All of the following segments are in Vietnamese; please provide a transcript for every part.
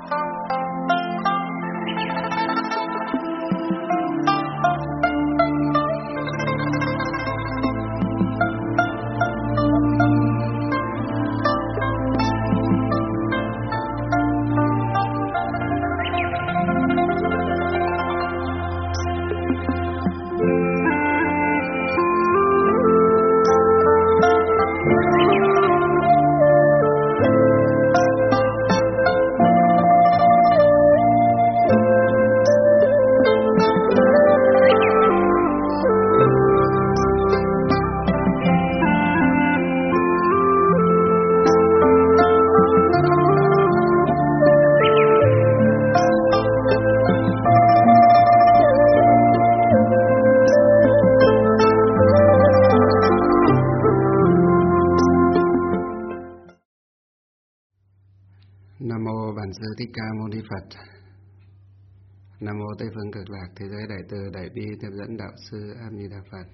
Nam mô Bản Sư Thích Ca Mâu Ni Phật. Nam mô Tây Phương Cực Lạc Thế Giới Đại Từ Đại Bi Tiếp Dẫn Đạo Sư A Di Đà Phật.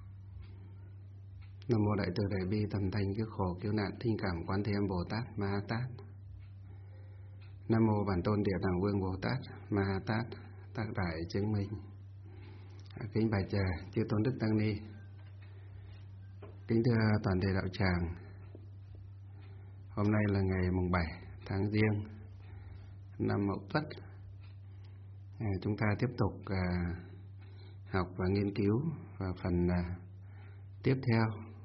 Nam mô Đại Từ Đại Bi Tầm Thanh Cứu Khổ Cứu Nạn Thinh Cảm Quán Thế Âm Bồ Tát Ma Ha Tát. Nam mô Bản Tôn Địa Tạng Vương Bồ Tát Ma Ha Tát Tác Đại Chứng Minh. Kính bạch chư tôn đức tăng ni, kính thưa toàn thể đạo tràng. Hôm nay là ngày mùng 7 tháng Giêng năm Mậu Tuất. Chúng ta tiếp tục học và nghiên cứu vào phần tiếp theo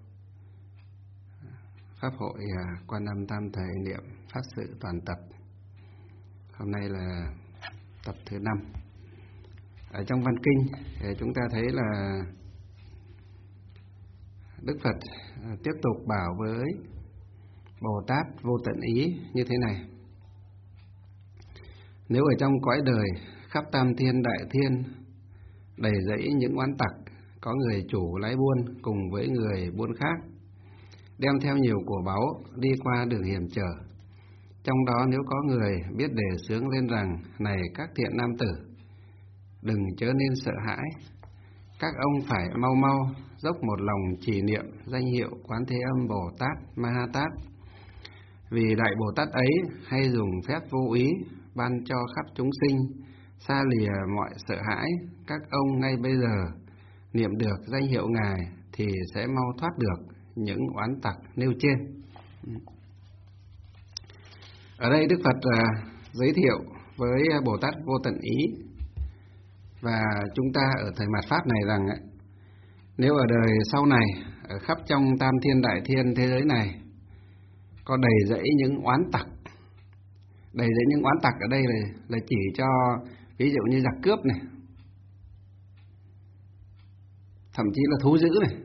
pháp hội Quan Âm Tam Thời Niệm Pháp Sự Toàn Tập. Hôm nay là tập thứ 5. Ở trong văn kinh chúng ta thấy là Đức Phật tiếp tục bảo với Bồ Tát Vô Tận Ý như thế này: nếu ở trong cõi đời khắp tam thiên đại thiên đầy rẫy những oán tặc, có người chủ lái buôn cùng với người buôn khác, đem theo nhiều của báu đi qua đường hiểm trở. Trong đó nếu có người biết đề xướng lên rằng: này các thiện nam tử, đừng chớ nên sợ hãi, các ông phải mau mau dốc một lòng trì niệm danh hiệu Quán Thế Âm Bồ Tát Ma Ha Tát. Vì Đại Bồ Tát ấy hay dùng phép vô ý ban cho khắp chúng sinh xa lìa mọi sợ hãi, các ông ngay bây giờ niệm được danh hiệu Ngài thì sẽ mau thoát được những oán tặc nêu trên. Ở đây Đức Phật giới thiệu với Bồ Tát Vô Tận Ý và chúng ta ở thời mạt Pháp này rằng nếu ở đời sau này, ở khắp trong tam thiên đại thiên thế giới này có đầy rẫy những oán tặc. Đầy rẫy những oán tặc ở đây là chỉ cho ví dụ như giặc cướp này, thậm chí là thú dữ này,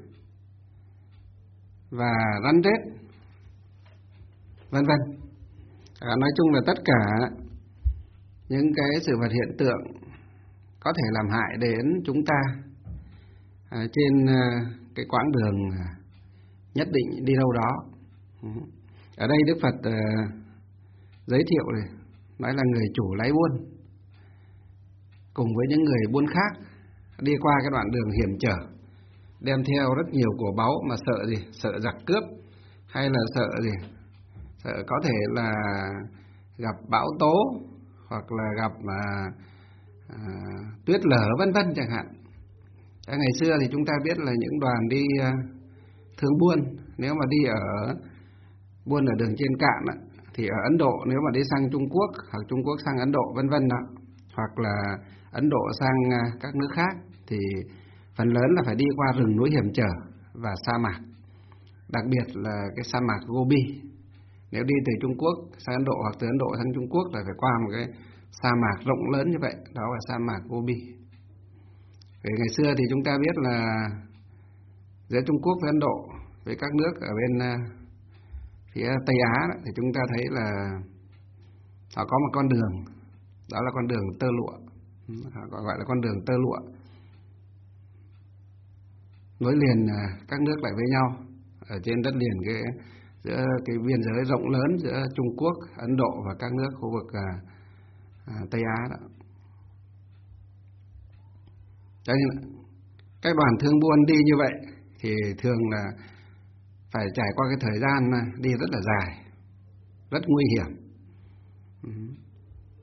và rắn rết, vân vân. Nói chung là tất cả những cái sự vật hiện tượng có thể làm hại đến chúng ta trên cái quãng đường nhất định đi đâu đó. Ở đây Đức Phật giới thiệu này, nói là người chủ lái buôn cùng với những người buôn khác đi qua cái đoạn đường hiểm trở, đem theo rất nhiều của báu mà sợ gì? Sợ giặc cướp, hay là sợ gì? Sợ có thể là gặp bão tố, hoặc là gặp tuyết lở vân vân chẳng hạn. Ngày xưa thì chúng ta biết là những đoàn đi thương buôn, nếu mà đi ở buôn ở đường trên cạn thì ở Ấn Độ, nếu mà đi sang Trung Quốc hoặc Trung Quốc sang Ấn Độ vân vân, hoặc là Ấn Độ sang các nước khác, thì phần lớn là phải đi qua rừng núi hiểm trở và sa mạc, đặc biệt là cái sa mạc Gobi. Nếu đi từ Trung Quốc sang Ấn Độ hoặc từ Ấn Độ sang Trung Quốc là phải qua một cái sa mạc rộng lớn như vậy, đó là sa mạc Gobi. Ngày xưa thì chúng ta biết là giữa Trung Quốc với Ấn Độ với các nước ở bên phía Tây Á thì chúng ta thấy là họ có một con đường, đó là con đường tơ lụa, họ gọi là con đường tơ lụa, nối liền các nước lại với nhau ở trên đất liền giữa cái biên giới rộng lớn giữa Trung Quốc, Ấn Độ và các nước khu vực Tây Á đó. Cho nên các đoàn thương buôn đi như vậy thì thường là phải trải qua cái thời gian đi rất là dài, rất nguy hiểm.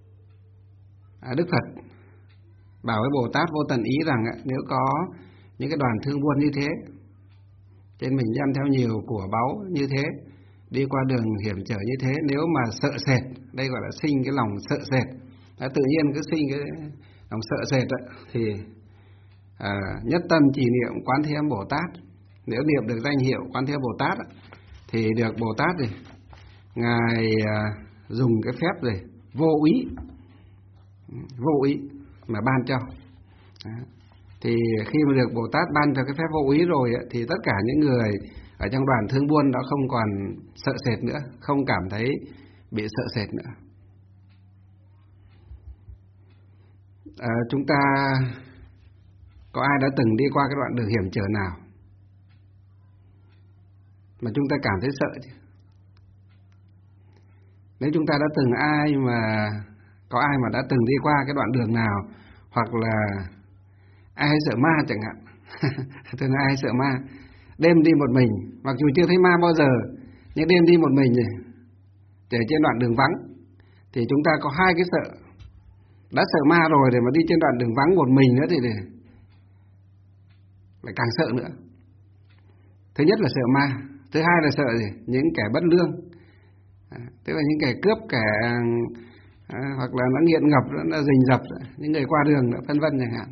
Đức Phật bảo với Bồ Tát Vô Tận Ý rằng nếu có những cái đoàn thương buôn như thế, trên mình đem theo nhiều của báu như thế, đi qua đường hiểm trở như thế, nếu mà sợ sệt, đây gọi là sinh cái lòng sợ sệt, tự nhiên cứ sinh cái lòng sợ sệt thì nhất tâm trì niệm Quán Thế Âm Bồ Tát. Nếu niệm được danh hiệu Quán Thế Âm Bồ Tát thì được Bồ Tát gì ngài dùng cái phép gì vô ý mà ban cho. Thì khi mà được Bồ Tát ban cho cái phép vô ý rồi thì tất cả những người ở trong đoàn thương buôn đó không còn sợ sệt nữa, không cảm thấy bị sợ sệt nữa. Chúng ta có ai đã từng đi qua cái đoạn đường hiểm trở nào mà chúng ta cảm thấy sợ chứ? Nếu chúng ta đã từng có ai mà đã từng đi qua cái đoạn đường nào, hoặc là ai hay sợ ma chẳng hạn thường ai hay sợ ma, đêm đi một mình, mặc dù chưa thấy ma bao giờ, nhưng đêm đi một mình chạy trên đoạn đường vắng, thì chúng ta có hai cái sợ. Đã sợ ma rồi để mà đi trên đoạn đường vắng một mình nữa thì lại càng sợ nữa. Thứ nhất là sợ ma, thứ hai là sợ gì? Những kẻ bất lương, tức là những kẻ cướp, kẻ hoặc là nó nghiện ngập, nó rình rập, những người qua đường nữa, vân vân chẳng hạn.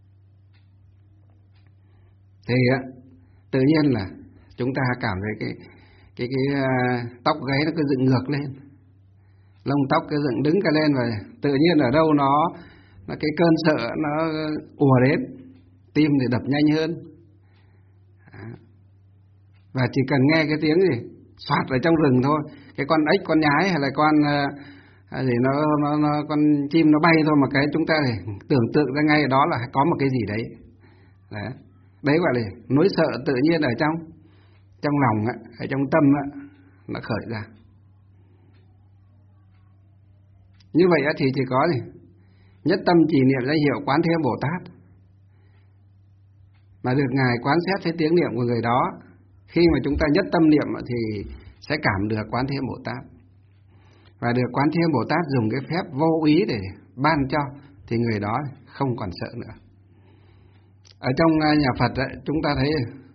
Thì tự nhiên là chúng ta cảm thấy cái tóc gáy nó cứ dựng ngược lên, lông tóc cứ dựng đứng cả lên, và tự nhiên ở đâu nó cái cơn sợ nó ùa đến, tim thì đập nhanh hơn. Và chỉ cần nghe cái tiếng gì xoạt ở trong rừng thôi, cái con ếch, con nhái hay là con con chim nó bay thôi, mà cái chúng ta thì tưởng tượng ra ngay đó là có một cái gì đấy. Đấy gọi là nỗi sợ tự nhiên ở trong lòng, ở trong tâm nó khởi ra. Như vậy thì chỉ có gì nhất tâm trì niệm danh hiệu Quán Thế Âm Bồ Tát mà được ngài quán xét thấy tiếng niệm của người đó. Khi mà chúng ta nhất tâm niệm thì sẽ cảm được Quán Thế Âm Bồ Tát, và được Quán Thế Âm Bồ Tát dùng cái phép vô ý để ban cho, thì người đó không còn sợ nữa. Ở trong nhà Phật chúng ta thấy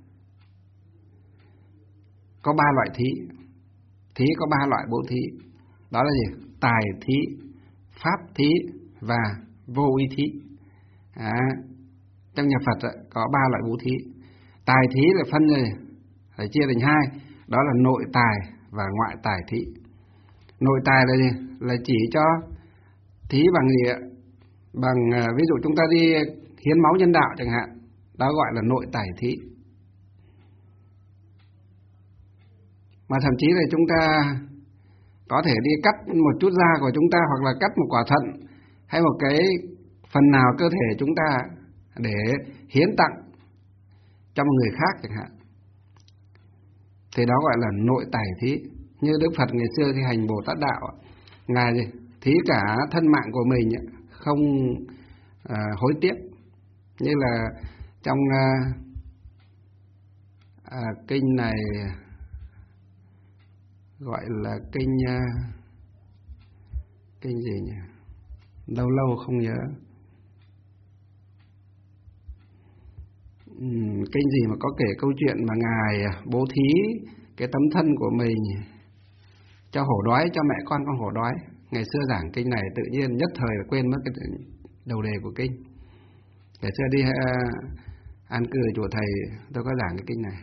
có 3 loại thí. Thí có 3 loại bố thí. Đó là gì? Tài thí, pháp thí và vô ý thí. Trong nhà Phật có 3 loại bố thí. Tài thí là phân rồi, phải chia thành 2. Đó là nội tài và ngoại tài thí. Nội tài là gì? Là chỉ cho thí bằng gì ạ? Bằng ví dụ chúng ta đi hiến máu nhân đạo chẳng hạn, đó gọi là nội tài thí. Mà thậm chí là chúng ta có thể đi cắt một chút da của chúng ta, hoặc là cắt một quả thận hay một cái phần nào cơ thể chúng ta để hiến tặng cho một người khác chẳng hạn, thì đó gọi là nội tài thí. Như Đức Phật ngày xưa khi hành Bồ Tát đạo, ngài thí cả thân mạng của mình, không hối tiếc. Như là trong kinh này gọi là kinh gì nhỉ? Lâu lâu không nhớ. Kinh gì mà có kể câu chuyện mà ngài bố thí cái tấm thân của mình cho hổ đói, cho mẹ con hổ đói. Ngày xưa giảng kinh này tự nhiên nhất thời là quên mất cái đầu đề của kinh. Ngày xưa đi an cư ở chùa thầy, tôi có giảng cái kinh này.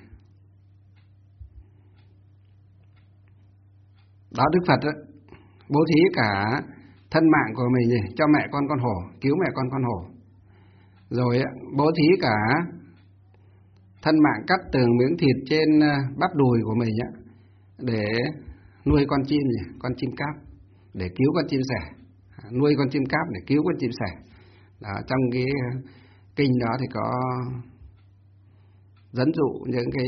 Đó, Đức Phật bố thí cả thân mạng của mình cho mẹ con hổ, cứu mẹ con hổ. Rồi bố thí cả thân mạng, cắt từng miếng thịt trên bắp đùi của mình để nuôi con chim cáp, để cứu con chim sẻ, nuôi con chim cáp để cứu con chim sẻ. Đó, trong cái kinh đó thì có dẫn dụ những cái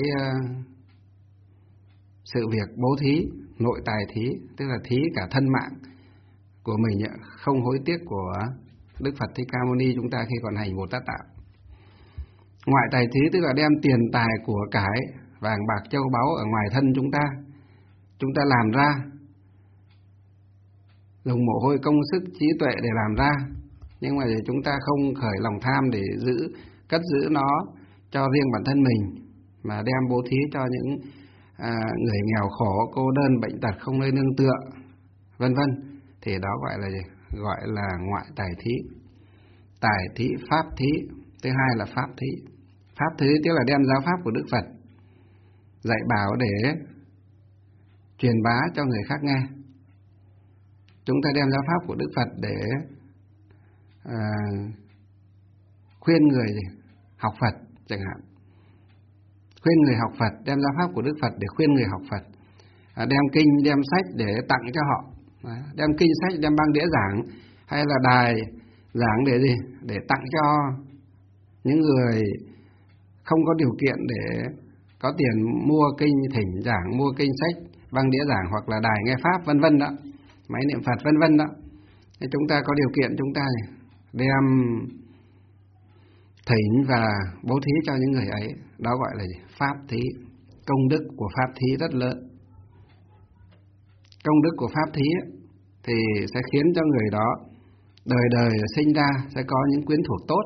sự việc bố thí, nội tài thí, tức là thí cả thân mạng của mình, không hối tiếc của Đức Phật Thích Ca Mâu Ni chúng ta khi còn hành Bồ Tát đạo. Ngoại tài thí tức là đem tiền tài của cải, vàng bạc châu báu ở ngoài thân chúng ta làm ra, dùng mồ hôi công sức trí tuệ để làm ra, nhưng mà chúng ta không khởi lòng tham để cất giữ nó cho riêng bản thân mình, mà đem bố thí cho những người nghèo khổ, cô đơn, bệnh tật, không nơi nương tựa, vân vân, thì đó gọi là gì? Gọi là ngoại tài thí. Tài thí, pháp thí, thứ hai là pháp thí. Pháp thí tức là đem giáo pháp của Đức Phật dạy bảo để truyền bá cho người khác nghe. Chúng ta đem giáo pháp của Đức Phật để khuyên người học Phật chẳng hạn. Khuyên người học Phật, đem giáo pháp của Đức Phật để khuyên người học Phật. Đem kinh, đem sách để tặng cho họ. Đem kinh sách, đem băng đĩa giảng hay là đài giảng để gì? Để tặng cho những người không có điều kiện để có tiền mua kinh thỉnh giảng, mua kinh sách, băng đĩa giảng hoặc là đài nghe pháp vân vân đó, máy niệm Phật vân vân đó. Thế chúng ta có điều kiện chúng ta đem thỉnh và bố thí cho những người ấy, đó gọi là gì? Pháp thí. Công đức của pháp thí rất lớn. Công đức của pháp thí thì sẽ khiến cho người đó đời đời sinh ra sẽ có những quyến thuộc tốt.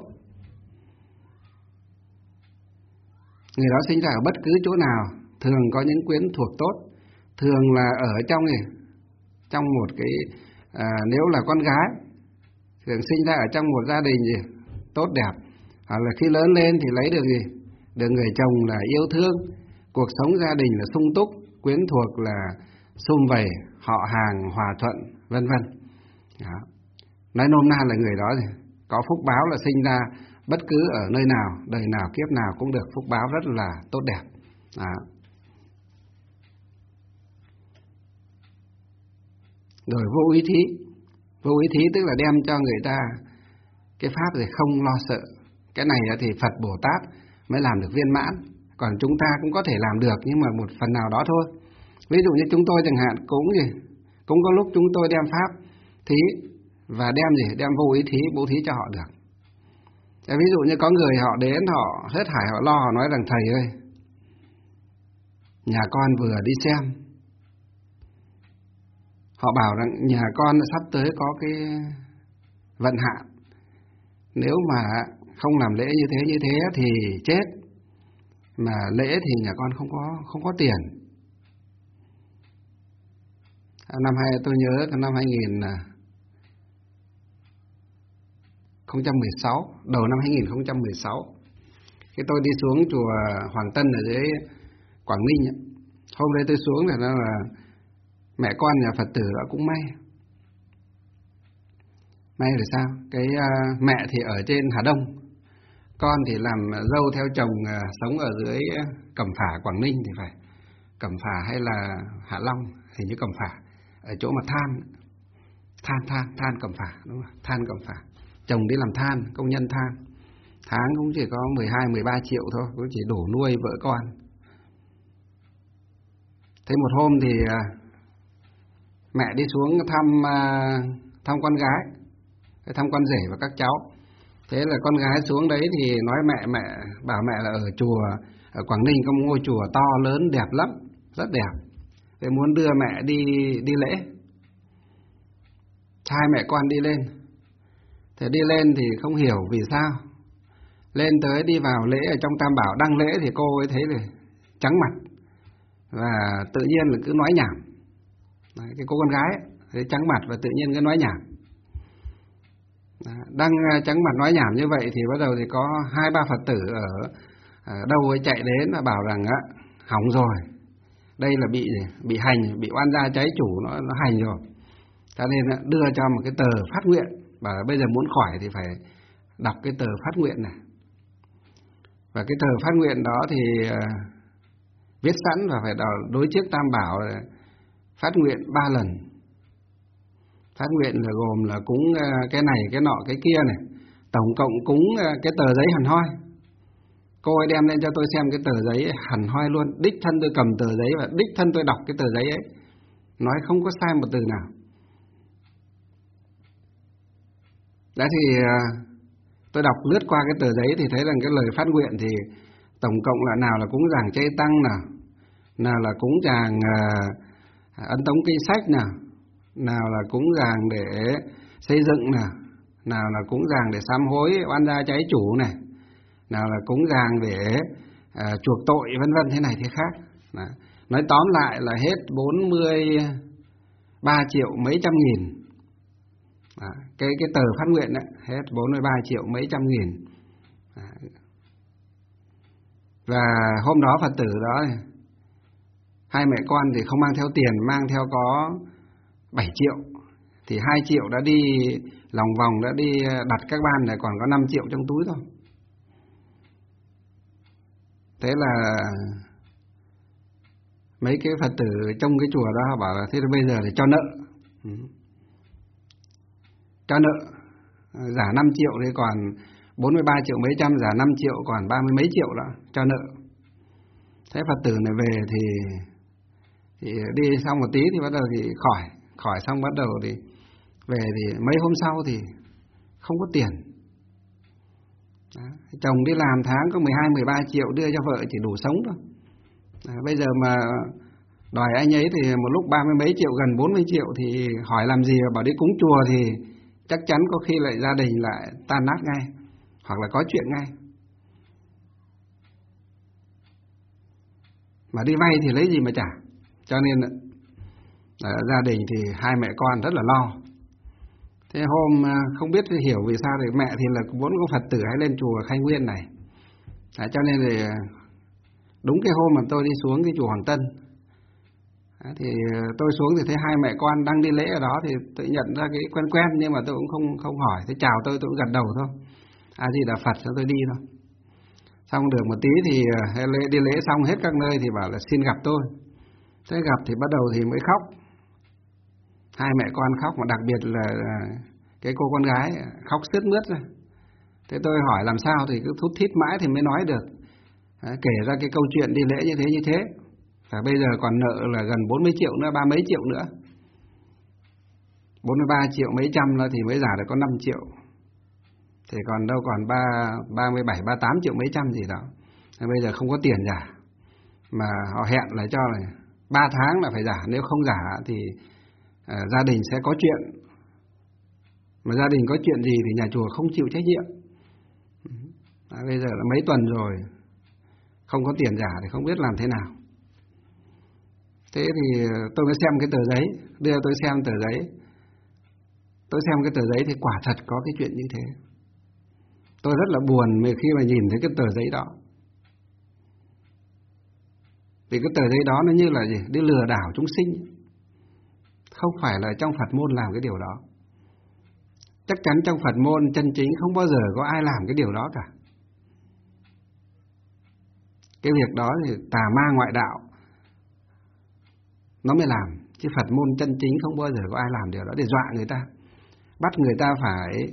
Người đó sinh ra ở bất cứ chỗ nào thường có những quyến thuộc tốt, thường là ở trong một cái nếu là con gái thường sinh ra ở trong một gia đình gì tốt đẹp, hoặc là khi lớn lên thì lấy được gì? Được người chồng là yêu thương, cuộc sống gia đình là sung túc, quyến thuộc là sum vầy, họ hàng hòa thuận, vân vân. Nói nôm na là người đó có phúc báo là sinh ra bất cứ ở nơi nào, đời nào, kiếp nào cũng được phúc báo rất là tốt đẹp. Rồi vô ý thí. Vô ý thí tức là đem cho người ta cái pháp không lo sợ. Cái này thì Phật Bồ Tát mới làm được viên mãn, còn chúng ta cũng có thể làm được nhưng mà một phần nào đó thôi. Ví dụ như chúng tôi chẳng hạn cũng có lúc chúng tôi đem pháp thí và đem vô ý thí bố thí cho họ được. Ví dụ như có người họ đến, họ hết hải họ lo, họ nói rằng thầy ơi, nhà con vừa đi xem, họ bảo rằng nhà con sắp tới có cái vận hạn, nếu mà không làm lễ như thế thì chết, mà lễ thì nhà con không có tiền. Tôi nhớ năm 2016, đầu năm 2016, khi tôi đi xuống chùa Hoàng Tân ở dưới Quảng Ninh, hôm đấy tôi xuống là mẹ con nhà Phật tử đã cũng may là sao? Cái mẹ thì ở trên Hà Đông, con thì làm dâu theo chồng, sống ở dưới Cẩm Phả Quảng Ninh thì phải, Cẩm Phả hay là Hạ Long, hình như Cẩm Phả, ở chỗ mà than Cẩm Phả, đúng không? Than Cẩm Phả, chồng đi làm than, công nhân than, tháng cũng chỉ có 12-13 triệu thôi, cũng chỉ đủ nuôi vợ con. Thế một hôm thì mẹ đi xuống thăm con gái, thăm con rể và các cháu. Thế là con gái xuống đấy thì nói mẹ bảo mẹ là ở chùa ở Quảng Ninh có một ngôi chùa to lớn đẹp lắm, rất đẹp. Thế muốn đưa mẹ đi lễ. Hai mẹ con đi lên. Thế đi lên thì không hiểu vì sao. Lên tới đi vào lễ ở trong Tam Bảo đăng lễ thì cô ấy thấy là trắng mặt và tự nhiên là cứ nói nhảm. Đấy, cái cô con gái ấy, thấy trắng mặt và tự nhiên cứ nói nhảm. Đang trắng mặt nói nhảm như vậy thì bắt đầu thì có 2-3 Phật tử ở đâu ấy chạy đến và bảo rằng hỏng rồi, đây là bị hành, bị oan gia trái chủ nó hành rồi. Cho nên đưa cho một cái tờ phát nguyện, bảo là bây giờ muốn khỏi thì phải đọc cái tờ phát nguyện này. Và cái tờ phát nguyện đó thì viết sẵn và phải đối trước Tam Bảo là phát nguyện 3 lần. Phát nguyện là gồm là cúng cái này, cái nọ, cái kia này. Tổng cộng cúng cái tờ giấy hẳn hoi. Cô ấy đem lên cho tôi xem cái tờ giấy hẳn hoi luôn. Đích thân tôi cầm tờ giấy và đích thân tôi đọc cái tờ giấy ấy. Nói không có sai một từ nào. Đấy thì tôi đọc lướt qua cái tờ giấy thì thấy rằng cái lời phát nguyện thì tổng cộng là nào là cúng giảng chay tăng nào là cúng giảng ấn tống kinh sách nào là cúng giảng để xây dựng nào là cúng dường để sám hối oan gia trái chủ này, nào là cúng dường để chuộc tội vân vân, thế này thế khác. Đó. Nói tóm lại là hết 43 triệu mấy trăm nghìn. Đó. Cái tờ phát nguyện đấy, hết 43 triệu mấy trăm nghìn. Đó. Và hôm đó Phật tử đó, hai mẹ con thì không mang theo tiền, mang theo có 7 triệu. Thì 2 triệu đã đi lòng vòng, đã đi đặt các ban này, còn có 5 triệu trong túi thôi. Thế là mấy cái Phật tử trong cái chùa đó bảo là thế là bây giờ thì cho nợ. Cho nợ, giả 5 triệu thì còn 43 triệu mấy trăm, giả 5 triệu còn 30 mấy triệu đó, cho nợ. Thế Phật tử này về thì đi xong một tí thì bắt đầu thì khỏi xong bắt đầu thì về thì mấy hôm sau thì không có tiền. Đó. Chồng đi làm tháng có 12, 13 triệu đưa cho vợ chỉ đủ sống thôi. Đó. Bây giờ mà đòi anh ấy thì một lúc 30 mấy triệu, gần 40 triệu thì hỏi làm gì, bảo đi cúng chùa thì chắc chắn có khi lại gia đình lại tan nát ngay, hoặc là có chuyện ngay. Mà đi vay thì lấy gì mà trả. Cho nên gia đình thì hai mẹ con rất là lo. Thế hôm không biết hiểu vì sao thì mẹ thì là vốn có Phật tử hay lên chùa Khai Nguyên này. Cho nên thì đúng cái hôm mà tôi đi xuống cái chùa Hoàng Tân, thì tôi xuống thì thấy hai mẹ con đang đi lễ ở đó, thì tôi nhận ra cái quen nhưng mà tôi cũng không hỏi. Thế chào tôi cũng gật đầu thôi, A Di Đà Phật, cho tôi đi thôi. Xong được một tí thì đi lễ xong hết các nơi thì bảo là xin gặp tôi. Thế gặp thì bắt đầu thì mới khóc. Hai mẹ con khóc, mà đặc biệt là cái cô con gái khóc sướt mướt ra. Thế tôi hỏi làm sao thì cứ thút thít mãi thì mới nói được. Kể ra cái câu chuyện đi lễ như thế. Và bây giờ còn nợ là gần 40 triệu nữa, 30 mấy triệu nữa. 43 triệu mấy trăm nữa thì mới giả được có 5 triệu. Thì còn đâu còn 37, 38 triệu mấy trăm gì đó. Bây giờ không có tiền giả. Mà họ hẹn là cho là 3 tháng là phải giả, nếu không giả thì gia đình sẽ có chuyện. Mà gia đình có chuyện gì thì nhà chùa không chịu trách nhiệm. Bây giờ là mấy tuần rồi không có tiền giả thì không biết làm thế nào. Thế thì tôi mới xem cái tờ giấy, đưa tôi xem tờ giấy. Tôi xem cái tờ giấy thì quả thật có cái chuyện như thế. Tôi rất là buồn khi mà nhìn thấy cái tờ giấy đó. Vì cái tờ giấy đó nó như là gì? Đi lừa đảo chúng sinh. Không phải là trong Phật môn làm cái điều đó. Chắc chắn trong Phật môn chân chính không bao giờ có ai làm cái điều đó cả. Cái việc đó thì tà ma ngoại đạo nó mới làm. Chứ Phật môn chân chính không bao giờ có ai làm điều đó để dọa người ta. Bắt người ta phải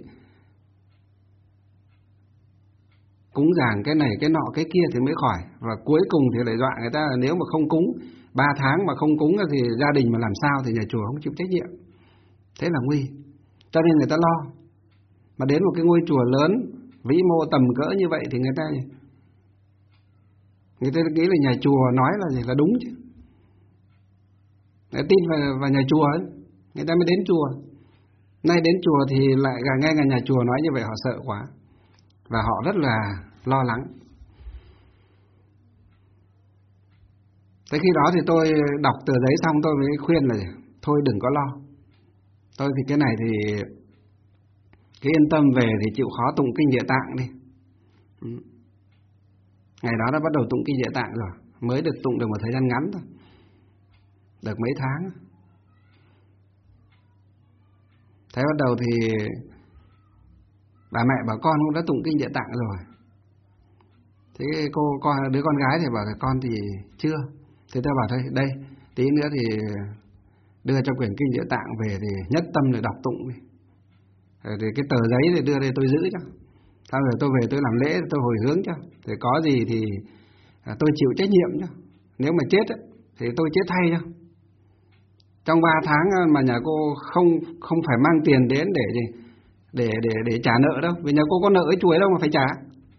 cúng dường cái này, cái nọ, cái kia thì mới khỏi. Và cuối cùng thì lại dọa người ta là nếu mà không cúng 3 tháng mà không cúng thì gia đình mà làm sao thì nhà chùa không chịu trách nhiệm. Thế là nguy. Cho nên người ta lo. Mà đến một cái ngôi chùa lớn, vĩ mô tầm cỡ như vậy thì người ta nghĩ là nhà chùa nói là gì là đúng chứ. Người tin vào nhà chùa ấy, người ta mới đến chùa. Nay đến chùa thì lại nghe nhà chùa nói như vậy họ sợ quá. Và họ rất là lo lắng. Thế khi đó thì tôi đọc tờ giấy xong tôi mới khuyên là thôi đừng có lo. Tôi thì cái này thì cứ yên tâm về thì chịu khó tụng kinh Địa Tạng đi. Ngày đó đã bắt đầu tụng kinh Địa Tạng rồi. Mới được tụng được một thời gian ngắn thôi. Được mấy tháng. Thế bắt đầu thì bà mẹ bảo con cũng đã tụng kinh Địa Tạng rồi. Thế đứa con gái thì bảo con thì chưa. Thế tôi bảo thôi đây, tí nữa thì đưa cho quyển kinh Địa Tạng về thì nhất tâm để đọc tụng đi. Thì cái tờ giấy thì đưa đây tôi giữ cho. Sau rồi tôi về tôi làm lễ, tôi hồi hướng cho. Thì có gì thì tôi chịu trách nhiệm cho. Nếu mà chết ấy, thì tôi chết thay cho. Trong 3 tháng mà nhà cô không phải mang tiền đến để trả nợ đâu. Vì nhà cô có nợ ở chùa đâu mà phải trả.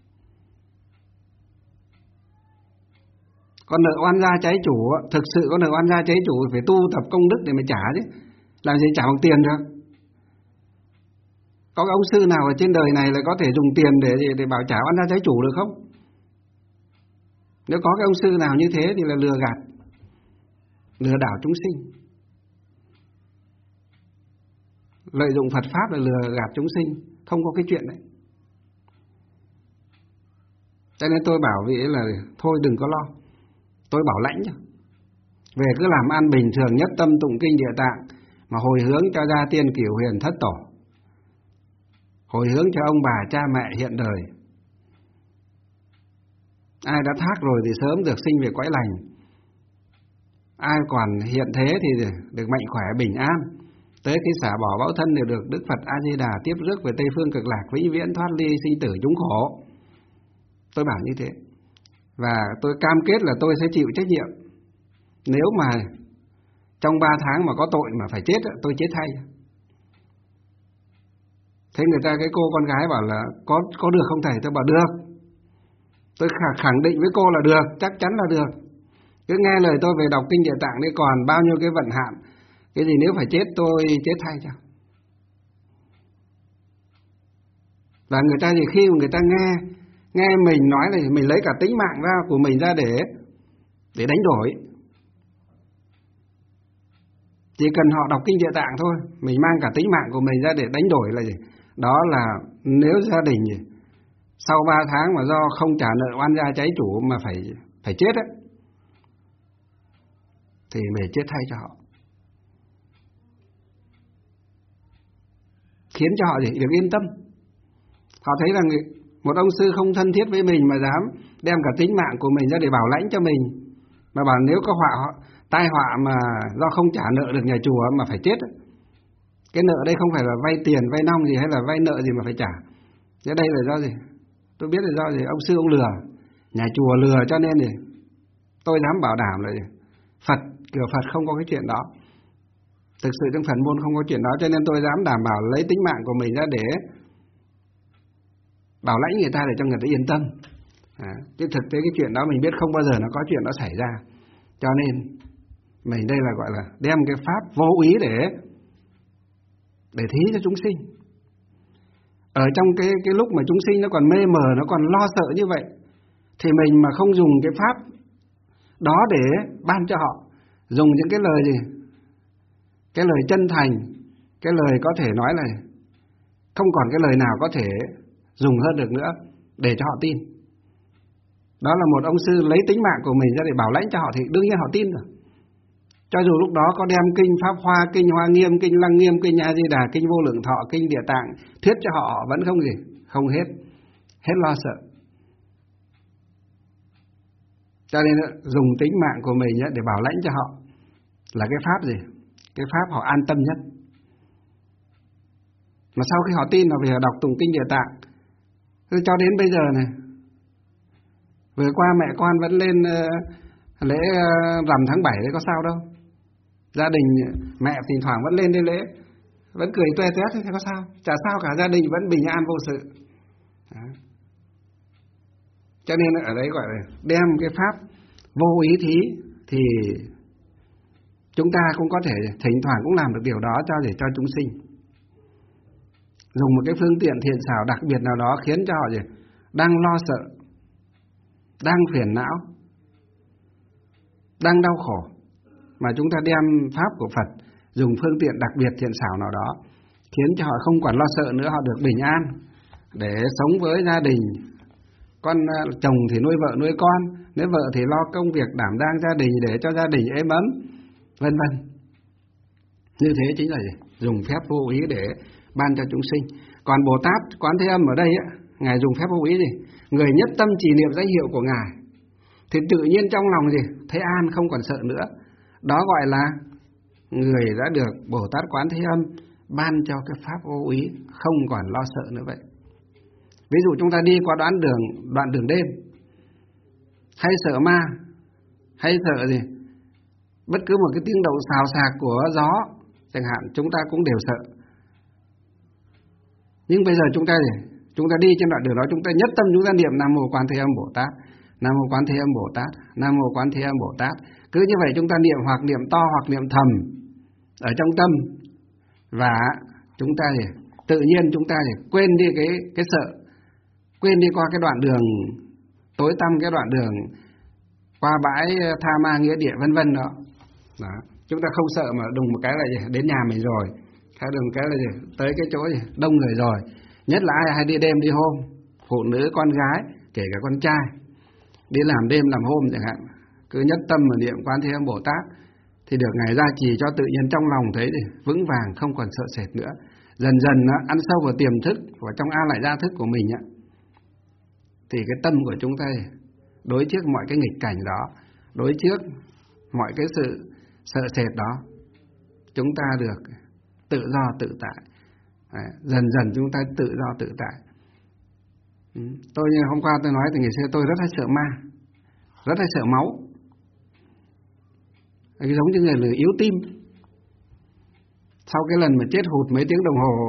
Con nợ oan gia trái chủ, thực sự con nợ oan gia trái chủ phải tu tập công đức để mà trả chứ. Làm gì trả bằng tiền được. Có cái ông sư nào ở trên đời này lại có thể dùng tiền để bảo trả oan gia trái chủ được không? Nếu có cái ông sư nào như thế thì là lừa gạt, lừa đảo chúng sinh. Lợi dụng Phật Pháp là lừa gạt chúng sinh, không có cái chuyện đấy. Cho nên tôi bảo vị ấy là thôi đừng có lo, tôi bảo lãnh cho. Về cứ làm ăn bình thường, nhất tâm tụng kinh Địa Tạng, mà hồi hướng cho gia tiên cửu huyền thất tổ, hồi hướng cho ông bà cha mẹ hiện đời. Ai đã thác rồi thì sớm được sinh về cõi lành, ai còn hiện thế thì được mạnh khỏe bình an, tới khi xả bỏ báo thân đều được Đức Phật A Di Đà tiếp rước về Tây phương cực lạc, vĩnh viễn thoát ly sinh tử chúng khổ. Tôi bảo như thế, và tôi cam kết là tôi sẽ chịu trách nhiệm. Nếu mà trong 3 tháng mà có tội mà phải chết, tôi chết thay. Thế người ta, cái cô con gái bảo là có được không thầy? Tôi bảo được. Tôi khẳng định với cô là được, chắc chắn là được. Cứ nghe lời tôi về đọc kinh Địa Tạng đấy, còn bao nhiêu cái vận hạn, cái gì nếu phải chết tôi chết thay cho. Và người ta thì khi mà người ta nghe mình nói là mình lấy cả tính mạng ra của mình ra để đánh đổi, chỉ cần họ đọc kinh Địa Tạng thôi, mình mang cả tính mạng của mình ra để đánh đổi là gì? Đó là nếu gia đình sau 3 tháng mà do không trả nợ oan gia trái chủ mà phải chết ấy, thì mình chết thay cho họ, khiến cho họ được yên tâm. Họ thấy rằng một ông sư không thân thiết với mình mà dám đem cả tính mạng của mình ra để bảo lãnh cho mình, mà bảo nếu có tai họa mà do không trả nợ được nhà chùa mà phải chết ấy. Cái nợ đây không phải là vay tiền, vay nong gì hay là vay nợ gì mà phải trả. Thế đây là do gì? Tôi biết là do gì? Ông sư ông lừa, nhà chùa lừa, cho nên thì tôi dám bảo đảm là gì? Cửa Phật không có cái chuyện đó. Thực sự trong Phật môn không có chuyện đó, cho nên tôi dám đảm bảo lấy tính mạng của mình ra để bảo lãnh người ta để cho người ta yên tâm. Chứ thực tế cái chuyện đó mình biết không bao giờ nó có chuyện đó xảy ra. Cho nên mình đây là gọi là đem cái pháp vô ý để thí cho chúng sinh. Ở trong cái lúc mà chúng sinh nó còn mê mờ, nó còn lo sợ như vậy, thì mình mà không dùng cái pháp đó để ban cho họ, dùng những cái lời gì? Cái lời chân thành, cái lời có thể nói là không còn cái lời nào có thể dùng hơn được nữa để cho họ tin. Đó là một ông sư lấy tính mạng của mình ra để bảo lãnh cho họ thì đương nhiên họ tin rồi. Cho dù lúc đó có đem kinh Pháp Hoa, kinh Hoa Nghiêm, kinh Lăng Nghiêm, kinh A Di Đà, kinh Vô Lượng Thọ, kinh Địa Tạng thuyết cho họ vẫn không hết lo sợ. Cho nên dùng tính mạng của mình để bảo lãnh cho họ là cái pháp gì? Cái pháp họ an tâm nhất. Mà sau khi họ tin, họ về đọc tụng kinh Địa Tạng. Cho đến bây giờ này, vừa qua mẹ con vẫn lên lễ rằm tháng 7 đấy, có sao đâu. Gia đình mẹ thỉnh thoảng vẫn lên lễ, vẫn cười toe toét thế có sao? Chả sao cả, gia đình vẫn bình an vô sự. Đó. Cho nên ở đấy gọi là đem cái pháp vô ý thí, thì chúng ta cũng có thể thỉnh thoảng cũng làm được điều đó để cho chúng sinh. Dùng một cái phương tiện thiện xảo đặc biệt nào đó khiến cho họ đang lo sợ, đang phiền não, đang đau khổ, mà chúng ta đem pháp của Phật, dùng phương tiện đặc biệt thiện xảo nào đó khiến cho họ không còn lo sợ nữa, họ được bình an để sống với gia đình. Con chồng thì nuôi vợ nuôi con, nếu vợ thì lo công việc đảm đang gia đình để cho gia đình êm ấm, vân vân. Như thế chính là dùng phép vô ý để ban cho chúng sinh. Còn Bồ Tát Quán Thế Âm ở đây Ngài dùng phép vô ý người nhất tâm trì niệm danh hiệu của Ngài thì tự nhiên trong lòng thấy an, không còn sợ nữa. Đó gọi là người đã được Bồ Tát Quán Thế Âm ban cho cái pháp vô ý, không còn lo sợ nữa vậy. Ví dụ chúng ta đi qua đoạn đường đêm, hay sợ ma, hay sợ bất cứ một cái tiếng động xào xạc của gió chẳng hạn, chúng ta cũng đều sợ. Nhưng bây giờ chúng ta đi trên đoạn đường đó, chúng ta nhất tâm chúng ta niệm Nam Mô Quán Thế Âm Bồ Tát, Nam Mô Quán Thế Âm Bồ Tát, Nam Mô Quán Thế Âm Bồ Tát. Cứ như vậy chúng ta niệm, hoặc niệm to hoặc niệm thầm ở trong tâm, và chúng ta tự nhiên chúng ta chỉ quên đi cái sợ, quên đi qua cái đoạn đường tối tăm, cái đoạn đường qua bãi tha ma nghĩa địa vân vân đó. Chúng ta không sợ mà đùng một cái là gì? Đến nhà mình rồi, hay đùng một cái là gì? Tới cái chỗ gì? Đông người rồi. Nhất là ai hay đi đêm đi hôm, phụ nữ con gái, kể cả con trai, đi làm đêm làm hôm chẳng hạn, cứ nhất tâm mà niệm Quán Thế Âm Bồ Tát thì được Ngài gia trì cho tự nhiên trong lòng thấy thì vững vàng, không còn sợ sệt nữa. Dần dần nó ăn sâu vào tiềm thức, vào trong A Lại Gia thức của mình á, thì cái tâm của chúng ta đối trước mọi cái nghịch cảnh đó, đối trước mọi cái sự sợ sệt đó, chúng ta được tự do tự tại. Dần dần chúng ta tự do tự tại. Tôi như hôm qua tôi nói thì ngày xưa tôi rất hay sợ ma, rất hay sợ máu, giống như người yếu tim. Sau cái lần mà chết hụt mấy tiếng đồng hồ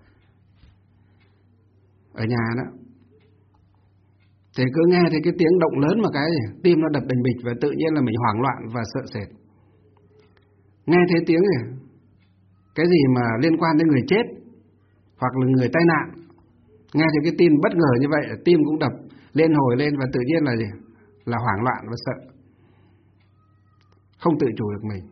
ở nhà đó, thì cứ nghe thấy cái tiếng động lớn mà cái tim nó đập bình bịch, và tự nhiên là mình hoảng loạn và sợ sệt. Nghe thấy tiếng gì, cái gì mà liên quan đến người chết hoặc là người tai nạn, nghe thấy cái tin bất ngờ như vậy, tim cũng đập lên hồi lên, và tự nhiên là gì? Là hoảng loạn và sợ, không tự chủ được mình.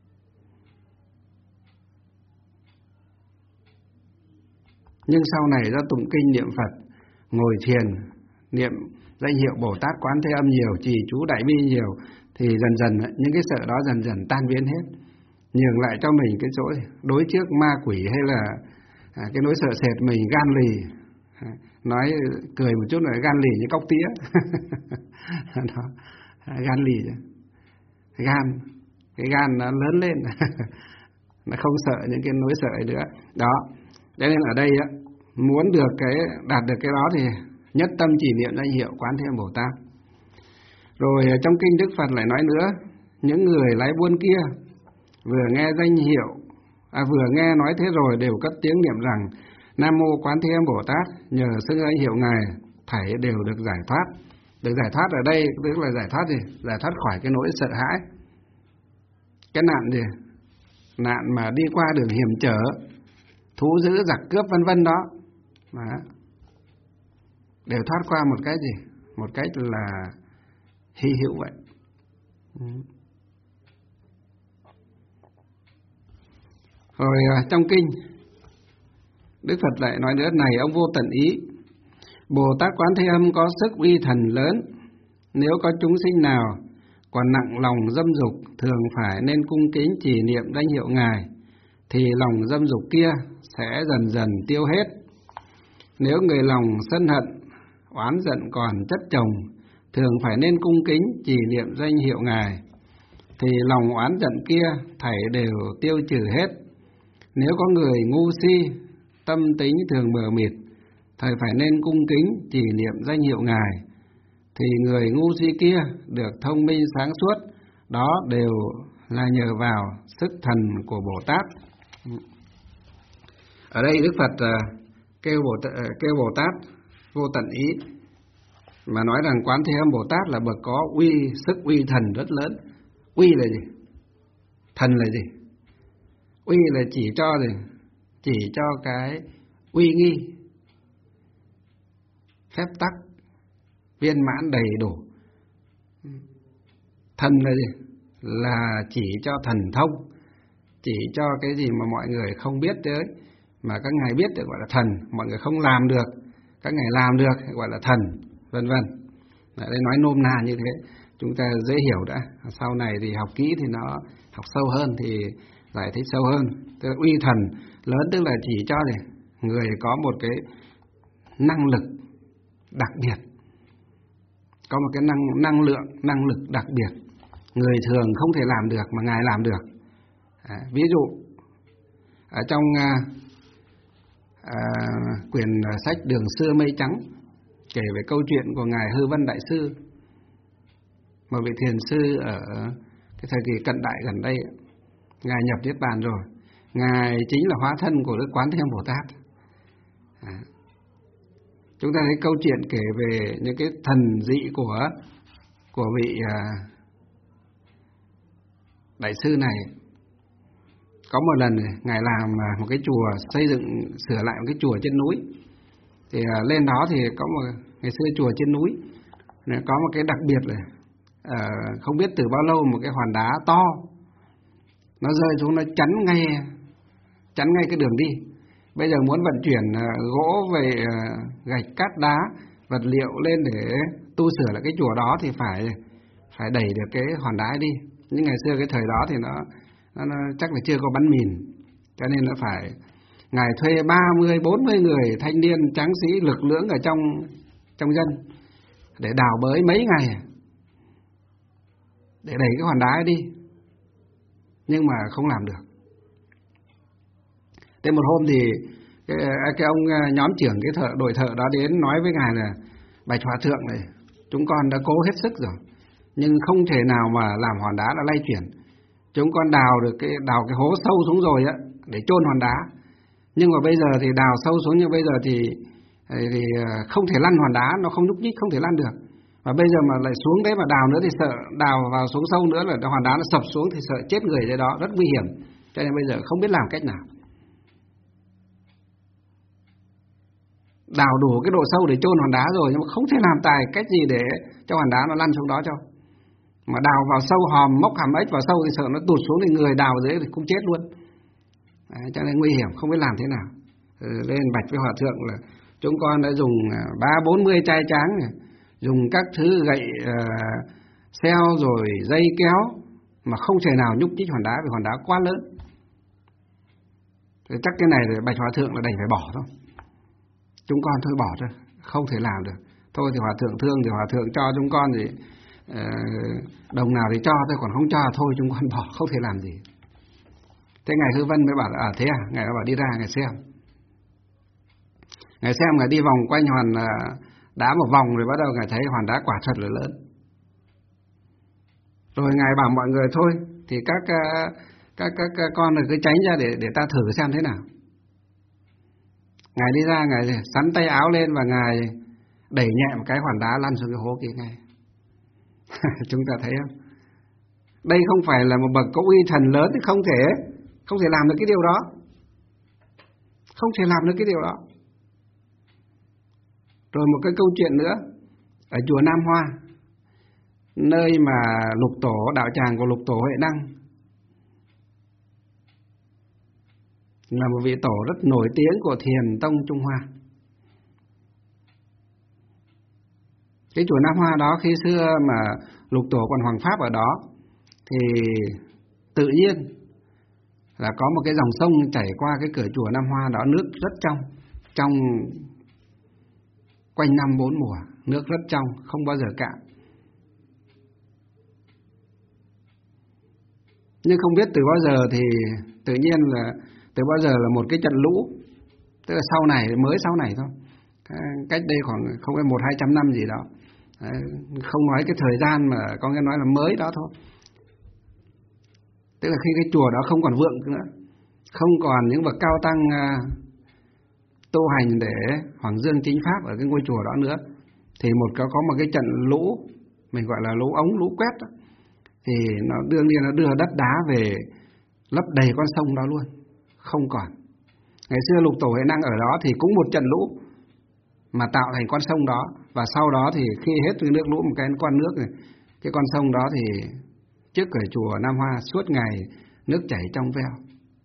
Nhưng sau này do tụng kinh niệm Phật, ngồi thiền, niệm danh hiệu Bồ Tát Quán Thế Âm nhiều, trì chú Đại Bi nhiều, thì dần dần những cái sợ đó dần dần tan biến hết, nhường lại cho mình cái chỗ đối trước ma quỷ hay là cái nỗi sợ sệt mình gan lì. Nói cười một chút là gan lì như cóc tía. Đó, gan lì, gan, cái gan nó lớn lên. Nó không sợ những cái nỗi sợ nữa. Đó, cho nên ở đây á, muốn được đạt được cái đó thì nhất tâm chỉ niệm danh hiệu Quán Thế Âm Bồ Tát. Rồi trong kinh Đức Phật lại nói nữa, những người lái buôn kia vừa nghe danh hiệu, vừa nghe nói thế rồi đều cất tiếng niệm rằng Nam Mô Quán Thế Âm Bồ Tát, nhờ xưng danh hiệu Ngài thảy đều được giải thoát. Được giải thoát ở đây tức là giải thoát gì? Giải thoát khỏi cái nỗi sợ hãi, cái nạn gì? Nạn mà đi qua đường hiểm trở, thú dữ giặc cướp vân vân đó. Đều thoát qua một cái gì? Một cách là hy hữu vậy. Rồi trong kinh Đức Phật lại nói nữa, này ông vô tận ý, Bồ Tát Quán Thế Âm có sức uy thần lớn, nếu có chúng sinh nào còn nặng lòng dâm dục, thường phải nên cung kính trì niệm danh hiệu Ngài, thì lòng dâm dục kia sẽ dần dần tiêu hết. Nếu người lòng sân hận, oán giận còn chất chồng, thường phải nên cung kính trì niệm danh hiệu Ngài, thì lòng oán giận kia thảy đều tiêu trừ hết. Nếu có người ngu si, tâm tính thường mờ mịt, thầy phải nên cung kính trì niệm danh hiệu Ngài, thì người ngu si kia được thông minh sáng suốt, đó đều là nhờ vào sức thần của Bồ Tát. Ở đây Đức Phật kêu Bồ Tát vô tận ý, mà nói rằng Quán Thế Âm Bồ Tát là bậc có sức uy thần rất lớn. Uy là gì? Thần là gì? Uy là chỉ cho gì? Chỉ cho cái uy nghi, phép tắc viên mãn đầy đủ. Thần là gì? Là chỉ cho thần thông, chỉ cho cái gì mà mọi người không biết tới, mà các ngài biết được gọi là thần. Mọi người không làm được, các ngài làm được gọi là thần, vân vân. Đây nói nôm na như thế, chúng ta dễ hiểu đã. Sau này thì học kỹ thì nó học sâu hơn thì giải thích sâu hơn. Tức là uy thần lớn tức là chỉ cho này người có một cái năng lực đặc biệt, có một cái năng lực đặc biệt, người thường không thể làm được mà Ngài làm được. Ví dụ ở trong quyển sách Đường Xưa Mây Trắng kể về câu chuyện của Ngài Hư Vân Đại Sư, một vị thiền sư ở cái thời kỳ cận đại gần đây. Ngài nhập Niết Bàn rồi, Ngài chính là hóa thân của Đức Quán Thế Âm Bồ Tát. Chúng ta thấy câu chuyện kể về những cái thần dị của vị đại sư này. có một lần ngài làm một cái chùa, xây dựng sửa lại một cái chùa trên núi. Thì lên đó thì có ngày xưa chùa trên núi có một cái đặc biệt là không biết từ bao lâu một cái hòn đá to nó rơi xuống, nó chắn ngay cái đường đi. Bây giờ muốn vận chuyển gỗ về gạch cát đá vật liệu lên để tu sửa lại cái chùa đó thì phải đẩy được cái hòn đá đi. Nhưng ngày xưa cái thời đó thì nó chắc là chưa có bắn mìn, cho nên nó phải ngài thuê 30-40 người thanh niên tráng sĩ lực lưỡng ở trong dân để đào bới mấy ngày để đẩy cái hòn đá đi, nhưng mà không làm được. Thế một hôm thì cái ông nhóm trưởng cái đội thợ đó đến nói với ngài là: Bạch Hòa Thượng này, chúng con đã cố hết sức rồi, nhưng không thể nào mà làm hòn đá đã lay chuyển. Chúng con đào cái hố sâu xuống rồi á để chôn hòn đá, nhưng mà bây giờ thì đào sâu xuống, nhưng bây giờ thì không thể lăn hòn đá, nó không nhúc nhích, không thể lăn được. Và bây giờ mà lại xuống đấy mà đào nữa thì sợ đào vào xuống sâu nữa là hòn đá nó sập xuống thì sợ chết người dưới đó, rất nguy hiểm. Cho nên bây giờ không biết làm cách nào. Đào đủ cái độ sâu để chôn hòn đá rồi, nhưng mà không thể làm tài cách gì để cho hòn đá nó lăn xuống đó cho. Mà đào vào sâu, móc hàm ếch vào sâu thì sợ nó tụt xuống thì người đào dưới thì cũng chết luôn. Đấy, cho nên nguy hiểm, không biết làm thế nào. Lên bạch với Hòa Thượng là chúng con đã dùng 30-40 trai tráng này, dùng các thứ gậy xeo rồi dây kéo mà không thể nào nhúc nhích hòn đá vì hòn đá quá lớn. Thì chắc cái này thì bạch Hòa Thượng là đành phải bỏ thôi. Chúng con thôi bỏ thôi, không thể làm được. Thôi thì Hòa Thượng thương thì Hòa Thượng cho chúng con thì đồng nào thì cho thôi, còn không cho thôi chúng con bỏ, không thể làm gì. Thế ngài Hư Vân mới bảo là thế à? Ngài bảo đi ra ngài xem. Ngài xem, ngài đi vòng quanh hòn đá một vòng rồi bắt đầu ngài thấy hòn đá quả thật là lớn. Rồi ngài bảo mọi người thôi thì các con cứ tránh ra để ta thử xem thế nào. Ngài đi ra, ngài sắn tay áo lên và ngài đẩy nhẹ một cái hòn đá lăn xuống cái hố kia ngay. Chúng ta thấy không? Đây không phải là một bậc có uy thần lớn thì không thể làm được cái điều đó. Không thể làm được cái điều đó. Rồi một cái câu chuyện nữa ở chùa Nam Hoa, nơi mà lục tổ, đạo tràng của lục tổ Huệ Năng là một vị tổ rất nổi tiếng của Thiền Tông Trung Hoa. Cái chùa Nam Hoa đó khi xưa mà lục tổ còn hoàng pháp ở đó thì tự nhiên là có một cái dòng sông chảy qua cái cửa chùa Nam Hoa đó, nước rất trong quanh năm 4 mùa, nước rất trong, không bao giờ cạn. Nhưng không biết từ bao giờ thì tự nhiên là từ bao giờ là một cái trận lũ, tức là mới sau này thôi, cách đây khoảng không phải 100-200 năm gì đó. Không nói cái thời gian mà có nghe nói là mới đó thôi. Tức là khi cái chùa đó không còn vượng nữa, không còn những bậc cao tăng tu hành để Hoàng Dương chính pháp ở cái ngôi chùa đó nữa, thì có một cái trận lũ, mình gọi là lũ ống, lũ quét đó, thì nó đương nhiên nó đưa đất đá về lấp đầy con sông đó luôn, không còn. Ngày xưa lục tổ Huệ Năng ở đó thì cũng một trận lũ mà tạo thành con sông đó, và sau đó thì khi hết cái nước lũ một cái con nước này, cái con sông đó thì trước cửa chùa Nam Hoa suốt ngày nước chảy trong veo.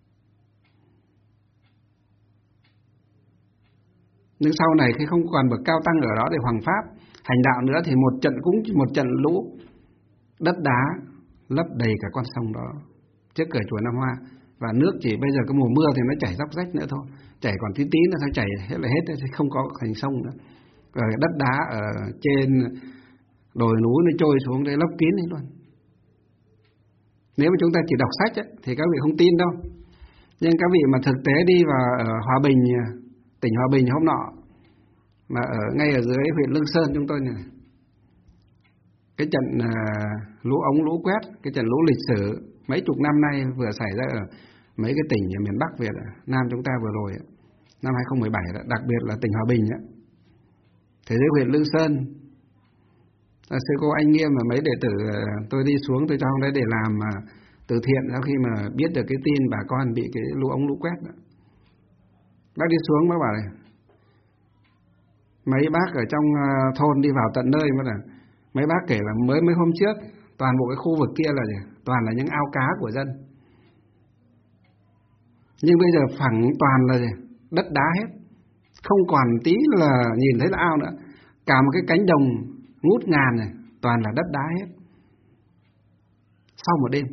Nhưng sau này khi không còn bậc cao tăng ở đó để hoàng pháp hành đạo nữa thì một trận lũ, đất đá lấp đầy cả con sông đó trước cửa chùa Nam Hoa, và nước chỉ bây giờ cái mùa mưa thì nó chảy róc rách nữa thôi, chảy còn tí nữa thôi, chảy hết là hết, không có thành sông nữa. Rồi đất đá ở trên đồi núi nó trôi xuống đây lấp kín hết luôn. Nếu mà chúng ta chỉ đọc sách ấy, thì các vị không tin đâu. Nhưng các vị mà thực tế đi vào ở Hòa Bình, tỉnh Hòa Bình hôm nọ, mà ngay ở dưới huyện Lương Sơn chúng tôi này, cái trận lũ ống lũ quét, cái trận lũ lịch sử mấy chục năm nay vừa xảy ra ở mấy cái tỉnh ở miền Bắc Việt Nam chúng ta vừa rồi, năm 2017, đặc biệt là tỉnh Hòa Bình. Thế giới huyện Lương Sơn, sư cô Anh Nghiêm và mấy đệ tử tôi đi xuống, tôi cho ông đấy để làm từ thiện sau khi mà biết được cái tin bà con bị cái lũ ống lũ quét đó. Bác đi xuống bác bảo này, mấy bác ở trong thôn đi vào tận nơi mà là mấy bác kể là mấy hôm trước toàn bộ cái khu vực kia là gì? Toàn là những ao cá của dân. Nhưng bây giờ phẳng toàn là gì? Đất đá hết. Không còn tí là nhìn thấy là ao nữa. Cả một cái cánh đồng ngút ngàn này toàn là đất đá hết. Sau một đêm.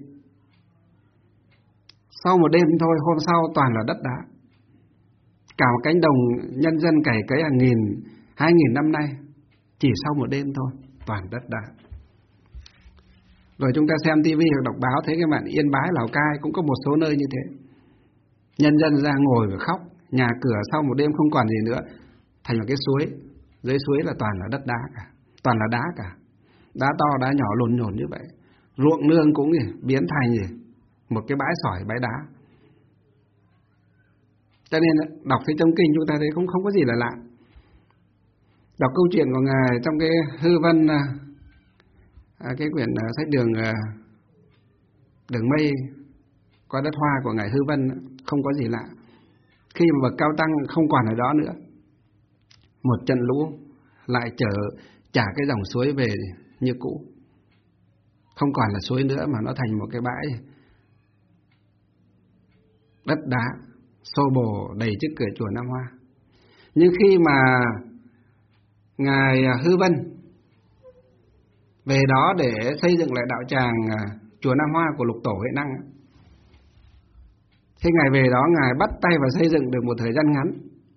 Sau một đêm thôi, hôm sau toàn là đất đá. Cả một cánh đồng nhân dân cày cấy hàng nghìn, 2000 năm nay, chỉ sau một đêm thôi, toàn đất đá. Rồi chúng ta xem tivi hoặc đọc báo thấy cái bạn Yên Bái, Lào Cai cũng có một số nơi như thế. Nhân dân ra ngồi và khóc, nhà cửa sau một đêm không còn gì nữa, thành một cái suối, dưới suối là toàn là đất đá cả, toàn là đá cả, đá to đá nhỏ lồn nhồn như vậy. Ruộng nương cũng biến thành một cái bãi sỏi, bãi đá. Cho nên đọc cái trong kinh chúng ta thấy cũng không có gì là lạ. Đọc câu chuyện của Ngài trong cái Hư Vân, cái quyển sách Đường Mây qua đất Hoa của Ngài Hư Vân, không có gì lạ. Khi mà bậc cao tăng không còn ở đó nữa, một trận lũ lại trả cái dòng suối về như cũ. Không còn là suối nữa mà nó thành một cái bãi đất đá xô bồ đầy trước cửa chùa Nam Hoa. Nhưng khi mà Ngài Hư Vân về đó để xây dựng lại đạo tràng chùa Nam Hoa của Lục Tổ Huệ Năng, khi Ngài về đó, Ngài bắt tay vào xây dựng được một thời gian ngắn,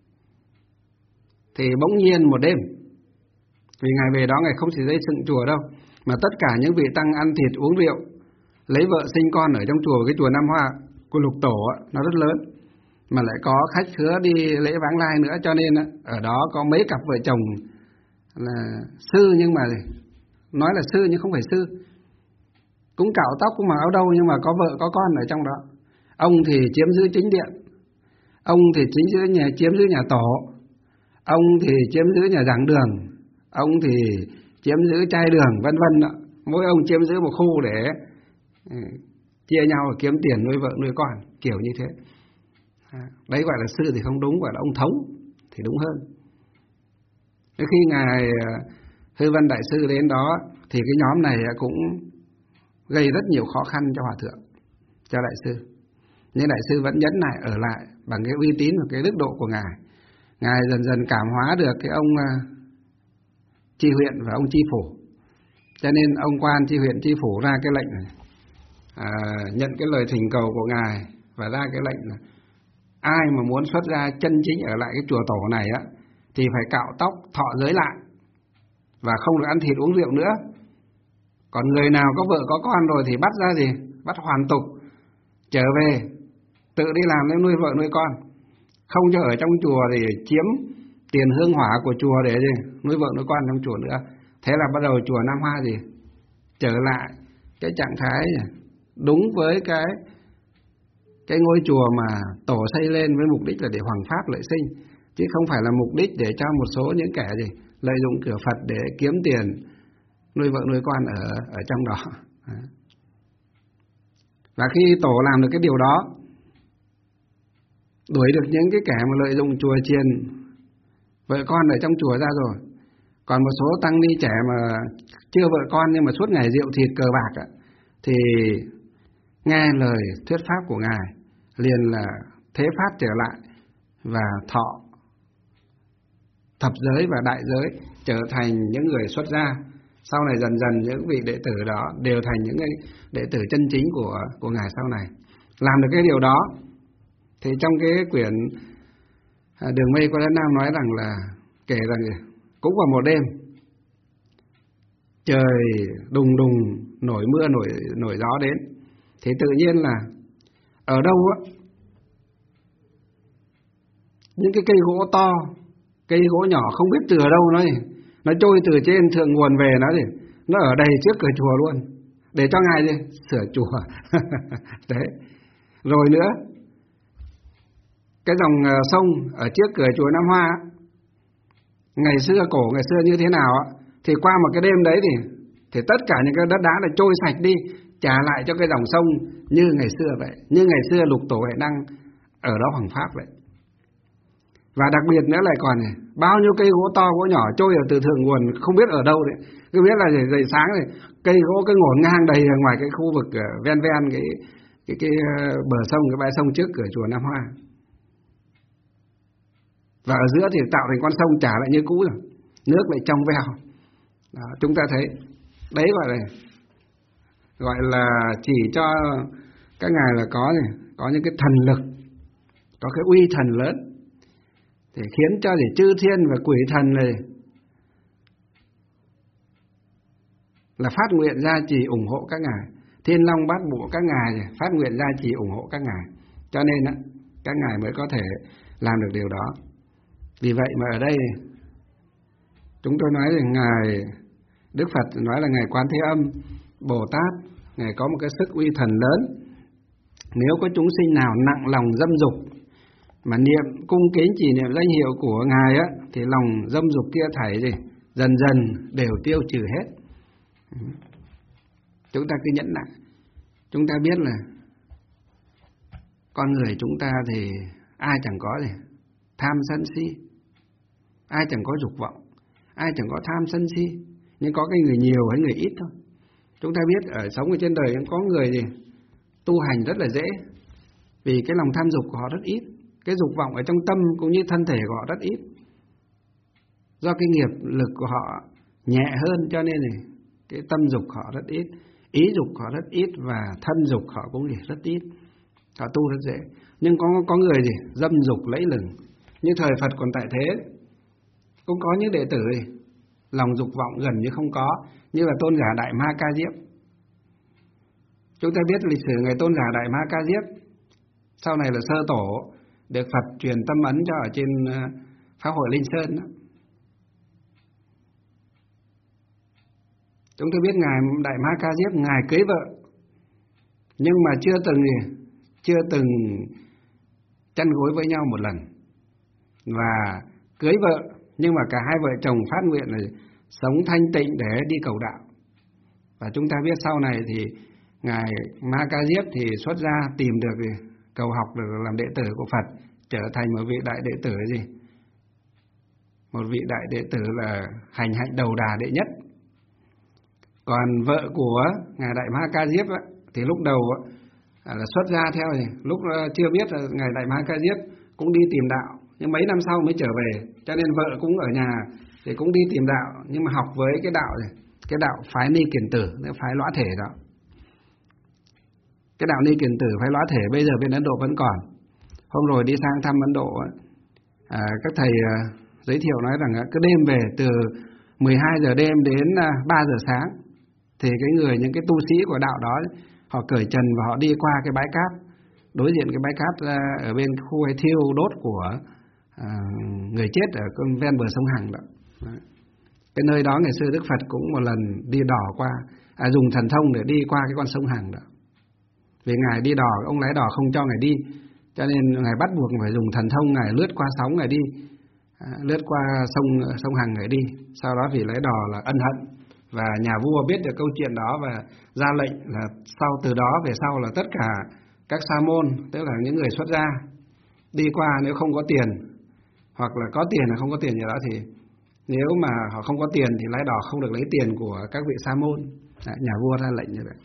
thì bỗng nhiên một đêm, vì Ngài về đó Ngài không chỉ xây dựng chùa đâu, mà tất cả những vị tăng ăn thịt uống rượu, lấy vợ sinh con ở trong chùa, cái chùa Nam Hoa của Lục Tổ nó rất lớn, mà lại có khách khứa đi lễ vãng lai nữa, cho nên ở đó có mấy cặp vợ chồng là sư, nhưng mà nói là sư nhưng không phải sư, cũng cạo tóc cũng mặc áo đâu, nhưng mà có vợ có con ở trong đó. Ông thì chiếm giữ chính điện, ông thì chiếm giữ nhà tổ, ông thì chiếm giữ nhà giảng đường, ông thì chiếm giữ trai đường, vân vân. Mỗi ông chiếm giữ một khu để chia nhau kiếm tiền nuôi vợ nuôi con, kiểu như thế. Đấy gọi là sư thì không đúng, gọi là ông thống thì đúng hơn. Khi Ngài Hư Vân Đại Sư đến đó thì cái nhóm này cũng gây rất nhiều khó khăn cho Hòa Thượng, cho Đại Sư. Nhưng Đại Sư vẫn nhẫn nại ở lại bằng cái uy tín và cái đức độ của Ngài. Ngài dần dần cảm hóa được cái ông tri huyện và ông tri phủ. Cho nên ông quan tri huyện tri phủ ra cái lệnh này, nhận cái lời thỉnh cầu của Ngài và ra cái lệnh là ai mà muốn xuất gia chân chính ở lại cái chùa tổ này thì phải cạo tóc, thọ giới lại và không được ăn thịt uống rượu nữa. Còn người nào có vợ có con rồi thì bắt ra bắt hoàn tục, trở về tự đi làm để nuôi vợ nuôi con, không cho ở trong chùa thì chiếm tiền hương hỏa của chùa để nuôi vợ nuôi con trong chùa nữa. Thế là bắt đầu chùa Nam Hoa trở lại cái trạng thái đúng với cái ngôi chùa mà tổ xây lên với mục đích là để hoằng pháp lợi sinh, chứ không phải là mục đích để cho một số những kẻ lợi dụng cửa Phật để kiếm tiền nuôi vợ nuôi con ở trong đó. Và khi tổ làm được cái điều đó, đuổi được những cái kẻ mà lợi dụng chùa chiền vợ con ở trong chùa ra rồi, còn một số tăng ni trẻ mà chưa vợ con nhưng mà suốt ngày rượu thịt cờ bạc thì nghe lời thuyết pháp của Ngài liền là thế phát trở lại và thọ thập giới và đại giới, trở thành những người xuất gia. Sau này dần dần những vị đệ tử đó đều thành những cái đệ tử chân chính của Ngài sau này. Làm được cái điều đó thì trong cái quyển Đường Mây qua đất Nam nói rằng là kể rằng cũng vào một đêm trời đùng đùng nổi mưa nổi gió đến, thì tự nhiên là ở đâu những cái cây gỗ to, cây gỗ nhỏ không biết từ ở đâu nó trôi từ trên thượng nguồn về, nó ở đầy trước cửa chùa luôn để cho Ngài sửa chùa. Đấy. Rồi nữa, cái dòng sông ở trước cửa chùa Nam Hoa ngày xưa như thế nào thì qua một cái đêm đấy thì tất cả những cái đất đá là trôi sạch đi, trả lại cho cái dòng sông như ngày xưa vậy, như ngày xưa Lục Tổ Huệ Năng ở đó hoằng pháp vậy. Và đặc biệt nữa lại còn này, bao nhiêu cây gỗ to gỗ nhỏ trôi ở từ thượng nguồn không biết ở đâu đấy, cứ biết là dậy sáng này cây gỗ cứ ngổn ngang đầy ở ngoài cái khu vực ven cái bờ sông, cái bãi sông trước cửa chùa Nam Hoa. Và ở giữa thì tạo thành con sông trả lại như cũ rồi, nước lại trong veo. Đó, chúng ta thấy đấy gọi là chỉ cho các ngài là có những cái thần lực, có cái uy thần lớn để khiến cho chư thiên và quỷ thần này là phát nguyện gia trì ủng hộ các ngài, thiên long bát bộ các ngài phát nguyện gia trì ủng hộ các ngài, cho nên các ngài mới có thể làm được điều đó. Vì vậy mà ở đây chúng tôi nói rằng ngài Đức Phật nói là ngài Quán Thế Âm Bồ Tát, ngài có một cái sức uy thần lớn. Nếu có chúng sinh nào nặng lòng dâm dục mà niệm cung kính chỉ niệm danh hiệu của ngài thì lòng dâm dục kia thảy dần dần đều tiêu trừ hết. Chúng ta cứ nhẫn nại. Chúng ta biết là con người chúng ta thì ai chẳng có tham sân si, ai chẳng có dục vọng, ai chẳng có tham sân si, nhưng có cái người nhiều hay người ít thôi. Chúng ta biết sống ở trên đời có người tu hành rất là dễ, vì cái lòng tham dục của họ rất ít, cái dục vọng ở trong tâm cũng như thân thể của họ rất ít. Do cái nghiệp lực của họ nhẹ hơn cho nên cái tâm dục họ rất ít, ý dục họ rất ít và thân dục họ cũng rất ít. Họ tu rất dễ. Nhưng có người dâm dục lẫy lừng. Như thời Phật còn tại thế, cũng có những đệ tử lòng dục vọng gần như không có, như là Tôn giả Đại Ma Ca Diếp. Chúng ta biết lịch sử người Tôn giả Đại Ma Ca Diếp, sau này là sơ tổ, được Phật truyền tâm ấn cho ở trên Pháp hội Linh Sơn đó. Chúng tôi biết ngài Đại Ma Ca Diếp, ngài cưới vợ, nhưng mà chưa từng chăn gối với nhau một lần. Và cưới vợ, nhưng mà cả hai vợ chồng phát nguyện là sống thanh tịnh để đi cầu đạo. Và chúng ta biết sau này thì ngài Ma Ca Diếp thì xuất gia tìm được cầu học được làm đệ tử của Phật, trở thành một vị đại đệ tử một vị đại đệ tử là hành hạnh đầu đà đệ nhất. Còn vợ của ngài Đại Ma Ca Diếp thì lúc đầu là xuất gia theo lúc chưa biết là ngài Đại Ma Ca Diếp cũng đi tìm đạo, nhưng mấy năm sau mới trở về, cho nên vợ cũng ở nhà thì cũng đi tìm đạo, nhưng mà học với cái đạo phái Ni Kiền Tử, phái lõa thể đó. Cái đạo Ni Kiền Tử phái lõa thể bây giờ bên Ấn Độ vẫn còn. Hôm rồi đi sang thăm Ấn Độ, các thầy giới thiệu nói rằng cứ đêm về từ 12 giờ đêm đến 3 giờ sáng thì những cái tu sĩ của đạo đó họ cởi trần và họ đi qua cái bãi cát, đối diện cái bãi cát ở bên khu thiêu đốt của người chết ở ven bờ sông Hằng đó. Cái nơi đó ngày xưa Đức Phật cũng một lần đi đò qua, dùng thần thông để đi qua cái con sông Hằng đó. Vì ngài đi đò, ông lái đò không cho ngài đi, cho nên ngài bắt buộc phải dùng thần thông, ngài lướt qua sóng ngài đi, lướt qua sông Hằng ngài đi. Sau đó vì lái đò là ân hận, và nhà vua biết được câu chuyện đó và ra lệnh là từ đó về sau là tất cả các sa môn, tức là những người xuất gia đi qua, nếu không có tiền hoặc là có tiền là không có tiền gì đó, thì nếu mà họ không có tiền thì lái đò không được lấy tiền của các vị sa môn. Nhà vua ra lệnh như vậy.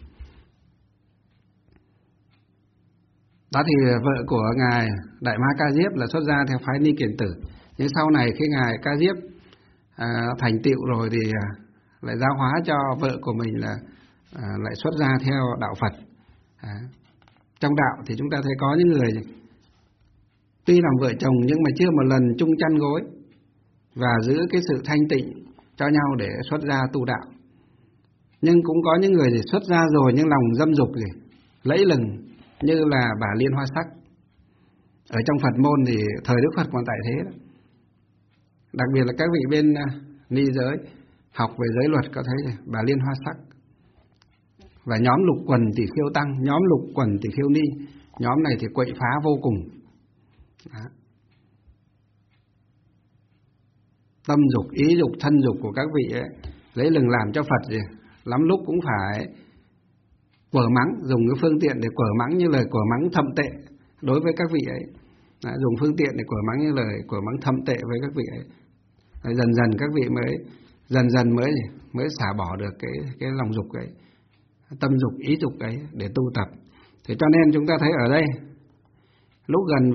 Đó thì vợ của ngài Đại Ma Ca Diếp là xuất gia theo phái Ni Kiền Tử. Nhưng sau này khi ngài Ca Diếp thành tựu rồi thì lại giáo hóa cho vợ của mình là lại xuất gia theo đạo Phật. Trong đạo thì chúng ta thấy có những người tuy làm vợ chồng nhưng mà chưa một lần chung chăn gối và giữ cái sự thanh tịnh cho nhau để xuất gia tu đạo. Nhưng cũng có những người thì xuất gia rồi nhưng lòng dâm dục lẫy lừng, như là bà Liên Hoa Sắc. Ở trong Phật môn thì thời Đức Phật còn tại thế đó. Đặc biệt là các vị bên ni giới học về giới luật có thấy bà Liên Hoa Sắc. Và nhóm Lục Quần Tỷ Khiêu Tăng, nhóm Lục Quần Tỷ Khiêu Ni, nhóm này thì quậy phá vô cùng. Đó. Tâm dục, ý dục, thân dục của các vị ấy lấy lừng làm cho Phật lắm lúc cũng phải quở mắng, dùng cái phương tiện để quở mắng như lời quở mắng thậm tệ đối với các vị ấy. Đấy, dùng phương tiện để quở mắng như lời quở mắng thậm tệ với các vị ấy. Đấy, dần dần các vị mới xả bỏ được cái lòng dục ấy, tâm dục, ý dục ấy để tu tập. Thế cho nên chúng ta thấy ở đây lúc gần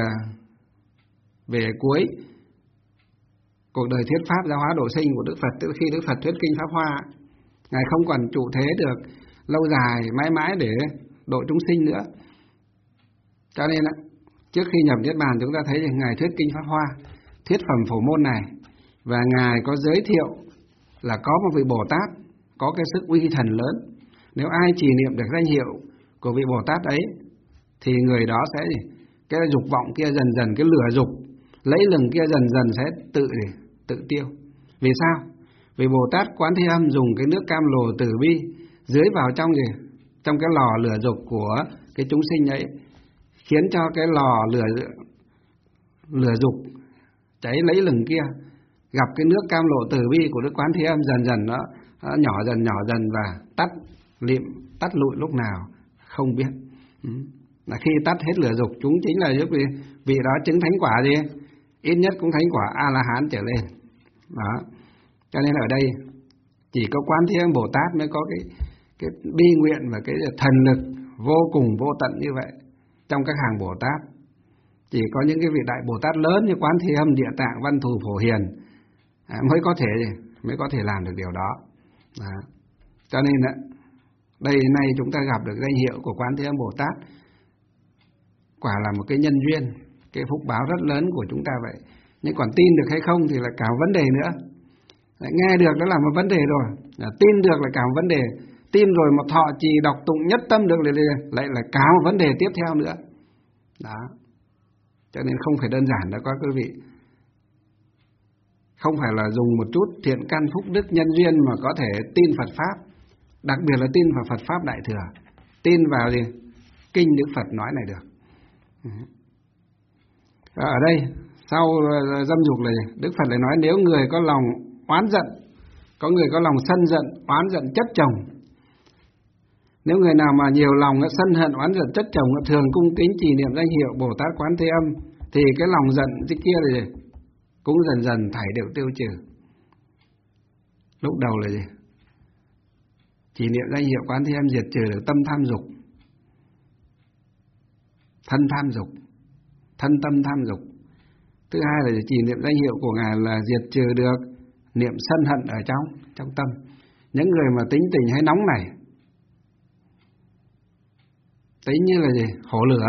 về cuối cuộc đời thuyết pháp giáo hóa độ sinh của Đức Phật, tức khi Đức Phật thuyết kinh Pháp Hoa, Ngài không còn trụ thế được lâu dài mãi mãi để độ chúng sinh nữa. Cho nên trước khi nhập Niết Bàn chúng ta thấy rằng Ngài thuyết kinh Pháp Hoa, thuyết phẩm phổ môn này, và Ngài có giới thiệu là có một vị Bồ Tát có cái sức uy thần lớn. Nếu ai trì niệm được danh hiệu của vị Bồ Tát ấy thì người đó sẽ cái dục vọng kia dần dần, cái lửa dục lấy lừng kia dần dần sẽ tự tiêu. Vì sao? Vì Bồ Tát Quán Thế Âm dùng cái nước cam lồ từ bi dưới vào trong cái lò lửa dục của cái chúng sinh ấy, khiến cho cái lò lửa dục cháy lấy lừng kia gặp cái nước cam lộ từ bi của Đức Quán Thế Âm dần dần nó nhỏ dần và tắt lụi lúc nào không biết. Là khi tắt hết lửa dục, chúng chính là giúp vị đó chứng thánh quả gì? Ít nhất cũng thánh quả A-la-hán trở lên. Đó. Cho nên ở đây chỉ có Quán Thế Âm Bồ Tát mới có cái bi nguyện và cái thần lực vô cùng vô tận như vậy trong các hàng Bồ Tát. Chỉ có những cái vị đại Bồ Tát lớn như Quán Thế Âm, Địa Tạng, Văn Thù, Phổ Hiền mới có thể làm được điều đó. Đó. Cho nên đây nay chúng ta gặp được danh hiệu của Quán Thế Âm Bồ Tát, quả là một cái nhân duyên, cái phúc báo rất lớn của chúng ta vậy. Nhưng còn tin được hay không thì là cả vấn đề nữa. Nghe được đó là một vấn đề rồi, tin được là cả một vấn đề. Tin rồi một thọ trì đọc tụng nhất tâm được lại là cả một vấn đề tiếp theo nữa. Đó. Cho nên không phải đơn giản đâu các quý vị. Không phải là dùng một chút thiện căn phúc đức nhân duyên mà có thể tin Phật Pháp. Đặc biệt là tin vào Phật Pháp Đại Thừa. Tin vào kinh Đức Phật nói này được. Ở đây sau dâm dục này Đức Phật lại nói nếu người có lòng oán giận, có người có lòng sân giận, oán giận chất chồng. Nếu người nào mà nhiều lòng sân hận oán giận chất chồng, thường cung kính trì niệm danh hiệu Bồ Tát Quán Thế Âm, thì cái lòng giận kia là cũng dần dần thảy đều tiêu trừ. Lúc đầu là trì niệm danh hiệu Quán Thế Âm diệt trừ được tâm tham dục, thân tham dục, thân tâm tham dục. Thứ hai là trì niệm danh hiệu của Ngài là diệt trừ được niệm sân hận ở trong tâm. Những người mà tính tình hay nóng này, tính như là hổ lửa,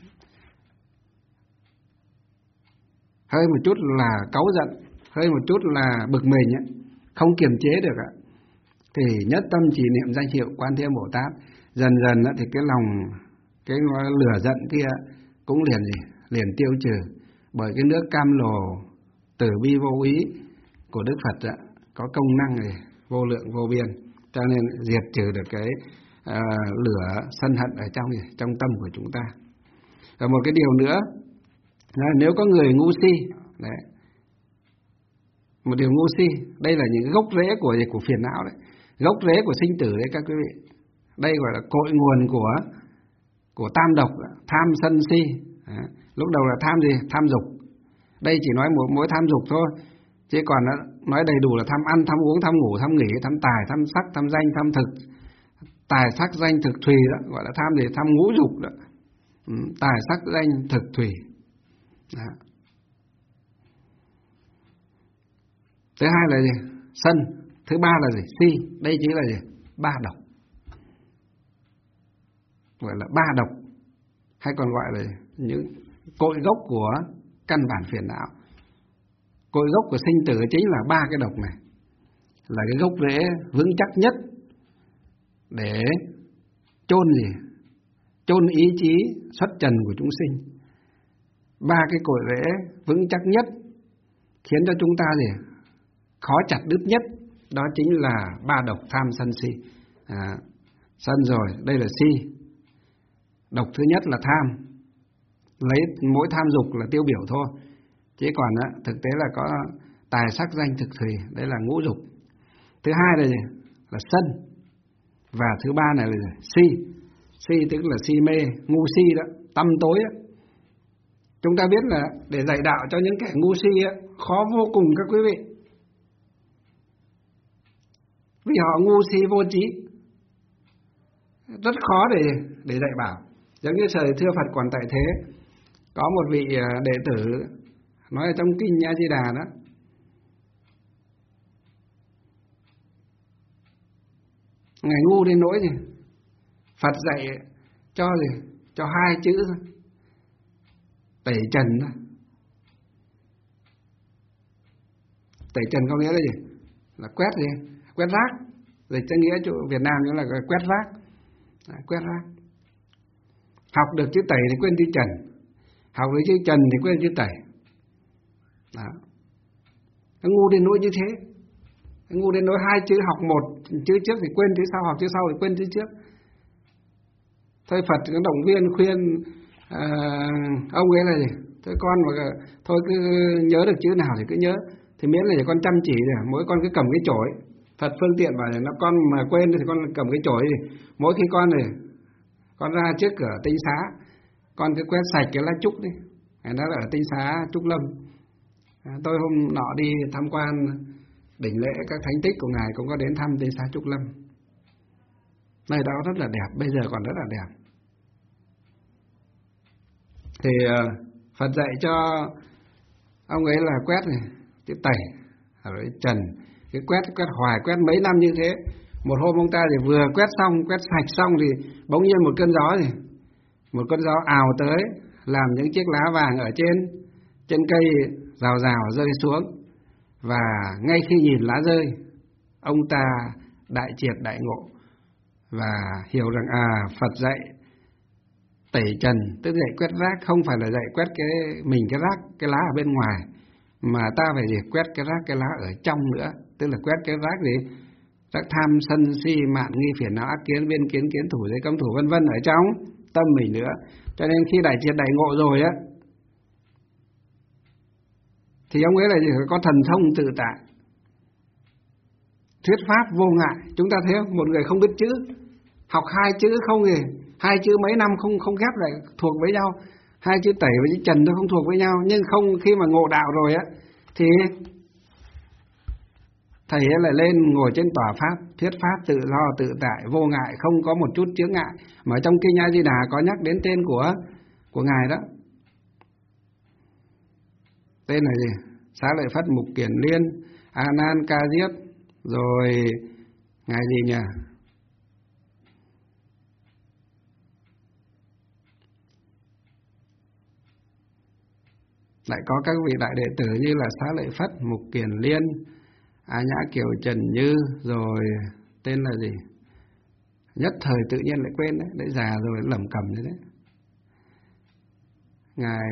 hơi một chút là cáu giận, hơi một chút là bực mình, không kiềm chế được, thì nhất tâm trì niệm danh hiệu Quán Thế Âm Bồ Tát, dần dần thì cái lòng, cái lửa giận kia cũng liền tiêu trừ, bởi cái nước cam lồ từ bi vô ý của Đức Phật có công năng vô lượng vô biên, cho nên diệt trừ được cái lửa sân hận ở trong tâm của chúng ta. Và một cái điều nữa, nếu có người ngu si, đấy, một điều ngu si, đây là những gốc rễ của phiền não đấy, gốc rễ của sinh tử đấy các quý vị. Đây gọi là cội nguồn của tam độc, tham sân si. Đấy. Lúc đầu là tham gì? Tham dục. Đây chỉ nói một mỗi tham dục thôi, chứ còn nói đầy đủ là tham ăn, tham uống, tham ngủ, tham nghỉ, tham tài, tham sắc, tham danh, tham thực. Tài sắc danh thực thùy đó, gọi là tham gì? Tham ngũ dục đó. Tài sắc danh thực thùy. Đó. Thứ hai là gì? Sân. Thứ ba là gì? Si. Đây chính là gì? Ba độc. Gọi là ba độc, hay còn gọi là những cội gốc của căn bản phiền não. Cội gốc của sinh tử chính là ba cái độc này, là cái gốc rễ vững chắc nhất để chôn ý chí xuất trần của chúng sinh. Ba cái cội rễ vững chắc nhất khiến cho chúng ta khó chặt đứt nhất, đó chính là ba độc tham sân si. Sân rồi, đây là si. Độc thứ nhất là tham, lấy mỗi tham dục là tiêu biểu thôi, chứ còn thực tế là có tài sắc danh thực thùy, đây là ngũ dục. Thứ hai là gì? Là sân. Và thứ ba này là si. Si tức là si mê, ngu si đó, tăm tối đó. Chúng ta biết là để dạy đạo cho những kẻ ngu si á, khó vô cùng các quý vị. Vì họ ngu si vô trí, rất khó để dạy bảo. Giống như thời thưa Phật còn tại thế, có một vị đệ tử nói ở trong kinh A Di Đà đó, ngài ngu đến nỗi gì Phật dạy cho hai chữ thôi, tẩy trần thôi. Tẩy trần có nghĩa là gì? Là quét rác. Dịch cho nghĩa chỗ Việt Nam nữa là quét rác. Quét rác. Học được chữ tẩy thì quên chữ trần, học được chữ trần thì quên chữ tẩy. Đó. Nó ngu đến nỗi như thế. Nó ngu đến nỗi hai chữ học một chữ trước thì quên chữ sau, học chữ sau thì quên chữ trước. Thôi Phật cũng động viên khuyên ông ấy là gì? Thôi con mà thôi cứ nhớ được chữ nào thì cứ nhớ, thì miễn là con chăm chỉ rồi, mỗi con cứ cầm cái chổi. Phật phương tiện bảo là nó con mà quên thì con cầm cái chổi thì mỗi khi con ra trước cửa Tinh Xá, con cứ quét sạch cái lá trúc đi. Nó là ở Tinh Xá Trúc Lâm. Tôi hôm nọ đi tham quan đỉnh lễ các thánh tích của ngài, cũng có đến thăm Tinh Xá Trúc Lâm. Nơi đó rất là đẹp, bây giờ còn rất là đẹp. Thì Phật dạy cho ông ấy là quét này, chữ tẩy, rồi trần, cái quét hoài, quét mấy năm như thế. Một hôm ông ta thì vừa quét sạch xong thì bỗng nhiên một cơn gió ào tới, làm những chiếc lá vàng ở trên cây rào rơi xuống. Và ngay khi nhìn lá rơi, ông ta đại triệt đại ngộ và hiểu rằng Phật dạy tẩy trần, tức dạy quét rác, không phải là dạy quét cái rác, cái lá ở bên ngoài, mà ta phải quét cái rác, cái lá ở trong nữa. Tức là quét cái rác gì? Rác tham sân si mạn nghi phiền não ác kiến biên kiến kiến thủ giới cấm thủ vân vân ở trong tâm mình nữa. Cho nên khi đại triệt đại ngộ rồi á, thì ông ấy là gì? Có thần thông tự tại, thuyết pháp vô ngại. Chúng ta thấy không? Một người không biết chữ, học hai chữ không gì, hai chữ mấy năm không ghép lại thuộc với nhau, hai chữ tẩy và chữ trần nó không thuộc với nhau. Nhưng không, khi mà ngộ đạo rồi á, thì thầy ấy lại lên ngồi trên tòa pháp, thuyết pháp tự do tự tại vô ngại, không có một chút chướng ngại. Mà trong kinh A Di Đà có nhắc đến tên của ngài đó. Tên là gì? Xá Lợi Phất, Mục Kiền Liên, A Nan Ca Diếp, rồi ngài gì nhỉ? Lại có các vị đại đệ tử như là Xá Lợi Phất, Mục Kiền Liên, A Nhã Kiều Trần Như, rồi tên là gì? Nhất thời tự nhiên lại quên đấy, để già rồi lẩm cẩm như thế. Ngài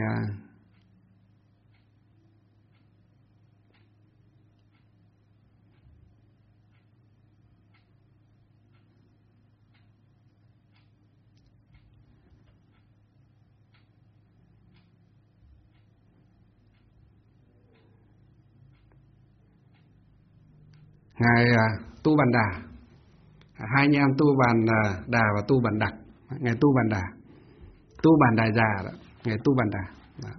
Tu Bàn Đà, hai anh em Tu Bàn Đà và Tu Bàn Đặc. Ngài Tu Bàn Đà, Tu Bàn Đà già đó, ngài Tu Bàn Đà đó.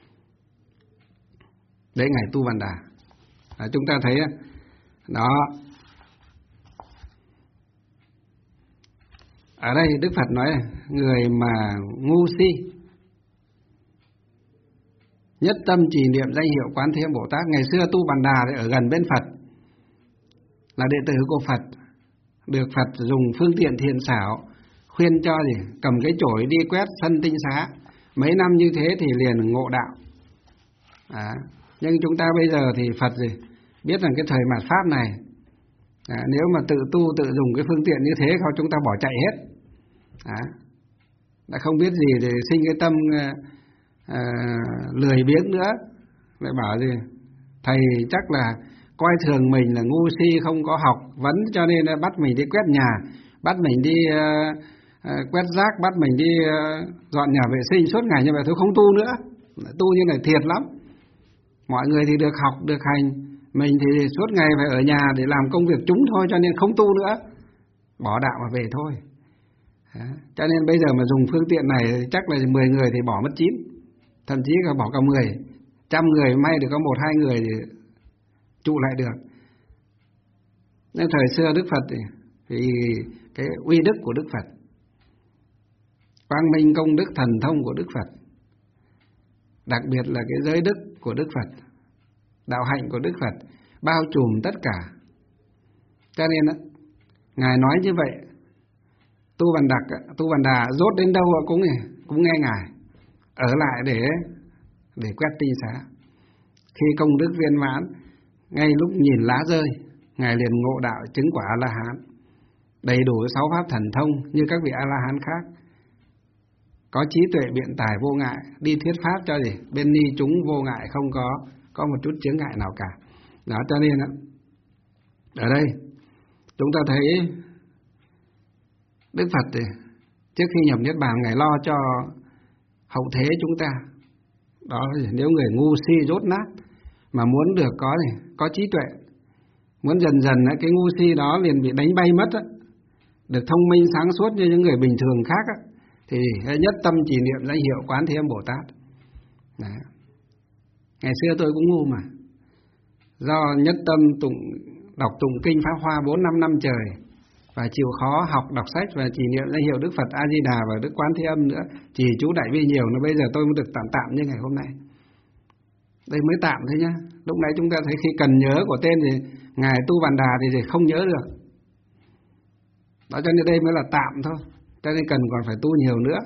Đấy, ngài Tu Bàn Đà. Chúng ta thấy đó, ở đây Đức Phật nói người mà ngu si nhất tâm trì niệm danh hiệu Quán Thế Bồ Tát. Ngày xưa Tu Bàn Đà thì ở gần bên Phật, là đệ tử của Phật, được Phật dùng phương tiện thiện xảo khuyên cho gì cầm cái chổi đi quét sân Tinh Xá. Mấy năm như thế thì liền ngộ đạo. Nhưng chúng ta bây giờ thì Phật gì biết rằng cái thời mạt Pháp này, nếu mà tự tu tự dùng cái phương tiện như thế, không chúng ta bỏ chạy hết. Đã không biết gì để sinh cái tâm lười biếng nữa, lại bảo gì thầy chắc là coi thường mình là ngu si không có học vấn, cho nên bắt mình đi quét nhà, bắt mình đi quét rác, bắt mình đi dọn nhà vệ sinh suốt ngày như vậy. Tôi không tu nữa, tu như này thiệt lắm. Mọi người thì được học được hành, mình thì suốt ngày phải ở nhà để làm công việc chúng thôi, cho nên không tu nữa. bỏ đạo mà về thôi. Cho nên bây giờ mà dùng phương tiện này chắc là 10 người thì bỏ mất 9, thậm chí là bỏ cả 10, 100 người may được có 1-2 người thì trụ lại được. Nên thời xưa Đức Phật thì cái uy đức của Đức Phật, quang minh công đức thần thông của Đức Phật, đặc biệt là cái giới đức của Đức Phật, đạo hạnh của Đức Phật bao trùm tất cả. Cho nên Ngài nói như vậy, Tu Bàn Đà dốt đến đâu cũng nghe Ngài, ở lại để quét tinh xá. Khi công đức viên mãn, ngay lúc nhìn lá rơi, Ngài liền ngộ đạo chứng quả A-la-hán, đầy đủ 6 pháp thần thông như các vị A-la-hán khác, có trí tuệ biện tài vô ngại, đi thuyết pháp cho gì bên ni chúng vô ngại, không có một chút chướng ngại nào cả. Đó, cho nên ở đây chúng ta thấy Đức Phật trước khi nhập Niết Bàn, Ngài lo cho hậu thế chúng ta. Đó, nếu người ngu si dốt nát mà muốn được có trí tuệ, muốn dần dần cái ngu si đó liền bị đánh bay mất, được thông minh sáng suốt như những người bình thường khác, thì nhất tâm chỉ niệm danh hiệu Quán Thế Âm Bồ Tát. Đấy. Ngày xưa tôi cũng ngu mà, do nhất tâm đọc tụng kinh Pháp Hoa 4-5 năm trời, và chịu khó học đọc sách và chỉ niệm danh hiệu Đức Phật A Di Đà và Đức Quán Thế Âm nữa, chỉ chú Đại Bi nhiều, nó bây giờ tôi mới được tạm như ngày hôm nay. Đây mới tạm thôi nhá. Lúc nãy chúng ta thấy khi cần nhớ của tên thì Ngài Tu Bàn Đà thì không nhớ được. Đó, cho nên đây mới là tạm thôi. Cho nên cần còn phải tu nhiều nữa.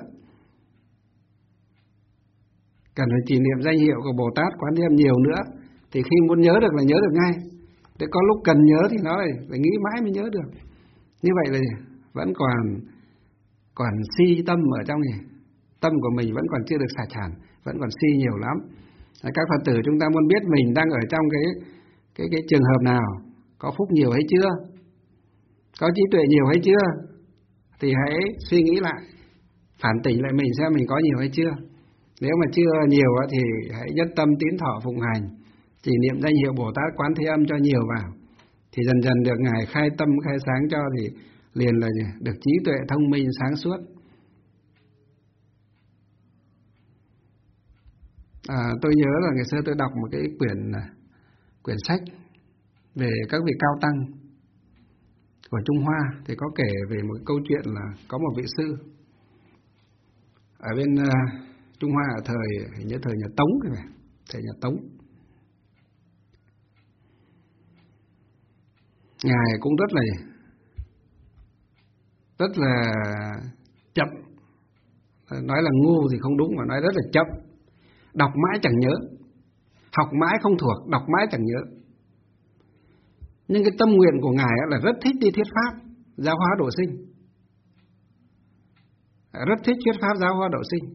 Cần phải chỉ niệm danh hiệu của Bồ Tát Quán Thế Âm nhiều nữa, thì khi muốn nhớ được là nhớ được ngay. Thế có lúc cần nhớ thì nó phải nghĩ mãi mới nhớ được. Như vậy là vẫn còn si tâm ở trong này. Tâm của mình vẫn còn chưa được sạch hẳn, vẫn còn si nhiều lắm. Các Phật tử chúng ta muốn biết mình đang ở trong cái trường hợp nào, có phúc nhiều hay chưa, có trí tuệ nhiều hay chưa, thì hãy suy nghĩ lại, phản tỉnh lại mình xem mình có nhiều hay chưa. Nếu mà chưa nhiều thì hãy nhất tâm tín thọ phụng hành, chỉ niệm danh hiệu Bồ Tát Quán Thế Âm cho nhiều vào, thì dần dần được Ngài khai tâm khai sáng cho, thì liền là được trí tuệ thông minh sáng suốt. Tôi nhớ là ngày xưa tôi đọc một cái quyển sách về các vị cao tăng của Trung Hoa, thì có kể về một câu chuyện là có một vị sư ở bên Trung Hoa ở hình như thời nhà Tống, thời nhà Tống. Ngài cũng rất là chậm, nói là ngu thì không đúng, mà nói rất là chậm, đọc mãi chẳng nhớ, học mãi không thuộc, đọc mãi chẳng nhớ. Nhưng cái tâm nguyện của Ngài là rất thích đi thuyết pháp giáo hóa độ sinh, rất thích thuyết pháp giáo hóa độ sinh.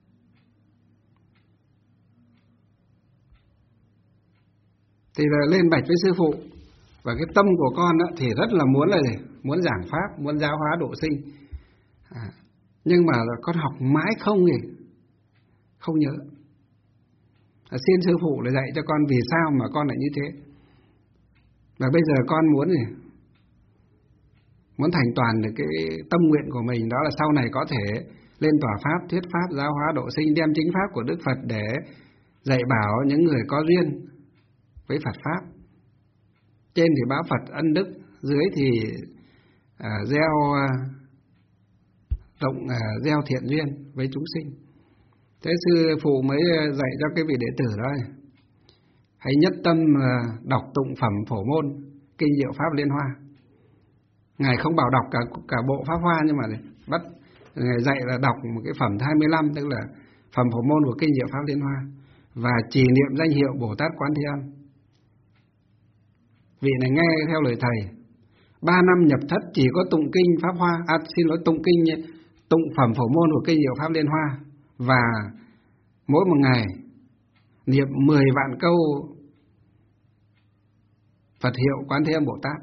Thì là lên bạch với sư phụ, và cái tâm của con thì rất là muốn giảng pháp, muốn giáo hóa độ sinh. Nhưng mà con học mãi không nhớ. Xin sư phụ là dạy cho con vì sao mà con lại như thế. Và bây giờ con muốn thành toàn được cái tâm nguyện của mình, đó là sau này có thể lên tòa pháp, thuyết pháp, giáo hóa độ sinh, đem chính pháp của Đức Phật để dạy bảo những người có duyên với Phật pháp. Trên thì báo Phật ân đức, dưới thì gieo thiện duyên với chúng sinh. Thế sư phụ mới dạy cho cái vị đệ tử đó, hãy nhất tâm đọc tụng phẩm Phổ Môn, kinh diệu pháp Liên Hoa. Ngài không bảo đọc cả bộ Pháp Hoa, nhưng mà bắt Ngài dạy là đọc một cái phẩm 25, tức là phẩm Phổ Môn của kinh diệu pháp Liên Hoa, và trì niệm danh hiệu Bồ Tát Quán Thế Âm. Vị này nghe theo lời thầy, 3 năm nhập thất chỉ có tụng kinh Pháp Hoa, tụng phẩm Phổ Môn của kinh diệu pháp Liên Hoa, và mỗi một ngày niệm 10 vạn câu Phật hiệu Quán Thế Âm Bồ Tát.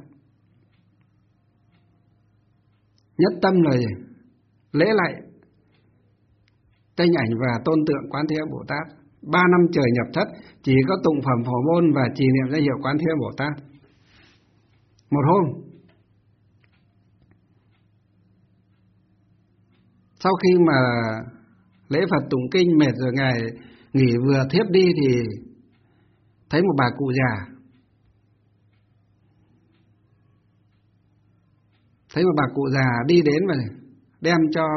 Nhất tâm là lễ lạy, tranh ảnh và tôn tượng Quán Thế Âm Bồ Tát. 3 năm trời nhập thất chỉ có tụng phẩm Phổ Môn và trì niệm danh hiệu Quán Thế Âm Bồ Tát. Một hôm Sau khi mà lễ Phật tụng kinh mệt rồi Ngài nghỉ vừa thiếp đi thì thấy một bà cụ già. Thấy một bà cụ già đi đến và đem cho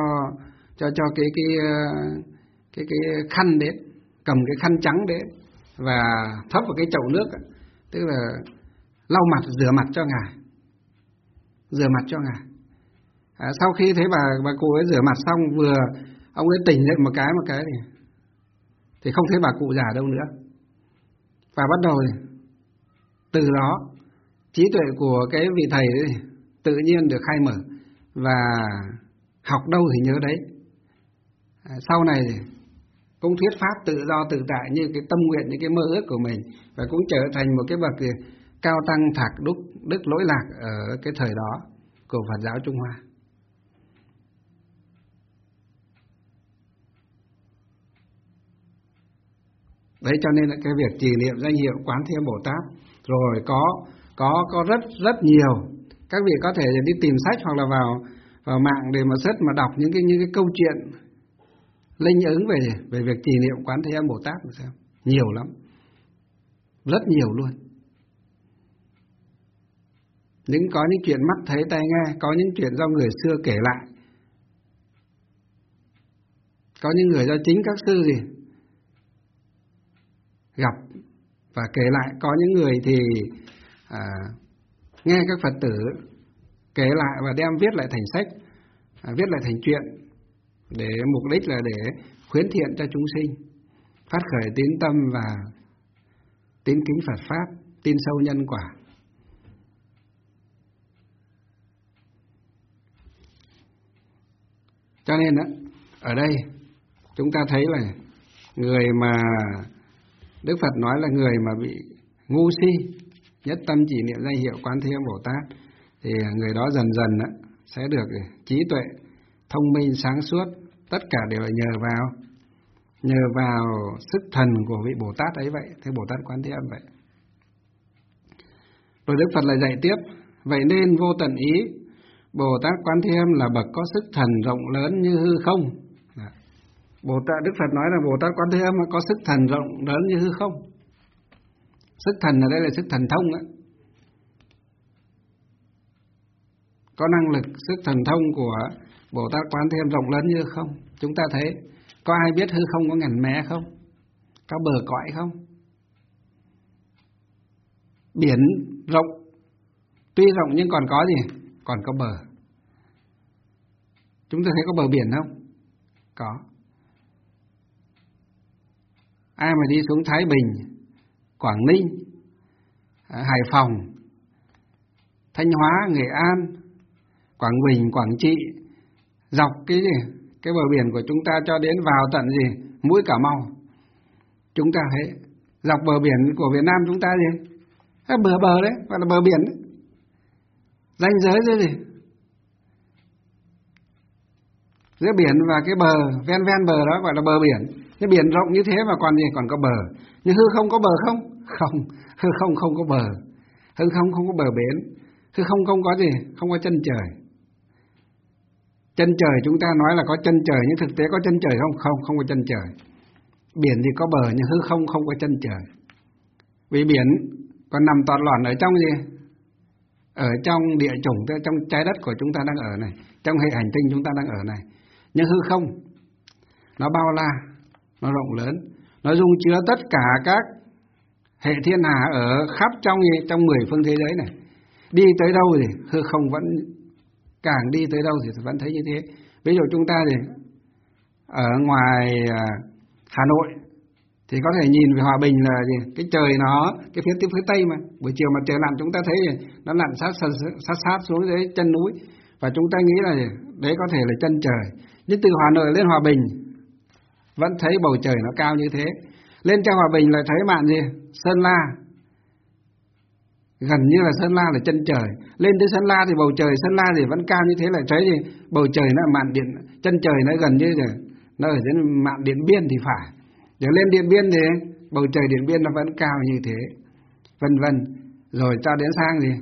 cái khăn đến, cầm cái khăn trắng đến và thấp vào cái chậu nước, tức là lau mặt, rửa mặt cho Ngài. Rửa mặt cho Ngài. Sau khi thấy bà cụ ấy rửa mặt xong, vừa ông ấy tỉnh dậy một cái thì không thấy bà cụ già đâu nữa. Và bắt đầu từ đó trí tuệ của cái vị thầy đấy tự nhiên được khai mở, và học đâu thì nhớ đấy. Sau này cũng thuyết pháp tự do tự tại như cái tâm nguyện, những cái mơ ước của mình, và cũng trở thành một cái bậc cao tăng thạc đức lỗi lạc ở cái thời đó của Phật giáo Trung Hoa. Đấy, cho nên là cái việc trì niệm danh hiệu Quán Thế Âm Bồ Tát rồi có rất nhiều. Các vị có thể đi tìm sách hoặc là vào mạng để mà search mà đọc những cái câu chuyện linh ứng về việc trì niệm Quán Thế Âm Bồ Tát mà xem. Nhiều lắm. Rất nhiều luôn. Có những chuyện mắt thấy tai nghe, có những chuyện do người xưa kể lại, có những người do chính các sư gặp và kể lại, có những người thì nghe các Phật tử kể lại và đem viết lại thành sách, viết lại thành truyện, để mục đích là để khuyến thiện cho chúng sinh, phát khởi tín tâm và tín kính Phật Pháp, tin sâu nhân quả. Cho nên ở đây chúng ta thấy là người mà Đức Phật nói là người mà bị ngu si, nhất tâm chỉ niệm danh hiệu Quán Thế Âm Bồ Tát, thì người đó dần dần sẽ được trí tuệ, thông minh, sáng suốt. Tất cả đều là nhờ vào sức thần của vị Bồ Tát ấy vậy, thế Bồ Tát Quán Thế Âm vậy. Rồi Đức Phật lại dạy tiếp, vậy nên vô tận ý, Bồ Tát Quán Thế Âm là bậc có sức thần rộng lớn như hư không. Đức Phật nói là Bồ Tát Quán Thế Âm có sức thần rộng lớn như hư không. Sức thần ở đây là sức thần thông á. Có năng lực, sức thần thông của Bồ Tát Quán Thế Âm rộng lớn như hư không. Chúng ta thấy, có ai biết hư không có ngàn mé không? Có bờ cõi không? Biển rộng, tuy rộng nhưng còn có gì? Còn có bờ. Chúng ta thấy có bờ biển không? Có. Ai mà đi xuống Thái Bình, Quảng Ninh, Hải Phòng, Thanh Hóa, Nghệ An, Quảng Bình, Quảng Trị, dọc cái bờ biển của chúng ta cho đến vào tận mũi Cà Mau, chúng ta thấy dọc bờ biển của Việt Nam chúng ta bờ đấy, gọi là bờ biển đấy. Ranh giới giữa biển và cái bờ ven bờ đó gọi là bờ biển. Cái biển rộng như thế mà còn có bờ. Nhưng hư không có bờ không? Không, hư không không có bờ. Hư không không có bờ bến. Hư không không có không có chân trời. Chân trời chúng ta nói là có chân trời, nhưng thực tế có chân trời không? Không có chân trời. Biển thì có bờ nhưng hư không không có chân trời. Vì biển còn nằm toàn lòn ở trong ở trong địa chủng, trong trái đất của chúng ta đang ở này, trong hệ hành tinh chúng ta đang ở này. Nhưng hư không nó bao la, nó rộng lớn, nó dung chứa tất cả các hệ thiên hà ở khắp trong 10 phương thế giới này. Đi tới đâu thì hư không vẫn, càng đi tới đâu thì vẫn thấy như thế. Ví dụ chúng ta ở ngoài Hà Nội thì có thể nhìn về Hòa Bình là cái trời nó, cái phía tây mà buổi chiều mặt trời lặn chúng ta thấy nó lặn sát xuống dưới chân núi, và chúng ta nghĩ là đấy có thể là chân trời. Nhưng từ Hà Nội lên Hòa Bình vẫn thấy bầu trời nó cao như thế. Lên trên Hòa Bình lại thấy mạn Sơn La, gần như là Sơn La là chân trời. Lên tới Sơn La thì bầu trời Sơn La thì vẫn cao như thế, lại thấy bầu trời nó mạn điện, chân trời nó gần như nó ở dưới mạn Điện Biên thì phải. Rồi lên Điện Biên thì bầu trời Điện Biên nó vẫn cao như thế, vân vân. Rồi cho đến